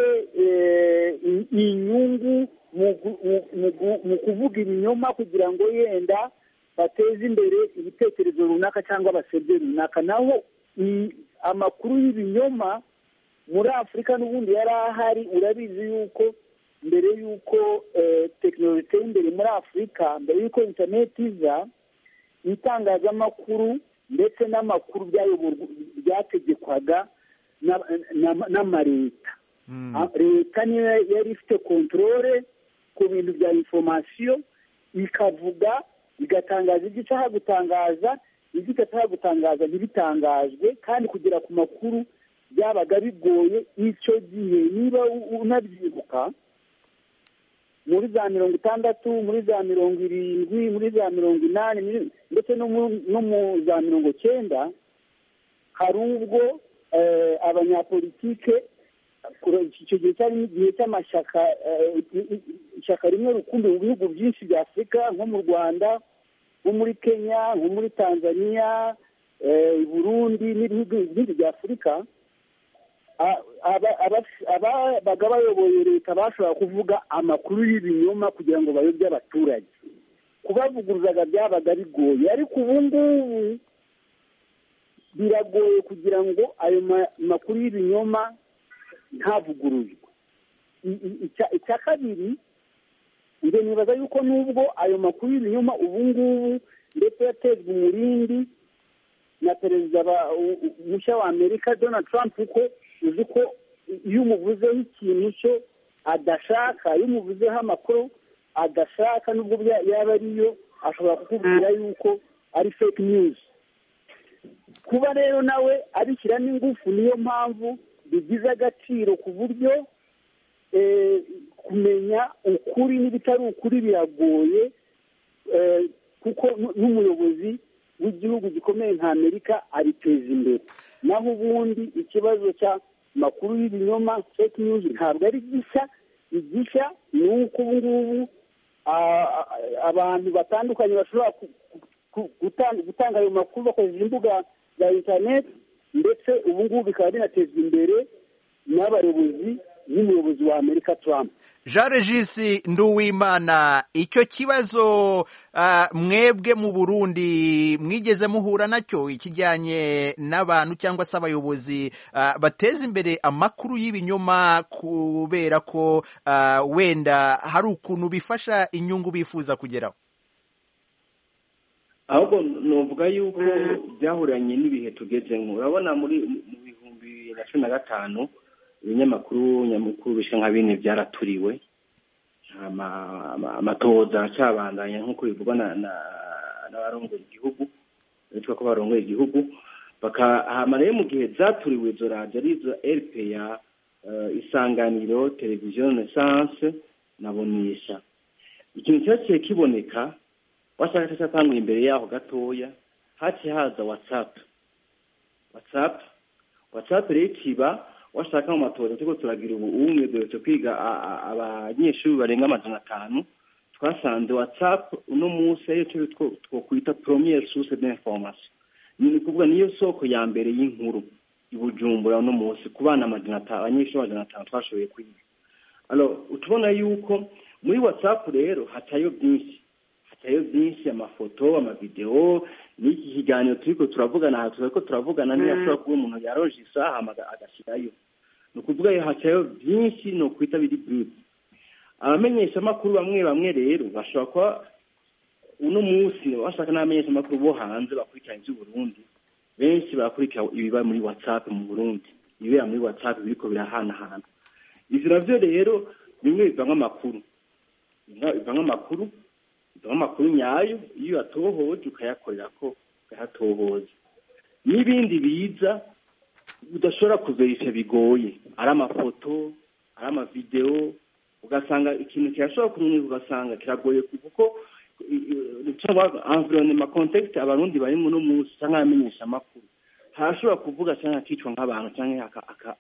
inyungu mu kuvuga ibinyoma kugira ngo yenda bateze imbere ibitekerezo runaka cyangwa basebye runaka. Naho amakuru y'ibinyoma muri Afurika n'ubundi yari ahari. Urabizi yuko mbere yuko tekinoloji iteye imbere muri Afurika, mbere yuko interineti iza, itangazamakuru ndetse n'amakuru byategekwaga n'amareta. Leta niyo yari ifite kontorore ku bintu bya informasiyo, ikavuga igatangaza ibyo ishaka gutangaza, ibyo idashaka gutangaza ntibitangazwe, kandi kugera ku makuru byabaga bigoye. Icyo gihe niba unabyibuka, muri za mirongo itandatu, muri za mirongo irindwi, muri za mirongo inani, ndetse no mu za mirongo cyenda, hari ubwo abanyapolitike, icyo gihe cyari n'igihe cy'amashyaka, ishyaka rimwe rukumbi mu bihugu byinshi bya Afurika, nko mu Rwanda, nko muri Kenya, nko muri Tanzania, Burundi n'ibihugu byinshi bya Afurika, ababaga bayoboye leta bashobora kuvuga amakuru y'ibinyoma kugira ngo bayobye abaturage. Kubavuguruzaga byabaga bigoye, ariko ubu ngubu biragoye kugira ngo ayo makuru y'ibinyoma ntavuguruzwe. Icya kabiri, njye nibaza yuko nubwo ayo makuru y'ibinyoma ubu ngubu ndetse yatezwe umurindi na perezida mushya wa Amerika Donald Trump, kuko uzi ko iyo umuvuzeho ikintu cyo adashaka, iyo umuvuzeho amakuru adashaka, nubwo yaba ariyo, ashobora kukubwira yuko ari fake news. Kuba rero nawe abishyiramo ingufu, niyo mpamvu bigize agaciro ku buryo kumenya ukuri n'ibitari ukuri biragoye, kuko n'umuyobozi w'igihugu gikomeye nka Amerika abiteza imbere. Naho ubundi ikibazo cya makuru y'ibinyoma fake news ntabwo ari gishya. Igishya ni uko ubu ngubu abantu batandukanye bashobora gutanga ayo makuru bakoresheje imbuga za interineti, ndetse ubu ngubu bikaba binatezwa imbere n'abayobozi n'umuyobozi wa Amerika Trump. Jean Regis Nduwimana, icyo kibazo uh, mwebwe mu Burundi mwigeze muhura nacyo, ikijyanye n'abantu cyangwa se abayobozi uh, bateza imbere amakuru y'ibinyoma kubera ko uh, wenda hari ukuntu bifasha inyungu bifuza kugeraho? Ahubwo novuga yuko byahuranye n'ibihe tugezemo. Urabona muri mu bihumbi bibiri na cumi na gatanu ibinyamakuru nyamukuru bisha nka bine byaraturiwe, amatoza acabandanya nk'uko bivugwa n'abarongoye igihugu, bitwa ko barongoye igihugu. Bakahama rero mu gihe zaturiwe izo radio arizo R P A, Isanganiro, Televiziyo Renaissance na Bonisha, ikintu cyaciye kiboneka washaka cyatangwa imbere yaho gatoya, haciye haza WhatsApp. WhatsApp WhatsApp rero kiba washaka mu matoza tuko turagira ubu umwe dore kwiga abanyeshuri barenga amajana atanu, twasanze WhatsApp uno munsi ayo two kwita première source d'information. Ni kuvuga niyo soko ya mbere y'inkuru ibujumbura uno munsi ku bana amajana atanu, abanyeshuri amajana atanu twashoboye kwiga. Alors utubona yuko muri WhatsApp rero hatayo byinshi hatayo byinshi amafoto amavideo n'iki kiganiro turiko turavugana aha turiko turavugana niyo ashobora kuba umuntu yaroje isaha agashirayo no kuvuga yo hatayo byinshi no kwita biri brief abamenyesha amakuru bamwe bamwe rero bashobora kuba uno munsi bashaka n'abamenyesha amakuru bo hanze bakurikirana iby'u Burundi benshi barakurikira ibiba muri WhatsApp mu Burundi ibera muri WhatsApp biriko birahanahana ivyo navyo rero bimwe bivanga amakuru bivanga amakuru bivanga amakuru nyayo iyo yatohoje ukayakorera ko ukayatohoza n'ibindi biza udashobora kuverifya bigoye ari amafoto ari amavideo ugasanga ikintu kirashobora kumenya ugasanga kiragoye kuko cyangwa environnement context abarundi bari mu no munsi cyangwa amenyesha amakuru harashobora kuvuga cyangwa akicwa nk'abantu cyangwa aka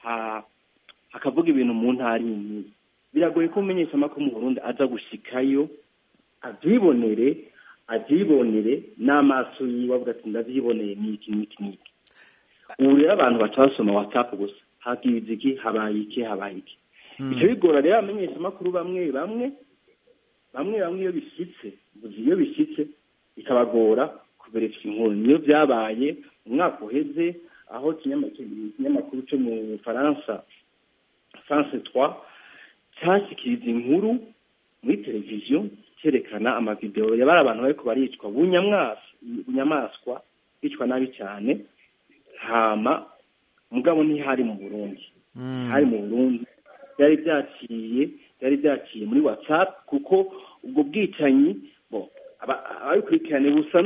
akavuga ibintu mu ntari imwe biragoye ko umenyesha amakuru mu Burundi aza gushikayo avyibonere avyibonere n'amaso yiwe avuga ati ndavyiboneye n'iki n'iki n'iki ubu rero abantu batasoma WhatsApp gusa hagize iki habaye iki habaye iki icyo bigora rero amenyesha amakuru bamwe bamwe bamwe bamwe iyo bishyitse buzi iyo bishyitse ikabagora kuverifya inkuru niyo byabaye umwaka uheze aho ikinyamakuru cyo mu Faransa France trois cyashikiriza inkuru muri televiziyo cyerekana amavideo y'abari abantu bariko baricwa bunyamaswa bicwa nabi cyane hama mugabo ntihari mu Burundi hari mu Burundi byari byaciye byari byaciye muri WhatsApp kuko ubwo bwicanyi bo abayikurikirane busa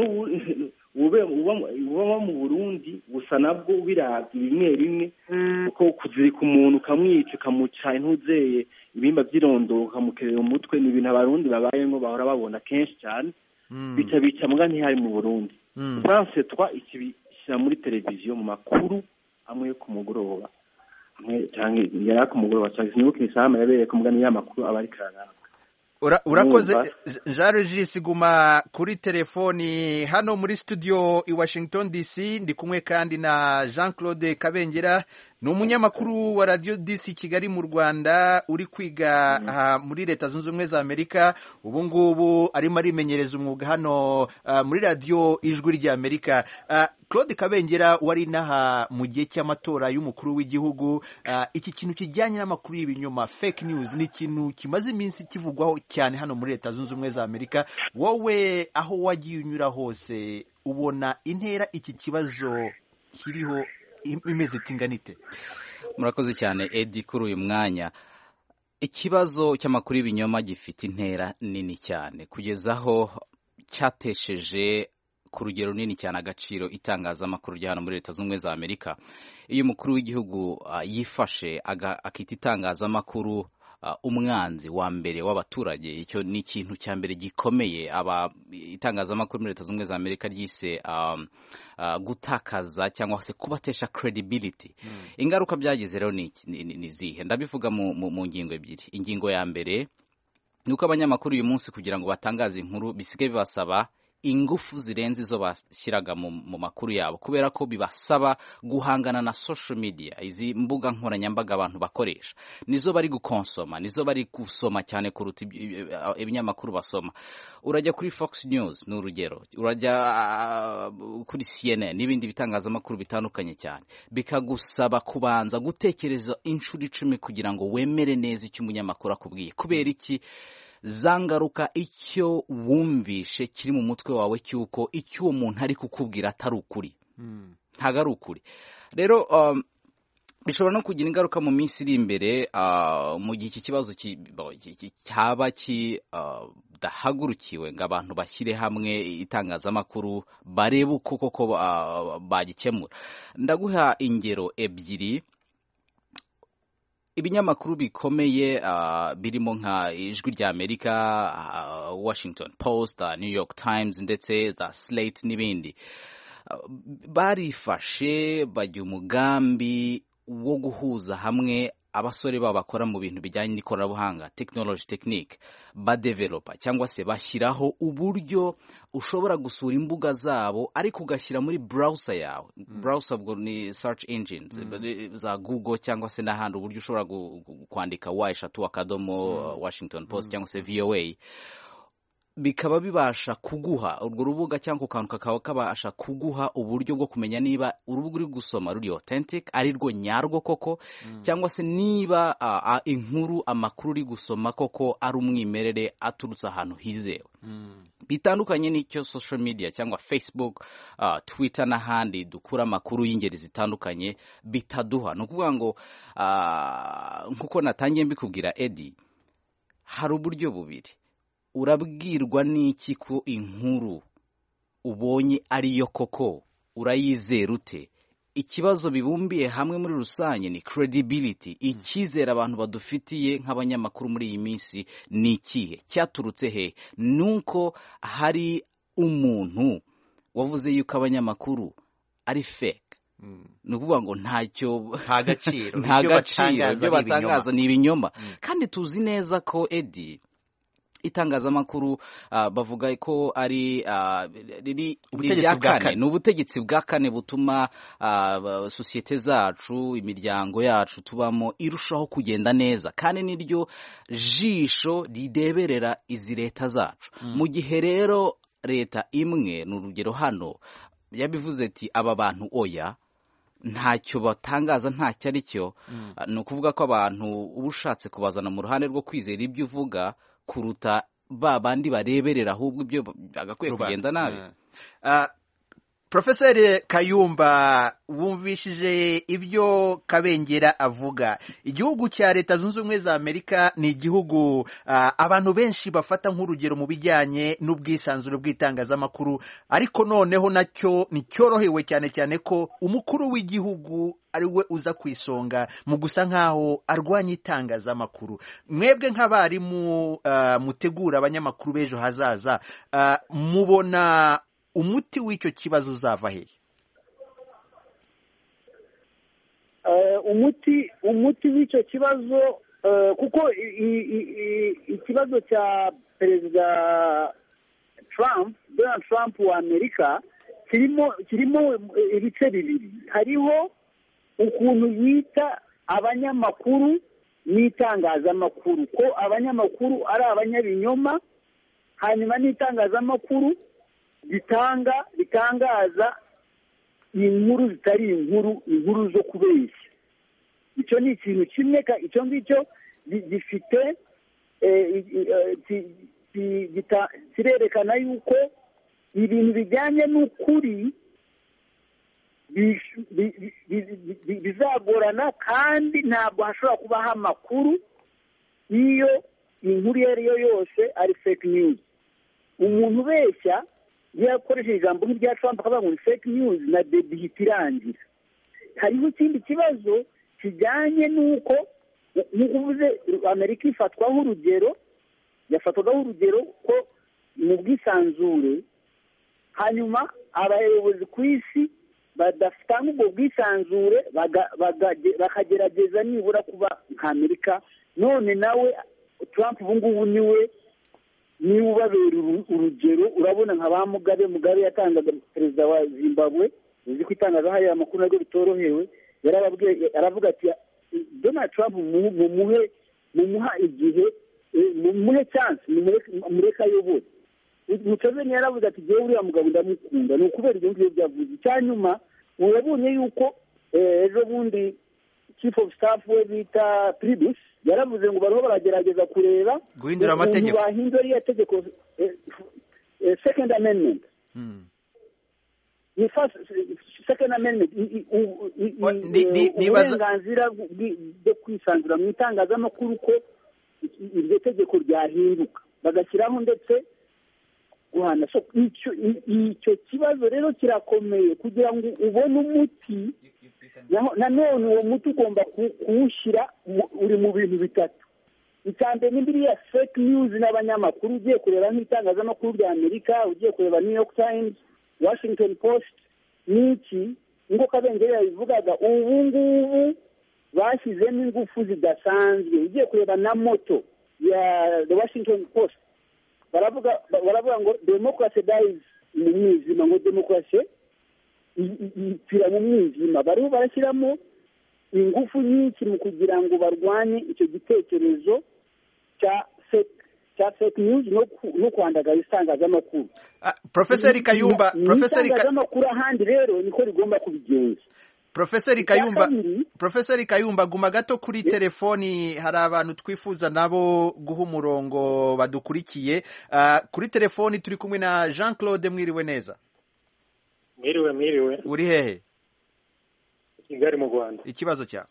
ube uba mu Burundi busa nabwo biravye bimwe bimwe kuko kuzirika umuntu ukamwica ukamuca intuzeye ibimba by'irondo ukamukerera umutwe ni ibintu abarundi babayemo bahora babona kenshi cyane bica bica muga ntihari mu Burundi France trois ikibishyira muri televiziyo mu makuru amwe yo ku mugoroba cyangwa yari ku mugoroba cyangwa sinibuke isaha yabereye ku mugani y'amakuru abari kararaba urakoze Jean Regis guma kuri telefoni hano muri studio i Washington D C ndi kumwe kandi na Jean Claude Kabengera ni umunyamakuru wa Radio D C Kigali mu Rwanda uri kwiga uh, muri Leta Zunze Ubumwe za Amerika ubu ngubu arimo arimenyereza umwuga hano uh, muri Radio Ijwi rya Amerika. uh, Claude Kabengera wari naha mu gihe cy'amatora y'umukuru w'igihugu, uh, iki kintu kijyanye n'amakuru y'ibinyoma fake news ni ikintu kimaze iminsi kivugwaho cyane hano muri Leta Zunze Ubumwe za Amerika. Wowe aho wagiye unyura hose ubona intera iki kibazo kiriho imeze tinganite? Murakoze cyane Edi kuri uyu mwanya. Ikibazo cy'amakuru y'ibinyoma gifite intera nini cyane kugezaho cyatesheje ku rugero runini cyane agaciro itangazamakuru rya hano muri Leta Zunze Ubumwe za Amerika. Iyo umukuru w'igihugu uh, yifashe akita itangazamakuru uh, umwanzi wa mbere w'abaturage, icyo ni ikintu cya mbere gikomeye aba itangazamakuru muri Leta Zunze Ubumwe za Amerika ryise um, uh, gutakaza cyangwa se kubatesha credibility. Mm. Ingaruka byagize rero ni ni zihe? Ndabivuga mu, mu, mu ngingo ebyiri. Ingingo ya mbere nuko abanyamakuru uyu munsi kugira ngo batangaze inkuru bisigaye bibasaba ingufu zirenze izo bashyiraga mu, mu makuru yabo, kubera ko bibasaba guhangana na social media, izi mbuga nkoranyambaga abantu bakoresha nizo bari gukonsoma, nizo bari gusoma cyane kuruta ibinyamakuru basoma. Urajya kuri Fox News ni urugero, urajya uh, kuri C N N n'ibindi bitangazamakuru bitandukanye cyane, bikagusaba kubanza gutekereza inshuro icumi kugira ngo wemere neza icyo umunyamakuru akubwiye. Kubera iki? Zangaruka icyo wumvishe kiri mu mutwe wawe cyuko icyo uwo muntu ari kukubwira atari ukuri, mm. ntago ari ukuri. Rero um, bishobora no kugira ingaruka mu minsi iri imbere uh, mu gihe iki kibazo cyaba kidahagurukiwe uh, ngo abantu bashyire hamwe itangazamakuru barebe uko koko uh, bagikemura. Ndaguha ingero ebyiri. Ibinyamakuru bikomeye uh, birimo nka Ijwi rya Amerika, uh, Washington Post, uh, New York Times ndetse za Slate n'ibindi uh, barifashe bajya umugambi wo guhuza hamwe abasore babo bakora mu bintu bijyanye n'ikoranabuhanga technology technique badevelopa cyangwa se bashyiraho uburyo ushobora gusura imbuga zabo ariko ugashyira muri browser yawe mm. browser ubwo ni search engines mm. za Google cyangwa se n'ahandi uburyo ushobora kwandika wa eshatu akadomo mm. Washington Post mm. cyangwa se V O A bikaba bibasha kuguha urwo rubuga cyangwa ukantu kakaba kabasha kuguha uburyo bwo kumenya niba urubuga uri gusoma ruri authentic ari rwo nyarwo koko mm. cyangwa se niba uh, uh, inkuru amakuru uri gusoma koko ari umwimerere aturutse ahantu hizewe mm. bitandukanye n'icyo social media cyangwa Facebook uh, Twitter n'ahandi dukura amakuru y'ingeri zitandukanye bitaduha no kuvuga ngo uh, nkuko natangiye mbikubwira Eddie hari uburyo bubiri urabwirwa n'iki ko inkuru ubonye ariyo koko urayizera ute ikibazo bibumbiye hamwe muri rusange ni credibility icyizere abantu badufitiye nk'abanyamakuru muri iyi minsi ni ikihe cyaturutse he nuko hari umuntu wavuze yuko abanyamakuru ari fake mm. ni ukuvuga ngo ntacyo nta gaciro nta gaciro ibyo batangaza ni ibinyoma mm. kandi tuzi neza ko Eddie itangazamakuru uh, bavuga ko ari uh, riri rya kane ni ubutegetsi bwa kane butuma uh, societe zacu imiryango yacu tubamo irushaho kugenda neza kandi niryo jisho rideberera izi leta zacu mm. mu gihe rero leta imwe n'urugero hano yabivuze ati aba bantu oya ntacyo batangaza ntacyo ari cyo mm. uh, ni ukuvuga ko abantu uba ushatse kubazana mu ruhande rwo kwizera ibyo uvuga kuruta ba bandi bareberera ahubwo ibyo agakwiye kugenda nabi uh, Profeseri Kayumba wumvishije ibyo Kabengera avuga igihugu cya Leta Zunze Ubumwe za Amerika ni igihugu uh, abantu benshi bafata nk'urugero mu bijyanye n'ubwisanzure bw'itangazamakuru ariko noneho nacyo ni cyorohewe cyane cyane ko umukuru w'igihugu ari we uza kwisonga mu gusa nkaho arwanya itangazamakuru mwebwe nk'abarimu uh, mutegura abanyamakuru b'ejo hazaza uh, mubona umuti w'icyo kibazo uzava he uh, umuti umuti w'icyo kibazo uh, kuko ikibazo cya perezida Trump Donald Trump wa Amerika kirimo kirimo ibice bibiri hariho ukuntu yita abanyamakuru n'itangazamakuru ko abanyamakuru ari abanyabinyoma hanyuma n'itangazamakuru bitanga bitangaza inkuru zitari inkuru inkuru zo kubeshya icyo ni ikintu kimwe icyo ngicyo gifite kirerekana yuko ibintu bijyanye n'ukuri bizagorana kandi ntabwo hashobora kubaho amakuru iyo inkuru iyo ari yo yose ari fake news umuntu ubeshya iyo yakoresheje ijambo nk'irya Trump akavuga ngo ni fake news na debi ihita irangira hariho ikindi kibazo kijyanye n'uko nk'uvuze Amerika ifatwaho urugero yafatwagaho urugero ko mu bwisanzure hanyuma abayobozi ku isi badafitanga ubwo bwisanzure bakagerageza nibura kuba nka Amerika none nawe Trump ubu ngubu niwe niwe ubabera urugero urabona nka ba Mugabe Mugabe yatangaga perezida wa Zimbabwe uzi ko itangaza hariya amakuru nabwo bitorohewe yarababwiye aravuga ati Donald Trump mumuhe mumuha igihe mumuhe chance mureka ayobore Museveni yaravuze ati jewe uriya mugabo ndamukunda ni ukubera ibyo ngibyo byavuze cyanyuma urabonye yuko ejo bundi chief of staff we bita Tribus yaravuze ngo bariho baragerageza kureba guhindura amategeko bahindura iya tegeko second amendment ni first second amendment uburenganzira bwo kwisanzura mu itangazamakuru ko iryo tegeko ryahinduka bagashyiraho ndetse guhana so icyo kibazo rero kirakomeye kugira ngo ubone umuti nanone uwo muti ugomba kuwushyira uri mu bintu bitatu icyambere n'imbiri ya fake news n'abanyamakuru ugiye kureba nk'itangazamakuru rya Amerika ugiye kureba New York Times Washington Post n'iki ngo Kabengera yabivugaga ubu ngubu bashyizemo ingufu zidasanzwe. Ugiye kureba na moto ya The Washington Post baravuga baravuga ngo democracy dies mu mwijima, ngo democracy ipfira mu mwijima. Bariho barashyiramo ingufu nyinshi mu kugira ngo barwanye icyo gitekerezo cya cya fake news no kwandagaza itangazamakuru. Professor Kayumba, Professor itangazamakuru ahandi rero niko rigomba kubigenza. Professor Kayumba, Professor Kayumba, guma gato kuri yeah. telefoni hari abantu twifuza nabo guha umurongo badukurikiye. Uh, kuri telefoni turi kumwe na Jean Claude, mwiriwe neza. Mwiriwe mwiriwe. Uri hehe? Kigali mu Rwanda. Ikibazo cyawe?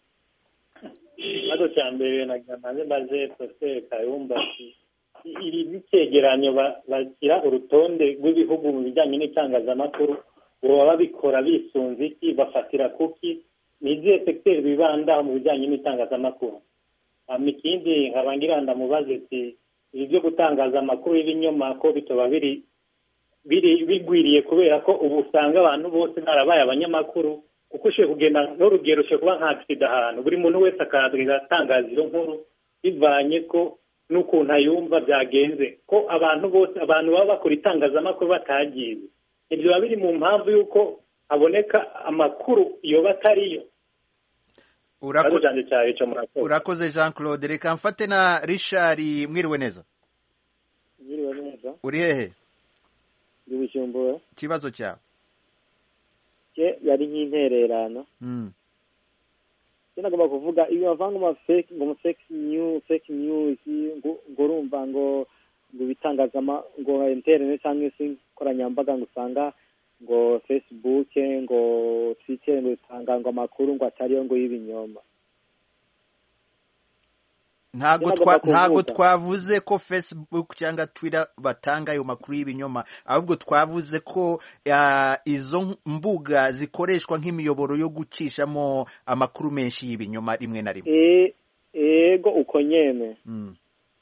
Ikibazo cya mbere naganze baze Professor Kayumba, iri bikegeranyo bashyira urutonde rw'ibihugu mu bijyanye n'itangazamakuru, uwo babikora bisunze iki, bafatira kuki, nizihe secteur bibanda mu bijyanye n'itangazamakuru? Amikindi nkabangira ndamubaze ati ibi byo gutangaza amakuru y'ibinyoma ko bitoba biri biri bigwiriye kubera ko ubu usanga abantu bose narabaye abanyamakuru, kuko ushe kugenda n'urugero ushe kuba nka accident ahantu buri muntu wese akabwira atangaziro nkuru bivanye ko n'ukuntu ayumva byagenze, ko abantu bose abantu baba bakora itangazamakuru batagize. Ibyo babiri mu mpamvu yuko haboneka amakuru iyo batariyo. Urakoze urakoze Jean Claude. Reka mfate na Richard, mwiriwe neza. Mwiriwe neza. Uri hehe? Ndi Bujumbura. Kibazo cyawe? Ke yari nk'intererano. Mm. Nagomba kuvuga iyo bavanga ma fake ngo fake news fake news ngo ngorumva ngo ngo bitangazama ngo internet cyangwa se koranyambaga ngo usanga ngo Facebook ngo Twitter ngo tanga ngo amakuru ngo atariyo ngo y'ibinyoma. Ntago twa ntago twavuze ko Facebook cyangwa Twitter batanga ayo makuru y'ibinyoma, ahubwo twavuze ko uh, izo mbuga zikoreshwa nk'imiyoboro yo gucishamo amakuru menshi y'ibinyoma rimwe na rimwe. Eh ego uko nyene. Mm.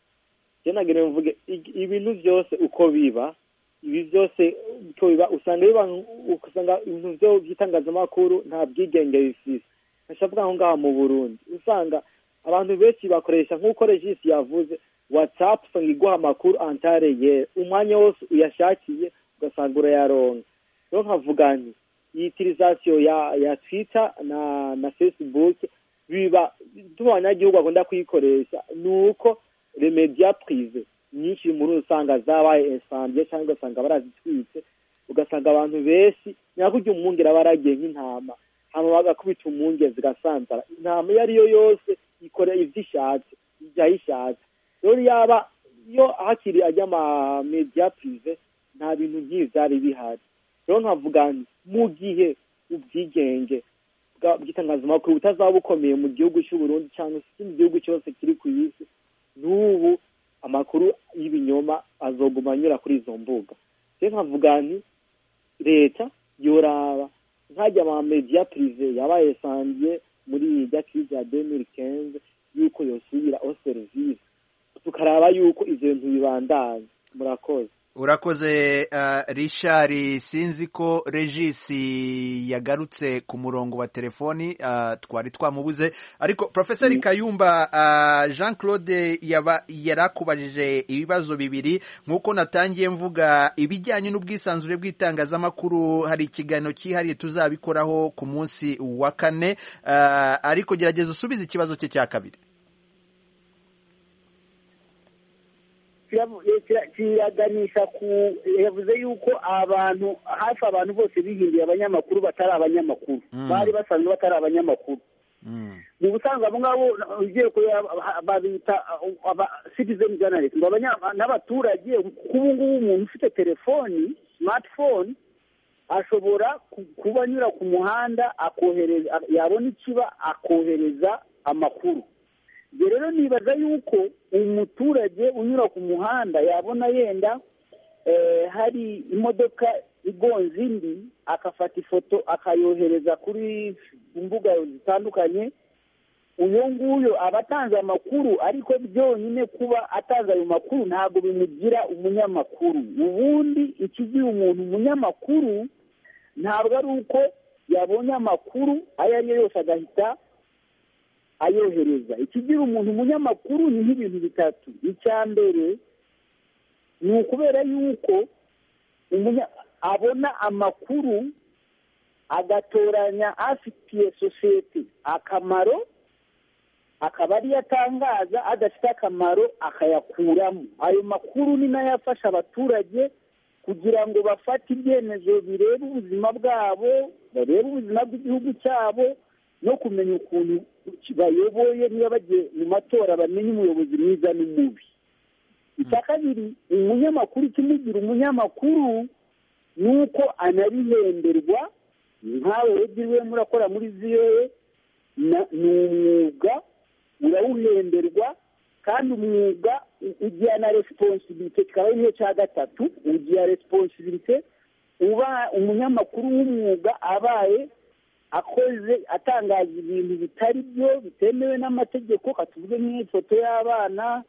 Je nagire mvuge ibintu byose uko biba, ibi byose uko biba usanga biba usanga ibintu byo by'itangazamakuru nta bwigenge bifise. Nashavuga aho ngaha mu Burundi usanga abantu benshi bakoresha nk'uko Regis yavuze WhatsApp usanga iguha amakuru antareye umwanya wose uyashakiye ugasanga urayaronka. Rero nkavuga nti utilisation ya ya Twitter na na Facebook biba tubanyagihugu agomba kuyikoresha nuko les médias privés nyinshi muri usanga zabaye insambye cyangwa usanga barazitwitse, ugasanga abantu benshi nyakujya umungera baragiye nk'intama hama bagakubita umunge zigasanzara. Intama yari yo yose ikora ivyishatse ijyayishatse. Rero yaba yo hakiri ajya ma media privé nta bintu nk'ivyari bihari. Rero nkavuga mu gihe ubwigenge bw'itangazamakuru butazaba ukomeye mu gihugu cy'u Burundi cyangwa se mu gihugu cyose kiri ku isi, n'ubu amakuru y'ibinyoma azoguma anyura kuri izo mbuga. Rero nkavuga nti leta yoraba nkajya ama media privé yabaye sangiye muri ijya crise ya deux mille quinze yuko yosubira au service tukaraba yuko ivyo bintu bibandanye. Murakoze. Urakoze uh, Richard. Sinzi ko Regis yagarutse ku murongo wa telefoni, uh, twari twamubuze, ariko Professor mm. Kayumba, uh, Jean Claude yaba yarakubajije ibibazo bibiri nkuko natangiye mvuga ibijyanye n'ubwisanzure bw'itangazamakuru. Hari ikiganiro cyihariye tuzabikoraho ku munsi wa kane, uh, ariko gerageza usubize ikibazo cye cya kabiri. kiraganisha ku yavuze yuko abantu hafi abantu bose bihinduye abanyamakuru batari abanyamakuru, bari basanzwe batari abanyamakuru. Mu busanzwe abo ngabo ugiye babita citizen journalist, n'abaturage. Kubu ngubu umuntu ufite telefoni smartphone ashobora kuba anyura ku muhanda akohereza, yabona ikiba akohereza amakuru. Rero nibaza yuko umuturage unyura ku muhanda yabona yenda eh, hari imodoka igonze indi akafata ifoto akayohereza kuri imbuga zitandukanye, uyo nguyo abatanze amakuru, ariko byonyine kuba atanze ayo makuru ntabwo bimugira umunyamakuru. Ubundi ikigira umuntu umunyamakuru ntabwo ari uko yabonye amakuru ayo ari yo yose agahita ayohereza. Ikigira umuntu umunyamakuru ni nk'ibintu bitatu. Icya mbere ni ukubera yuko abona amakuru agatoranya afitiye sosiyete akamaro, akaba ariyo atangaza, adafite akamaro akayakuramo. Ayo makuru ni nayo afasha abaturage kugira ngo bafate ibyemezo bireba ubuzima bwabo, bareba ubuzima bw'igihugu cyabo, no kumenya ukuntu bayoboye, niba bagiye mu matora bamenye umuyobozi mwiza n'umubi. Icya kabiri, umunyamakuru, ikimugira umunyamakuru ni uko anabihemberwa. Nkawe wegiriwe murakora muri ziyowe, ni umwuga urawuhemberwa, kandi umwuga ugira na responsibility, kikaba ariyo cya gatatu, ugira responsibility. Uba umunyamakuru w'umwuga abaye akoze atangaza ibintu bitari byo, bitemewe n'amategeko, katuvuge nk'ifoto y'abana,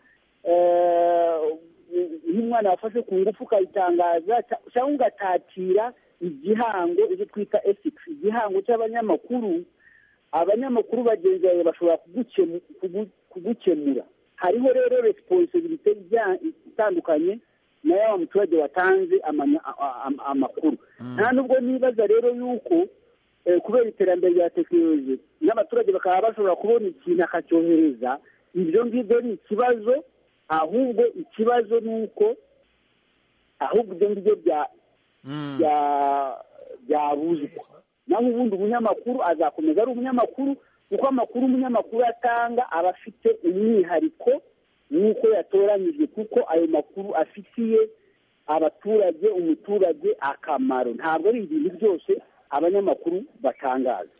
nk'umwana wafashe ku ngufu ukayitangaza, cyangwa ugatatira igihango, ibyo twita ethics, igihango cy'abanyamakuru, abanyamakuru bagenzi bawe bashobora kugukemura. Hariho rero responsibility itandukanye na ya muturage watanze amakuru. Nta nubwo nibaza rero yuko kubera iterambere rya tekinoloji n'abaturage bakaba bashobora kubona ikintu akacyohereza, ibyo ngibyo ni ikibazo. Ahubwo ikibazo ni uko ahubwo ibyo ngibyo byabuzwa. Naho ubundi umunyamakuru azakomeza ari umunyamakuru, kuko amakuru umunyamakuru atanga aba afite umwihariko nk'uko yatoranyijwe, kuko ayo makuru afitiye abaturage, umuturage akamaro. Ntabwo ari ibintu byose abanyamakuru batangaza.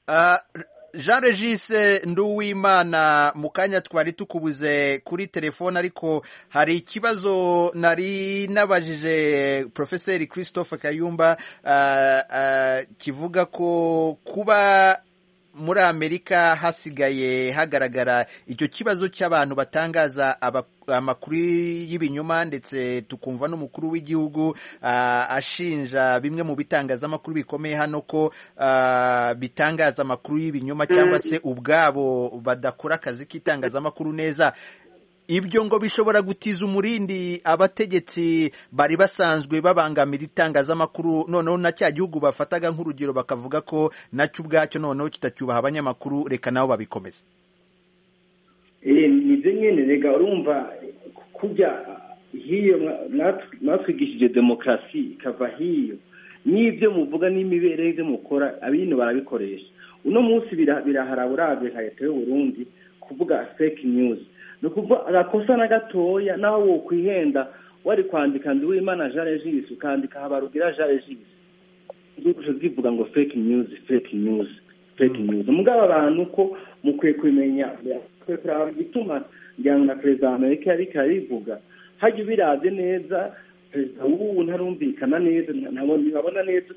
Jean Regis Nduwimana, mu kanya twari tukubuze kuri telefone, ariko hari ikibazo nari nabajije Professeur Christophe Kayumba uh, uh, kivuga ko kuba muri Amerika hasigaye hagaragara icyo kibazo cy'abantu batangaza amakuru y'ibinyoma, ndetse tukumva n'umukuru w'igihugu uh, ashinja bimwe mu bitangazamakuru bikomeye hano ko uh, bitangaza amakuru y'ibinyoma, cyangwa se ubwabo badakora akazi k'itangazamakuru neza. Ibyo ngo bishobora gutiza umurindi abategetsi bari basanzwe babangamira itangazamakuru, noneho na cya gihugu bafataga nk'urugero bakavuga ko nacyo ubwacyo noneho kitacyubaha abanyamakuru, reka nabo babikomeza. Eh, nibyo nyine, rega urumva kujya hiyo mwatwigishije demokarasi ikava hiyo, n'ibyo muvuga n'imibereho ibyo mukora abintu barabikoresha. Uno munsi biraharaburabe nka leta y'u Burundi kuvuga fake news, no kuvuga agakosa na gatoya naho wo kwihenda wari kwandika Nduwimana Jean Regis ukandika Habarugira Jean Regis, ibyo bivuga ngo fake news fake news fake news. Mugabo abantu ko mukwiye kumenya kwekura gituma njyana na President Amerika yari karivuga haje biraze neza, President ubu ntarumvikana neza, ntabona nabona neza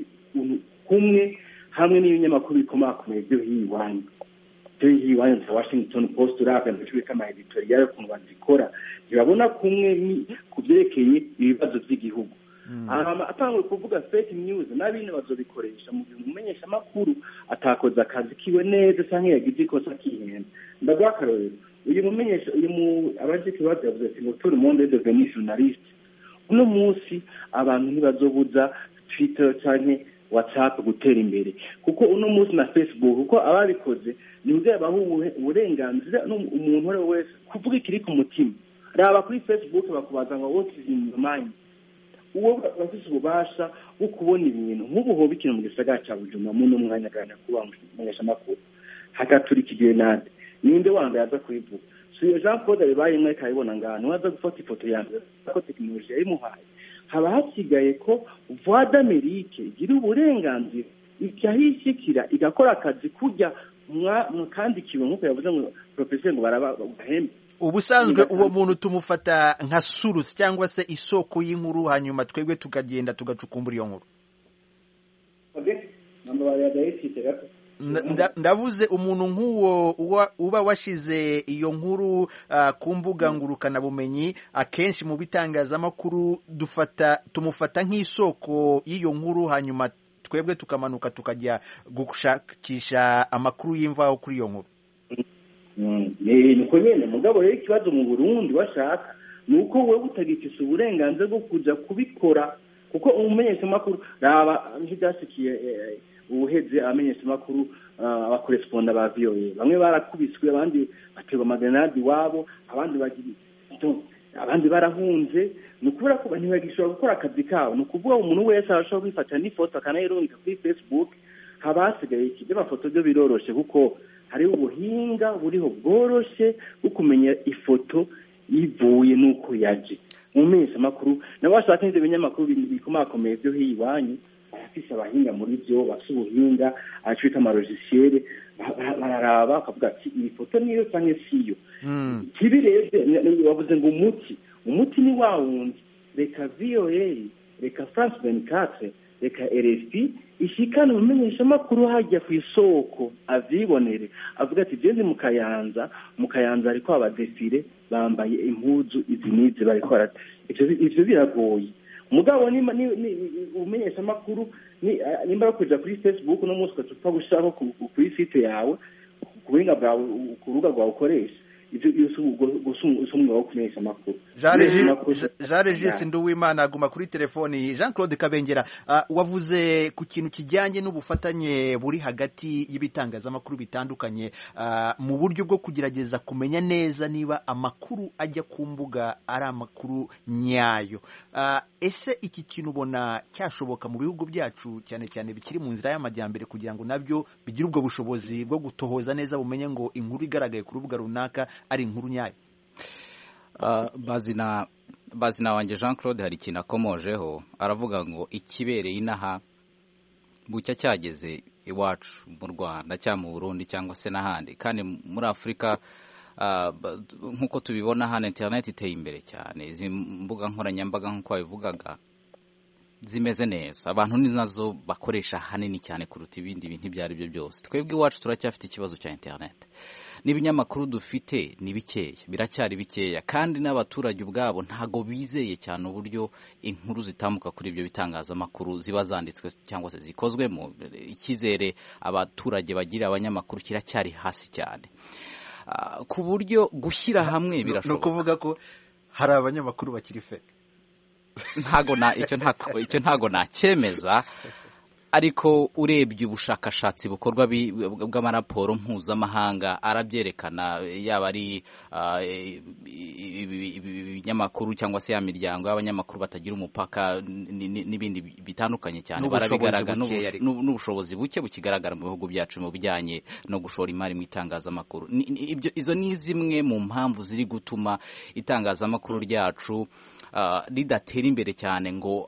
kumwe hamwe n'ibinyamakuru bikomakomeye byo hiwanye hiwanye za Washington Post uraga ndacwe kama editorial ku bazikora birabona kumwe kubyerekeye ibibazo by'igihugu. Aha atangwe kuvuga fake news n'abine bazobikoresha mu bimenyesha makuru atakoza akazi kiwe neza cyangwa yagize ikosa kihenda. Ndagwakarorero uyu mumenyesha uyu mu abaje kibazo yavuze ati ngo tout le monde est devenu journaliste. Uno munsi abantu ntibazobuza Twitter cyangwa WhatsApp gutera imbere, kuko uno munsi na Facebook kuko ababikoze ni uzabaho uburenganzira umuntu wese wese kuvuga ikiri ku mutima. Raba kuri Facebook bakubaza ngo what is in your mind, uwo bafite ububasha bwo kubona ibintu nk'ubu ho bikino mu gisagara cya Bujumbura mu n'umwanya gana kuba munyesha makuru hagaturi ikigenade ninde wanda yaza kuyivuga. So Jean Paul bibaye mwe kayibona ngano waza gufata ifoto yanjye ko technology ari muhaye, haba hasigaye ko voix d'Amerique igira uburenganzira ikahishikira igakora akazi kujya mwakandikiwe nk'uko yavuze ngo professeur ngo barabahembe. Ubusanzwe uwo muntu tumufata nka source cyangwa se isoko y'inkuru, hanyuma twebwe tukagenda tugacukumbura iyo nkuru. Okay, namba bari yadayifite gato. Ndavuze umuntu nk'uwo uba washize iyo nkuru uh, ku mbuga ngurukana bumenyi, akenshi mu bitangazamakuru dufata tumufata nk'isoko y'iyo nkuru, hanyuma twebwe tukamanuka tukajya gushakisha amakuru y'imvaho kuri iyo nkuru. niko nyene mugabo rero ikibazo mu Burundi washaka nuko wewe utagifise uburenganzira bwo kuja kubikora kuko umumenyesha makuru raba ntibyasikiye ubuheze amenyesha makuru abakoresponda ba V O A bamwe barakubiswe abandi baterwa amaganadi wabo abandi bagira abandi barahunze nukubura ko ntibagishobora gukora akazi kabo nukuvuga umuntu wese arashobora kwifata n'ifoto akanayirungika kuri Facebook habasigaye ikije amafoto byo biroroshe kuko hari ubuhinga buriho bworoshe ukumenya ifoto ivuye nuko yaje mu mezi makuru nabashaka n'ibyo binyamakuru bikomakomeye byo hiwanyu afise abahinga muri byo basubuhinga acita amarogisiere bararaba akavuga ati iyi foto niyo cyangwa siyo kibireze bavuze ngo umuti umuti ni wa wundi reka V O A reka France vingt-quatre reka R F I ishikana umenyesha makuru hajya ku isoko avibonere avuga ati jenze mu Kayanza mu Kayanza ariko abadefire bambaye impuzu izi nizi bariko arata ivyo ivyo biragoye mugabo ni umenyesha makuru ni nimba kuja kuri Facebook no muswe tupfa gushaka kuri site yawe kubenga bwawe kuruga rwawe ukoresha ivyo gusumwa wo kumenyesha makuru Jean Regis Nduwimana aguma kuri telefoni. Jean Claude Kabengera, uh, wavuze ku kintu kijyanye n'ubufatanye buri hagati y'ibitangazamakuru bitandukanye uh, mu buryo bwo kugerageza kumenya neza niba amakuru ajya ku mbuga ari amakuru nyayo. Uh, ese iki kintu ubona cyashoboka mu bihugu byacu cyane cyane bikiri mu nzira y'amajyambere kugira ngo nabyo bigire ubwo bushobozi bwo gutohoza neza bumenye ngo inkuru igaragaye ku rubuga runaka ari inkuru nyayo? Uh, bazina bazina wanjye Jean Claude hari ikintu akomojeho aravuga ngo ikibereye inaha bucya cyageze iwacu mu Rwanda cyangwa mu Burundi cyangwa se n'ahandi kandi muri Afurika uh, nk'uko tubibona hano internet iteye imbere cyane izi mbuga nkoranyambaga nk'uko babivugaga zimeze neza abantu ni nazo bakoresha hanini cyane kuruta ibindi bintu ibyo ari byo byose. Twebwe iwacu turacyafite ikibazo cya internet n'ibinyamakuru dufite ni bikeya biracyari bikeya kandi n'abaturage ubwabo ntago bizeye cyane uburyo inkuru zitambuka kuri ibyo bitangazamakuru ziba zanditswe cyangwa se zikozwemo. Ikizere abaturage bagira abanyamakuru kiracyari hasi cyane uh, ku buryo gushyira hamwe birashoboka. No kuvuga ko hari abanyamakuru bakiri fake ntago na icyo ntago icyo ntago nacyemeza ariko urebye ubushakashatsi bukorwa bw'amaraporo mpuzamahanga arabyerekana yaba ari ibinyamakuru cyangwa se ya miryango y'abanyamakuru batagira umupaka n'ibindi bitandukanye cyane barabigaragara n'ubushobozi buke bukigaragara mu bihugu byacu mu bijyanye no gushora imari mu itangazamakuru. Izo ni zimwe mu mpamvu ziri gutuma itangazamakuru ryacu ridatera imbere cyane ngo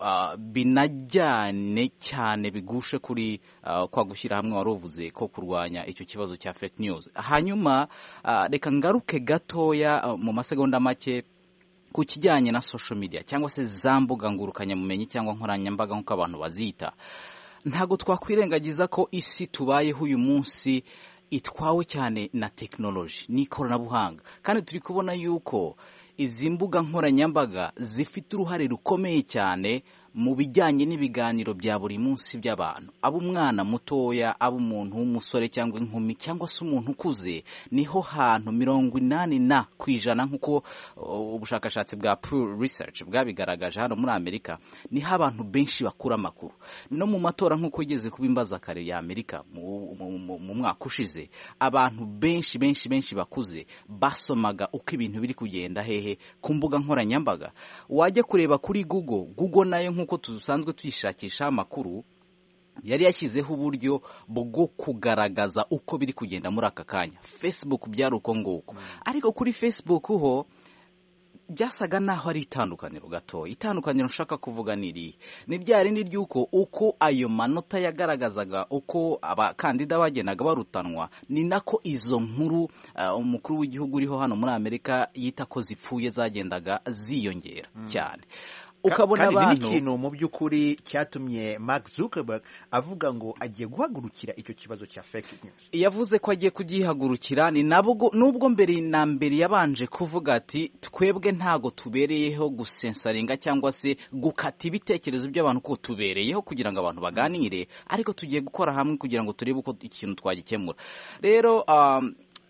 binajyane cyane bigushe kuri uh, kwa gushyira hamwe waruvuze ko kurwanya icyo kibazo cya fake news. Hanyuma uh, reka ngaruke gatoya uh, mu masegonda make ku kijyanye na social media cyangwa se za mbuga ngurukanabumenyi cyangwa nkoranyambaga nk'uko abantu bazita. Ntago twakwirengagiza ko isi tubayeho uyu munsi itwawe cyane na technology n'ikoranabuhanga kandi turi kubona yuko izi mbuga nkoranyambaga zifite uruhare rukomeye cyane mu bijyanye n'ibiganiro bya buri munsi by'abantu, abo umwana mutoya, abo umuntu w'umusore cyangwa inkumi cyangwa se umuntu ukuze. Niho hantu mirongo inani na ku ijana nk'uko ubushakashatsi bwa Pew Research bwabigaragaje hano muri Amerika, niho abantu benshi bakura amakuru. No mu matora nk'uko igeze kuba imbaza kare ya Amerika mu mwaka ushize, abantu benshi benshi benshi bakuze basomaga uko ibintu biri kugenda hehe ku mbuga nkoranyambaga. Wajya kureba kuri Google, Google nayo nk'uko tusanzwe tuyishakisha amakuru yari yashyizeho uburyo bwo kugaragaza uko biri kugenda muri aka kanya. Facebook byari uko nguko, ariko kuri Facebook ho byasaga naho ari itandukaniro gato. Itandukaniro nshaka kuvuga niri ni rya rindi ry'uko uko ayo manota yagaragazaga uko abakandida bagenaga barutanwa, ni nako izo nkuru uh, umukuru w'igihugu uriho hano muri Amerika yita ko zipfuye zagendaga ziyongera mm. cyane. Ukabona abantu ikintu mu by'ukuri cyatumye Mark Zuckerberg avuga ngo agiye guhagurukira icyo kibazo cya fake news. Yavuze ko agiye kugihagurukira, ni nabwo nubwo mbere na mbere yabanje kuvuga ati twebwe ntago tubereyeho gusensaringa cyangwa se gukata ibitekerezo by'abantu ko tubereyeho kugira ngo abantu baganire, ariko tugiye gukora hamwe kugira ngo turebe uko ikintu twagikemura. Rero um,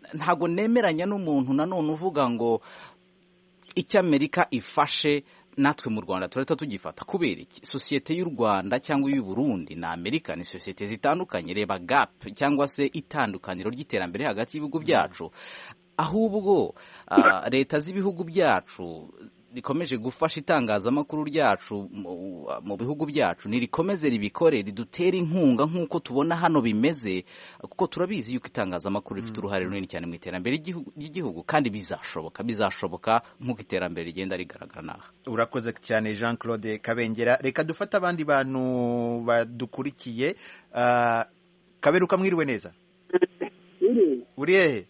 ntago nemeranya n'umuntu nanone uvuga ngo icyo Amerika ifashe natwe mu Rwanda turahita tugifata. Kubera iki? Sosiyete y'u Rwanda cyangwa y'u Burundi na Amerika ni sosiyete zitandukanye. Reba gap cyangwa se itandukaniro ry'iterambere hagati y'ibihugu byacu. Ahubwo uh, leta z'ibihugu byacu rikomeje gufasha itangazamakuru ryacu mu bihugu byacu, nirikomeze ribikore, ridutera inkunga nk'uko tubona hano bimeze, kuko turabizi yuko itangazamakuru rifite uruhare runini cyane mu iterambere ry'igihugu, kandi bizashoboka bizashoboka nk'uko iterambere rigenda rigaragara naha. Urakoze cyane Jean Claude Kabengera. Reka dufate abandi bantu badukurikiye. uh, Kaberuka, mwiriwe neza? Uri hehe?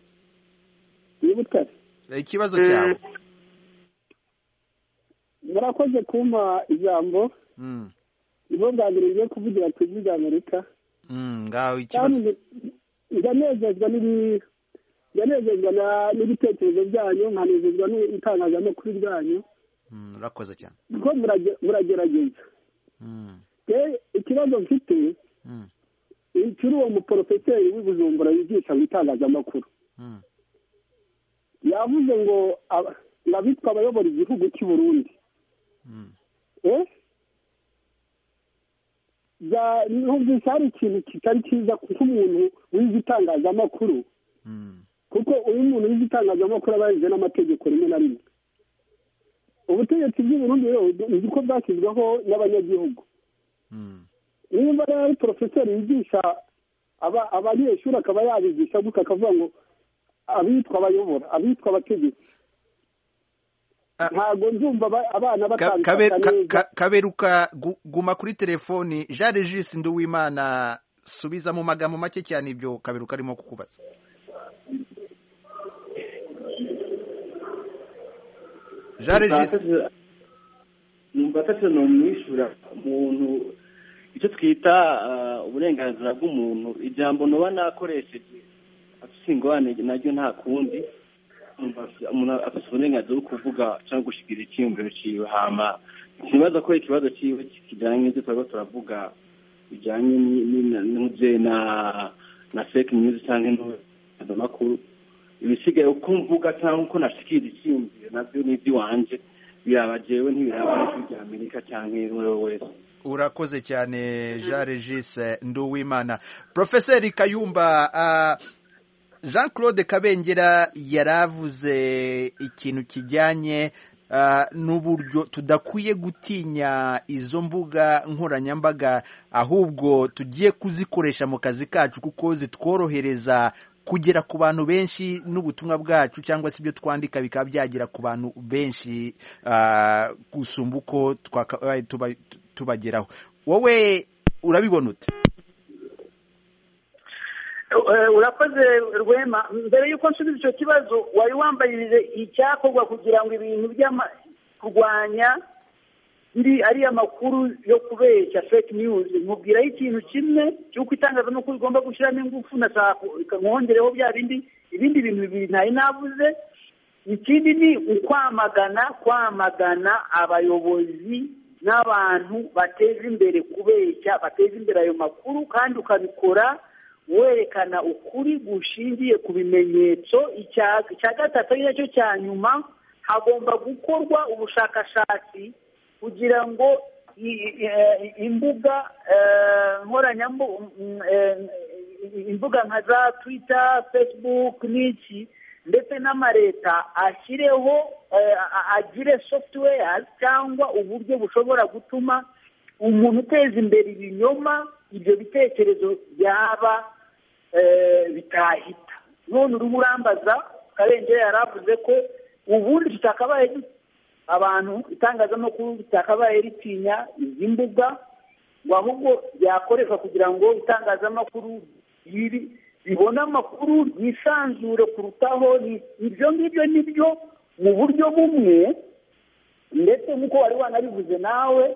Ikibazo cyawe. Murakoze kumpa ijambo. Mm. Ibo bwagire ngiye kuvugira ku ijwi rya Amerika. Mm, ngaho ikibazo. Ndanezezwa n'ibi ndanezezwa n'ibitekerezo byanyu, nkanezezwa n'itangazamakuru ryanyu. Mm, urakoze cyane. Ko muragerageza. Mm. Ke ikibazo mfite. Mm. Ikiri uwo muprofeseri w'Ibujumbura yigisha itangazamakuru. Mm. Yavuze ngo abitwa abayobora igihugu cy'u Burundi. Mm. Eh? Ya numvise hari ikintu kitari cyiza nk'umuntu wize itangazamakuru. Mm. Kuko uyu muntu wize itangazamakuru abayize n'amategeko rimwe na rimwe. Ubutegetsi bw'u Burundi rero nzi ko bwashyizweho n'abanyagihugu. Mm. Niba ari profeseri yigisha aba abanyeshuri akaba yabigisha gusa akavuga ngo abitwa abayobora, abitwa abategetsi. Ntago nzumva abana batandukanye neza. Kaberuka, guma kuri telefoni. Jean Regis Nduwimana, subiza mu magambo make cyane ibyo Kaberuka arimo kukubaza. Jean Regis, numva tatse no mwishura umuntu icyo twita uburenganzira bw'umuntu, ijambo no banakoresheje asingwane naryo nta kundi. Umuntu afite uburenganzira bwo kuvuga cyangwa gushyikiriza icyiyumviro cyiwe. Hama ikibazo ko ikibazo cyiwe kijyanye n'ibyo twaba turavuga bijyanye n'uze na na fake news cyangwa n'amakuru, ibisigaye uko mvuga cyangwa uko nashyikiriza icyiyumviro nabyo n'iby'iwanje biraba jewe ntibiraba n'ibya Amerika cyangwa uwo wese. Urakoze cyane Jean Regis Nduwimana. Professeur Kayumba, uh, Jean Claude Kabengera yaravuze ikintu kijyanye uh, n'uburyo tudakwiye gutinya izo mbuga nkoranyambaga, ahubwo tugiye kuzikoresha mu kazi kacu kuko zitworohereza kugera ku bantu benshi, n'ubutumwa bwacu cyangwa se ibyo twandika bikaba byagera ku bantu benshi uh, gusumba uko tuba, tubageraho. Wowe urabibona ute? Urakoze Rwema. Mbere yuko nsubiza icyo kibazo, wari wambayije icyakorwa kugira ngo ibintu by'ama kurwanya iri ari amakuru yo kubeshya fake news. Nkubwira ikintu kimwe cy'uko itangazamakuru igomba gushyiramo ingufu, nashaka nkongereho bya bindi ibindi bintu bibiri ntari navuze. Ikindi ni ukwamagana kwamagana abayobozi n'abantu bateza imbere kubeshya, bateza imbere ayo makuru, kandi ukabikora werekana ukuri gushingiye ku bimenyetso. Icya gatatu ari nacyo cya nyuma, hagomba gukorwa ubushakashatsi kugira ngo imbuga nkoranyambaga, imbuga nka za Twitter, Facebook n'iki, ndetse n'amareta ashyireho agire software cyangwa uburyo bushobora gutuma umuntu uteza imbere ibinyoma, ibyo bitekerezo byaba bitahita. None uri urambaza, Kabengera yaravuze ko ubundi tutakabaye abantu itangazamakuru bitakabaye ritinya izi mbuga, ngo ahubwo byakoreshwa kugira ngo itangazamakuru bibona amakuru yisanzure kurutaho. Ibyo ngibyo nibyo mu buryo bumwe, ndetse nk'uko wari wanabivuze nawe,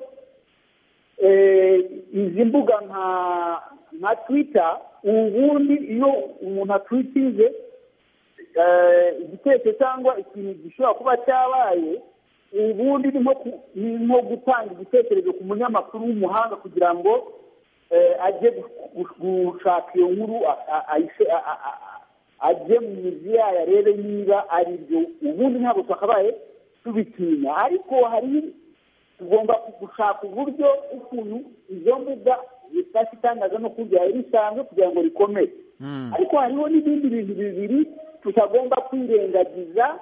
izi mbuga nka nka Twitter, ubundi iyo umuntu atwitize igitekerezo cyangwa ikintu gishobora kuba cyabaye, ubundi ni nko gutanga igitekerezo ku munyamakuru w'umuhanga kugira ngo ajye gushaka iyo nkuru ajye mu mizi yayo arebe niba ari byo, ubundi ntabwo twakabaye tubitinya. Ariko hari tugomba gushaka uburyo ukuntu izo mbuga zifasha itangazamakuru ryawe risanzwe kugira ngo rikomere. Ariko hariho n'ibindi bintu bibiri tutagomba kwirengagiza.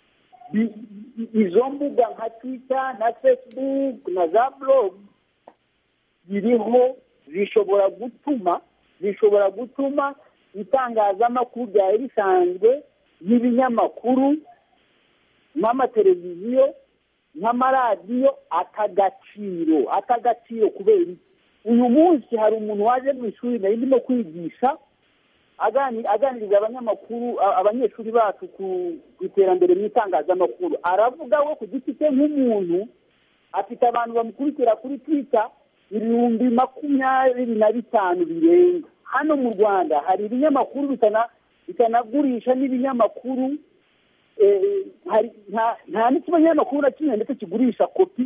Izo mbuga nka Twitter na Facebook na za blog ziriho zishobora gutuma zishobora gutuma itangazamakuru ryawe risanzwe n'ibinyamakuru n'amateleviziyo n'amaradiyo atagaciro atagaciro kubera uyu munsi hari umuntu waje mu ishuri nari ndimo kwigisha aganiriza abanyamakuru abanyeshuri bacu ku iterambere mu itangazamakuru. Aravuga we ku giti cye nk'umuntu afite abantu bamukurikira kuri Twitter ibihumbi makumyabiri na bitanu birenga. Hano mu Rwanda hari ibinyamakuru bitanagurisha n'ibinyamakuru nta n'ikinyamakuru na kimwe ndetse kigurisha kopi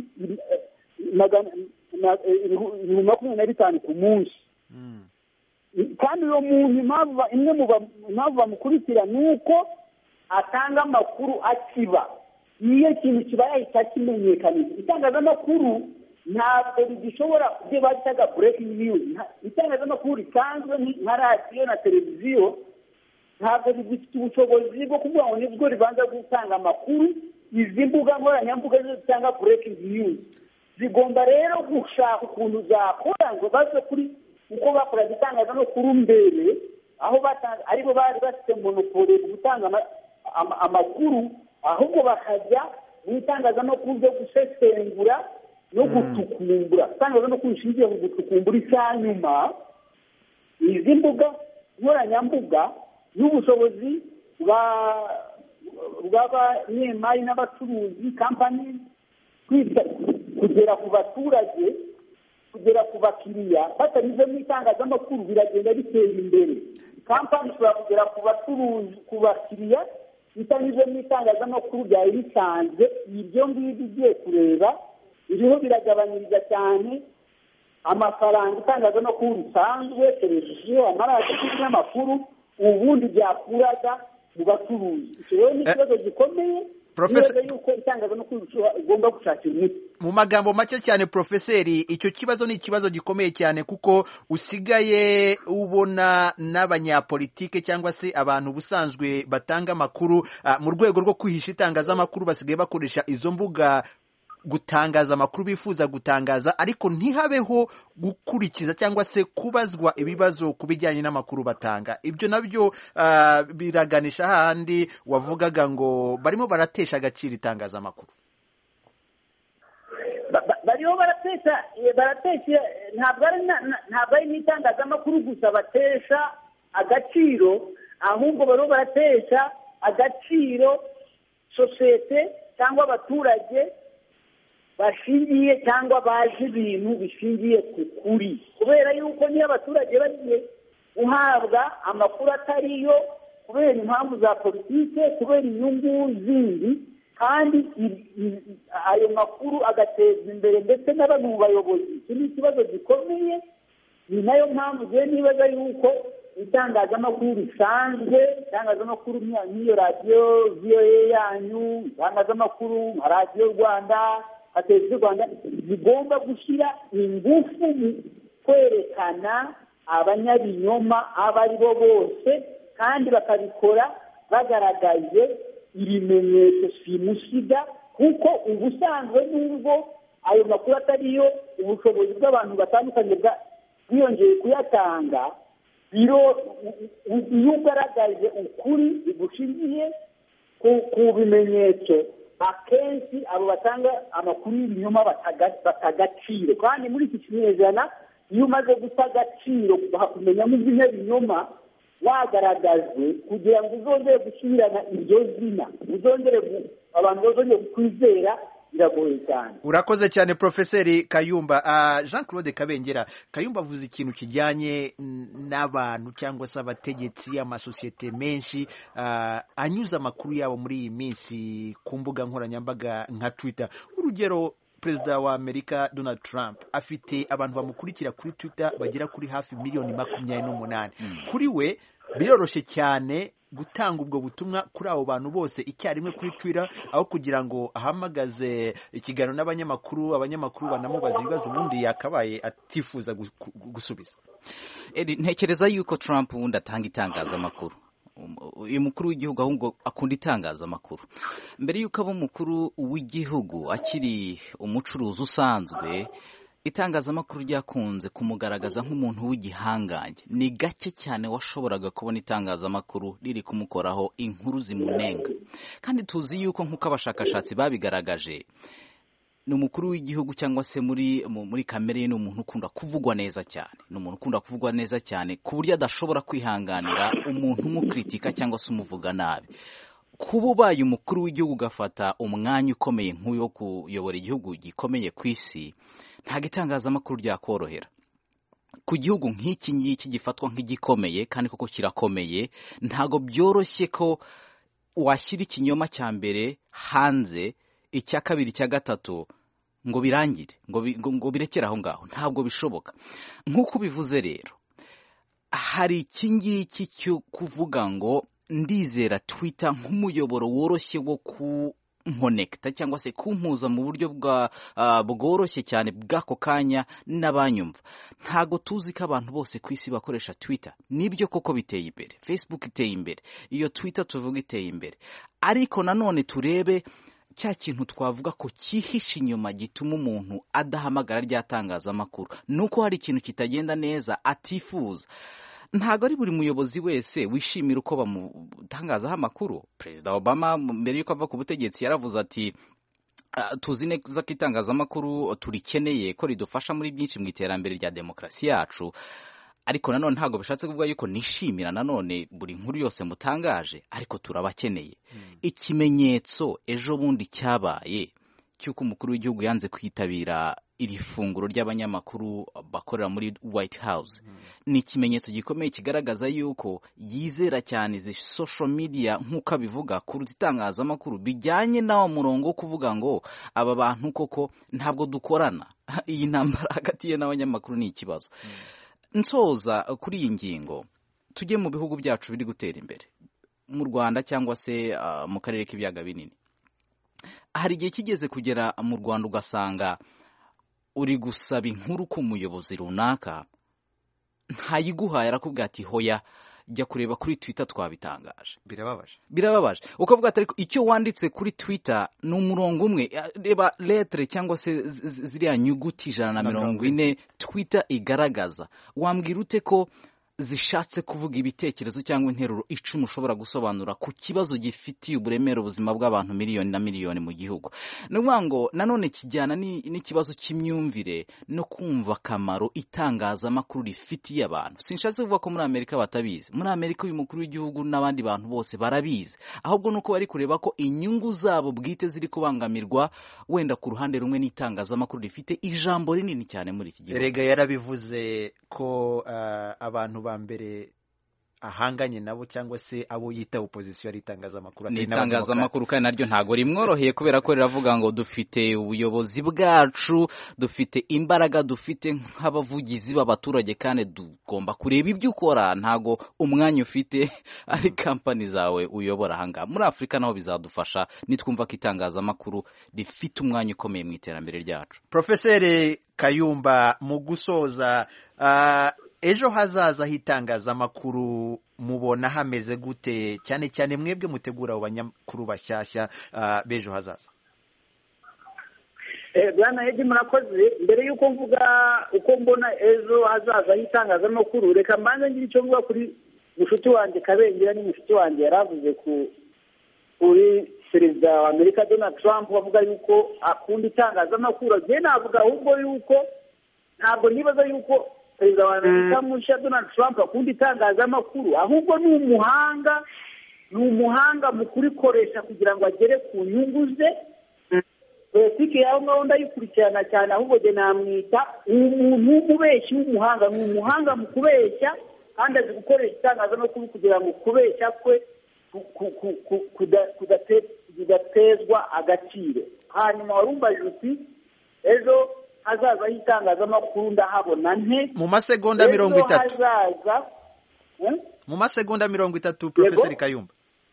ibihumbi makumyabiri na bitanu ku munsi. Kandi uwo muntu imwe mu mpamvu bamukurikira ni uko atanga amakuru akiba. Iyo ikintu kiba yahita kimenyekanisha. Itangazamakuru ntabwo rigishobora ibyo bitaga breaking news. Itangazamakuru risanzwe nka radiyo na televiziyo ntabwo rigifite ubushobozi bwo kuvuga ngo nibwo ribanza gutanga amakuru. Izi mbuga nkoranyambuga zo zitanga breaking news zigomba rero gushaka ukuntu zakora ngo baze kuri uko bakoraga itangazamakuru mbere, aho aribo bari bafite monopole mu gutanga amakuru, ahubwo bakajya mu itangazamakuru ryo gusesengura no gutukumbura. Itangazamakuru rishingiye mu gutukumbura icyanyuma. Izi mbuga nkoranyambuga n'ubushobozi bw'abanyemari n'abacuruzi kampani kugera ku baturage, kugera ku bakiriya batanyuze mu itangazamakuru biragenda bitera imbere. Kampani ishobora kugera ku bacuruzi ku bakiriya bitanyuze mu itangazamakuru byari bisanzwe. Ibyo ngibyo ugiye kureba biriho biragabanyiriza cyane amafaranga itangazamakuru risanzwe, televiziyo, amaradiyo n'ibinyamakuru ubundi byakuraga mu bacuruzi. Icyo rero ni ikibazo gikomeye. Professor yuko itangazamakuru igomba gushakira umuti. Mu magambo make cyane Profeseri, icyo kibazo ni ikibazo gikomeye cyane kuko usigaye ubona n'abanyapolitike cyangwa se abantu busanzwe batanga amakuru uh, mu rwego rwo kwihisha itangazamakuru basigaye bakoresha izo mbuga gutangaza amakuru bifuza gutangaza, ariko ntihabeho gukurikiza cyangwa se kubazwa ibibazo ku bijyanye n'amakuru batanga. Ibyo nabyo uh, biraganisha hahandi wavugaga ngo barimo baratesha agaciro itangazamakuru. Bariho baratesha baratesha ntabwo ari ntabwo ari n'itangazamakuru gusa batesha agaciro, ahubwo bariho baratesha agaciro sosiyete cyangwa abaturage bashingiye cyangwa bazi ibintu bishingiye ku kuri. Kubera yuko niyo abaturage bagiye guhabwa amakuru atariyo kubera impamvu za politike, kubera inyungu zindi, kandi ayo makuru agateza imbere ndetse n'abandi mu bayobozi. Iki ni ikibazo gikomeye. Ni nayo mpamvu ugiye nibaza yuko itangazamakuru risanzwe, itangazamakuru nk'iyo radiyo V O A yanyu, itangazamakuru nka radiyo Rwanda, Atezi Rwanda, zigomba gushyira ingufu mu kwerekana abanyabinyoma abo ari bo bose, kandi bakabikora bagaragaje ibimenyetso simusiga, kuko ubusanzwe n'ubwo ayo makuru atariyo ubushobozi bw'abantu batandukanye bwiyongeye kuyatanga. Iyo ugaragaje ukuri gushingiye ku bimenyetso, akenshi abo batanga amakuru y'ibinyoma batagaciro. Kandi muri iki kinyejana iyo umaze guta agaciro bakumenya nk'ibinyoma wagaragajwe, kugira ngo uzongere gusubirana iryo zina, uzongere abantu bazongere kwizera, biragoye cyane. Urakoze cyane Profeseri Kayumba. uh, Jean Claude Kabengera, Kayumba avuze ikintu kijyanye n'abantu cyangwa se abategetsi, amasosiyete menshi uh, anyuza amakuru yabo muri iyi minsi ku mbuga nkoranyambaga nka Twitter. Urugero, Perezida wa Amerika Donald Trump afite abantu bamukurikira kuri Twitter bagera kuri hafi miliyoni makumyabiri n'umunani. Mm. Kuri we biroroshye cyane gutanga ubwo butumwa kuri abo bantu bose icyarimwe kuri Twitter aho kugira ngo ahamagaze ikiganiro n'abanyamakuru abanyamakuru banamubaza ibibazo ubundi yakabaye atifuza gusubiza. Edi, ntekereza yuko Trump wundi atanga itangazamakuru. Uyu mukuru w'igihugu ahubwo akunda itangazamakuru. Mbere yuko aba umukuru w'igihugu akiri umucuruzi usanzwe, itangazamakuru ryakunze kumugaragaza nk'umuntu w'igihangange. Ni gake cyane washoboraga kubona itangazamakuru riri kumukoraho inkuru zimunenga. Kandi tuzi yuko nk'uko abashakashatsi babigaragaje, ni umukuru w'igihugu cyangwa se muri muri kamere ye ni umuntu ukunda kuvugwa neza cyane. Ni umuntu ukunda kuvugwa neza cyane ku buryo adashobora kwihanganira umuntu umukritika cyangwa se umuvuga nabi. Kuba ubaye umukuru w'igihugu ugafata umwanya ukomeye nk'uyu wo kuyobora igihugu gikomeye ku isi, nta gitangazamakuru ryakorohera. Ku gihugu nk'iki ngiki gifatwa nk'igikomeye kandi koko kirakomeye, ntago byoroshye ko washyira ikinyoma cya mbere hanze, icya kabiri cya gatatu ngo birangire ngo ngo birekere aho ngaho. Ntabwo bishoboka. Nk'uko bivuze rero, hari iki ngiki cyo kuvuga ngo ndizera Twitter nk'umuyoboro woroshye wo ku connecta cyangwa se kumpuza mu buryo bwa uh, bworoshye cyane bw'ako kanya n'abanyumva. Ntago tuzi ko abantu bose ku isi bakoresha Twitter. Nibyo koko biteye imbere, Facebook iteye imbere, iyo Twitter tuvuga iteye imbere, ariko nanone turebe cya kintu twavuga ko cyihishe inyuma gituma umuntu adahamagara ryatangazamakuru. Nuko hari ikintu kitagenda neza atifuza. Ntago ari buri muyobozi wese wishimira uko bamutangazaho amakuru. Perezida Obama mbere yuko ava ku butegetsi yaravuze ati uh, tuzi neza ko itangazamakuru turikeneye ko ridufasha muri byinshi mu iterambere rya demokarasi yacu. Ariko nanone ntago bishatse kuvuga yuko nishimira nanone buri nkuru yose mutangaje, ariko turabakeneye. Hmm. Ikimenyetso ejo bundi cyabaye cyuko umukuru w'igihugu yanze kwitabira iri funguro ry'abanyamakuru bakorera muri White House. Hmm. Ni ikimenyetso gikomeye kigaragaza yuko yizera cyane izi social media nk'uko abivuga kuruta itangazamakuru, bijyanye nawo murongo wo kuvuga ngo aba bantu koko ntabwo dukorana. Iyi ntambara hagati ye n'abanyamakuru ni ikibazo. Hmm. Nsoza kuri iyi ngingo, tujye mu bihugu byacu biri gutera imbere, mu Rwanda cyangwa se uh, mu karere k'ibiyaga binini. Hari igihe kigeze kugera mu Rwanda ugasanga uri gusaba inkuru ku muyobozi runaka, ntayiguhaye, arakubwira ati hoya jya kureba kuri Twitter twabitangaje. Birababaje. Birababaje. Ukavuga ati icyo wanditse kuri Twitter ni umurongo umwe, reba lettre cyangwa se ziriya nyuguti ijana na mirongo ine Twitter igaragaza. Wambwira ute ko zishatse kuvuga ibitekerezo cyangwa interuro icumi ushobora gusobanura ku kibazo gifitiye uburemere ubuzima bw'abantu miliyoni na miliyoni mu gihugu? Nuvuga ngo nanone kijyana n'ikibazo cy'imyumvire no kumva akamaro itangazamakuru rifitiye abantu. Sinshatse kuvuga ko muri Amerika batabizi. Muri Amerika uyu mukuru w'igihugu n'abandi bantu bose barabizi, ahubwo nuko bari kureba ko inyungu zabo bwite ziri kubangamirwa wenda ku ruhande rumwe n'itangazamakuru rifite ijambo rinini cyane muri iki gihugu. Erega yarabivuze ko uh, abantu ba mbere ahanganye nabo cyangwa se abo yita opposition ari itangazamakuru. Ni itangazamakuru kandi naryo ntago rimworoheye kubera ko riravuga ngo dufite ubuyobozi bwacu, dufite imbaraga, dufite nk'abavugizi b'abaturage kandi tugomba kureba ibyo ukora, ntago umwanya ufite ari company zawe uyobora hanga. Muri Afrika naho bizadufasha nitwumva ko itangazamakuru rifite umwanya ukomeye mu iterambere ryacu. Professeur Kayumba, mu gusoza, uh, ejo hazaza hitangazamakuru mubona hameze gute, cyane cyane mwebwe mutegura abanyamakuru bashyashya uh, bejo hazaza? Eh bwana Edi, murakoze. Mbere yuko mvuga uko mbona ejo hazaza hitangazamakuru, reka mbanze ngira icyo mvuga kuri mushuti wanjye Kabengera. Ni mushuti wanjye yaravuze ku kuri perezida wa Amerika Donald Trump wavuga yuko akunda itangazamakuru. Agenda navuga ahubwo yuko ntabwo nibaza yuko perezida wa Amerika mushya Donald Trump akunda itangazamakuru, ahubwo ni umuhanga ni umuhanga mu kurikoresha kugira ngo agere ku nyungu ze. Politiki yawe ngaho ndayikurikirana cyane, ahubwo je namwita umuntu w'umubeshyi w'umuhanga. Ni umuhanga mu kubeshya kandi azi gukoresha itangazamakuru kugira ngo kubeshya kwe kudatezwa agaciro. Hanyuma warumbaje uti ejo hazaza hitangazamakuru ndahabona nte? Mu masegonda mirongo itatu. Hazaza mu masegonda mirongo itatu Professor Kayumba.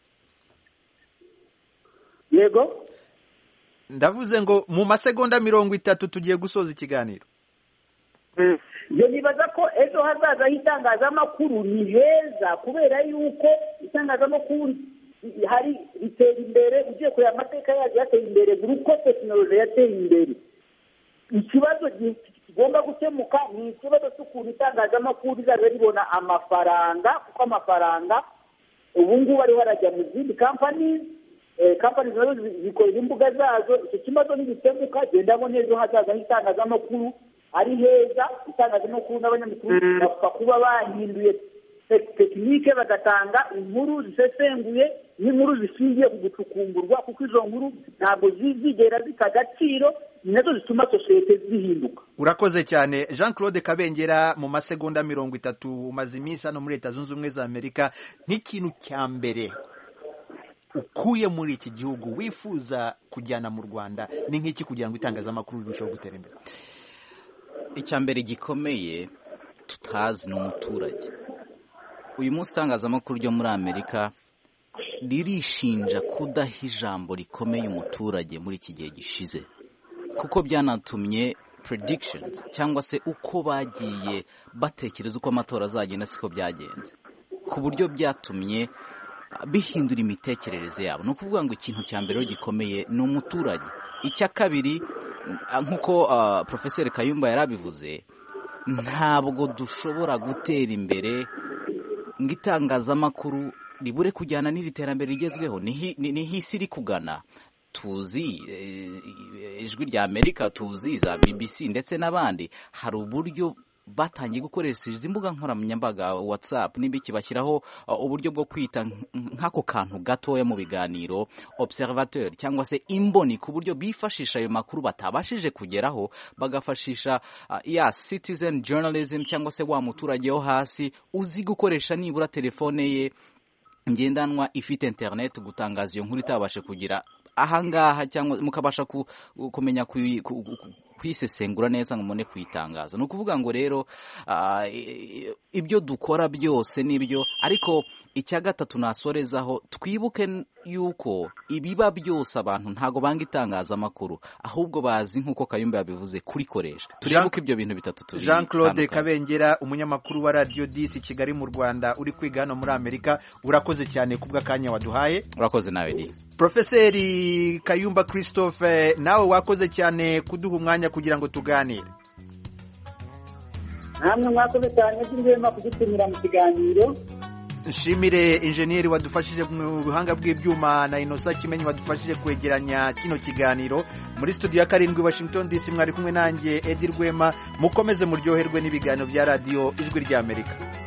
Yego ndavuze ngo mu masegonda mirongo itatu tugiye gusoza ikiganiro. Yo nibaza ko ejo hazaza hitangazamakuru ni heza kubera yuko itangazamakuru hari itera imbere ugiye kureba amateka yaje yateye imbere uko tekinoloji yateye imbere. Ikibazo kigomba gukemuka ni ikibazo cy'ukuntu itangazamakuru rizajya ribona amafaranga kuko amafaranga ubu ngubu ariho arajya mu zindi kampani kampani nazo zikorera imbuga zazo. Icyo kibazo nigikemuka genda ngo ejo hazaza hitangazamakuru ari heza. Itangazamakuru n'abanyamakuru bapfa kuba bahinduye tekinike bagatanga inkuru zisesenguye n'inkuru zishingiye ku gucukumburwa kuko izo nkuru ntabwo zizigera zita agaciro nazo zituma sosiyete zihinduka. Urakoze cyane Jean Claude Kabengera mu masegonda mirongo itatu umaze iminsi hano muri Leta Zunze Ubumwe za Amerika nk'ikintu cya mbere ukuye muri iki gihugu wifuza kujyana mu Rwanda ni nk'iki kugira ngo itangazamakuru rirusheho gutera imbere? Icya mbere gikomeye tutazi ni umuturage. Uyu munsi itangazamakuru ryo muri Amerika ririshinja kudaha ijambo rikomeye umuturage muri iki gihe gishize, kuko byanatumye predictions cyangwa se uko bagiye batekereza uko amatora azagenda siko byagenze, ku buryo byatumye bihindura imitekerereze yabo. Ni ukuvuga ngo ikintu cya mbere gikomeye ni umuturage. Icya kabiri nk'uko uh, Professor Kayumba yarabivuze, ntabwo dushobora gutera imbere ngo itangazamakuru ribure kujyana n'iri terambere rigezweho. Ni hisi iri kugana. Tuzi ijwi rya Amerika, tuzi za B B C ndetse n'abandi, hari uburyo batangiye gukoresha izi mbuga nkoranyambaga WhatsApp n'ibiki bashyiraho uburyo bwo kwita nk'ako kantu gatoya mu biganiro observateur cyangwa se imboni, ku buryo bifashisha ayo makuru batabashije kugeraho bagafashisha uh, ya citizen journalism cyangwa se wa muturage wo hasi uzi gukoresha nibura telefone ye ngendanwa ifite internet gutangaza iyo nkuru itabashe kugira ahangaha, cyangwa mukabasha ku, kumenya ku, ku, ku, kwisesengura neza ngo mone kuyitangaza. Ni ukuvuga ngo rero uh, ibyo dukora byose nibyo, ariko icya gatatu nasorezaho, twibuke yuko ibiba byose abantu ntago banga itangazamakuru, ahubwo bazi nk'uko Kayumba yabivuze kurikoresha. Turibuke ibyo bintu bitatu turi. Jean Claude Kabengera, umunyamakuru wa Radio dix Kigali mu Rwanda, uri kwiga hano muri Amerika, urakoze cyane kubwa kanya waduhaye. Urakoze nawe di. Professor Kayumba Christophe, nawe wakoze cyane kuduha umwanya kugira ngo tuganire. Namwe mwakoze cyane by'ingema kudutumira mu kiganiro. Nshimire engineer wadufashije mu buhanga bw'ibyuma na Innocent Kimenyi wadufashije kwegeranya kino kiganiro. Muri studio ya karindwi Washington D C mwari kumwe nanjye Edi Rwema. Mukomeze muryoherwe n'ibiganiro bya Radio Ijwi rya Amerika.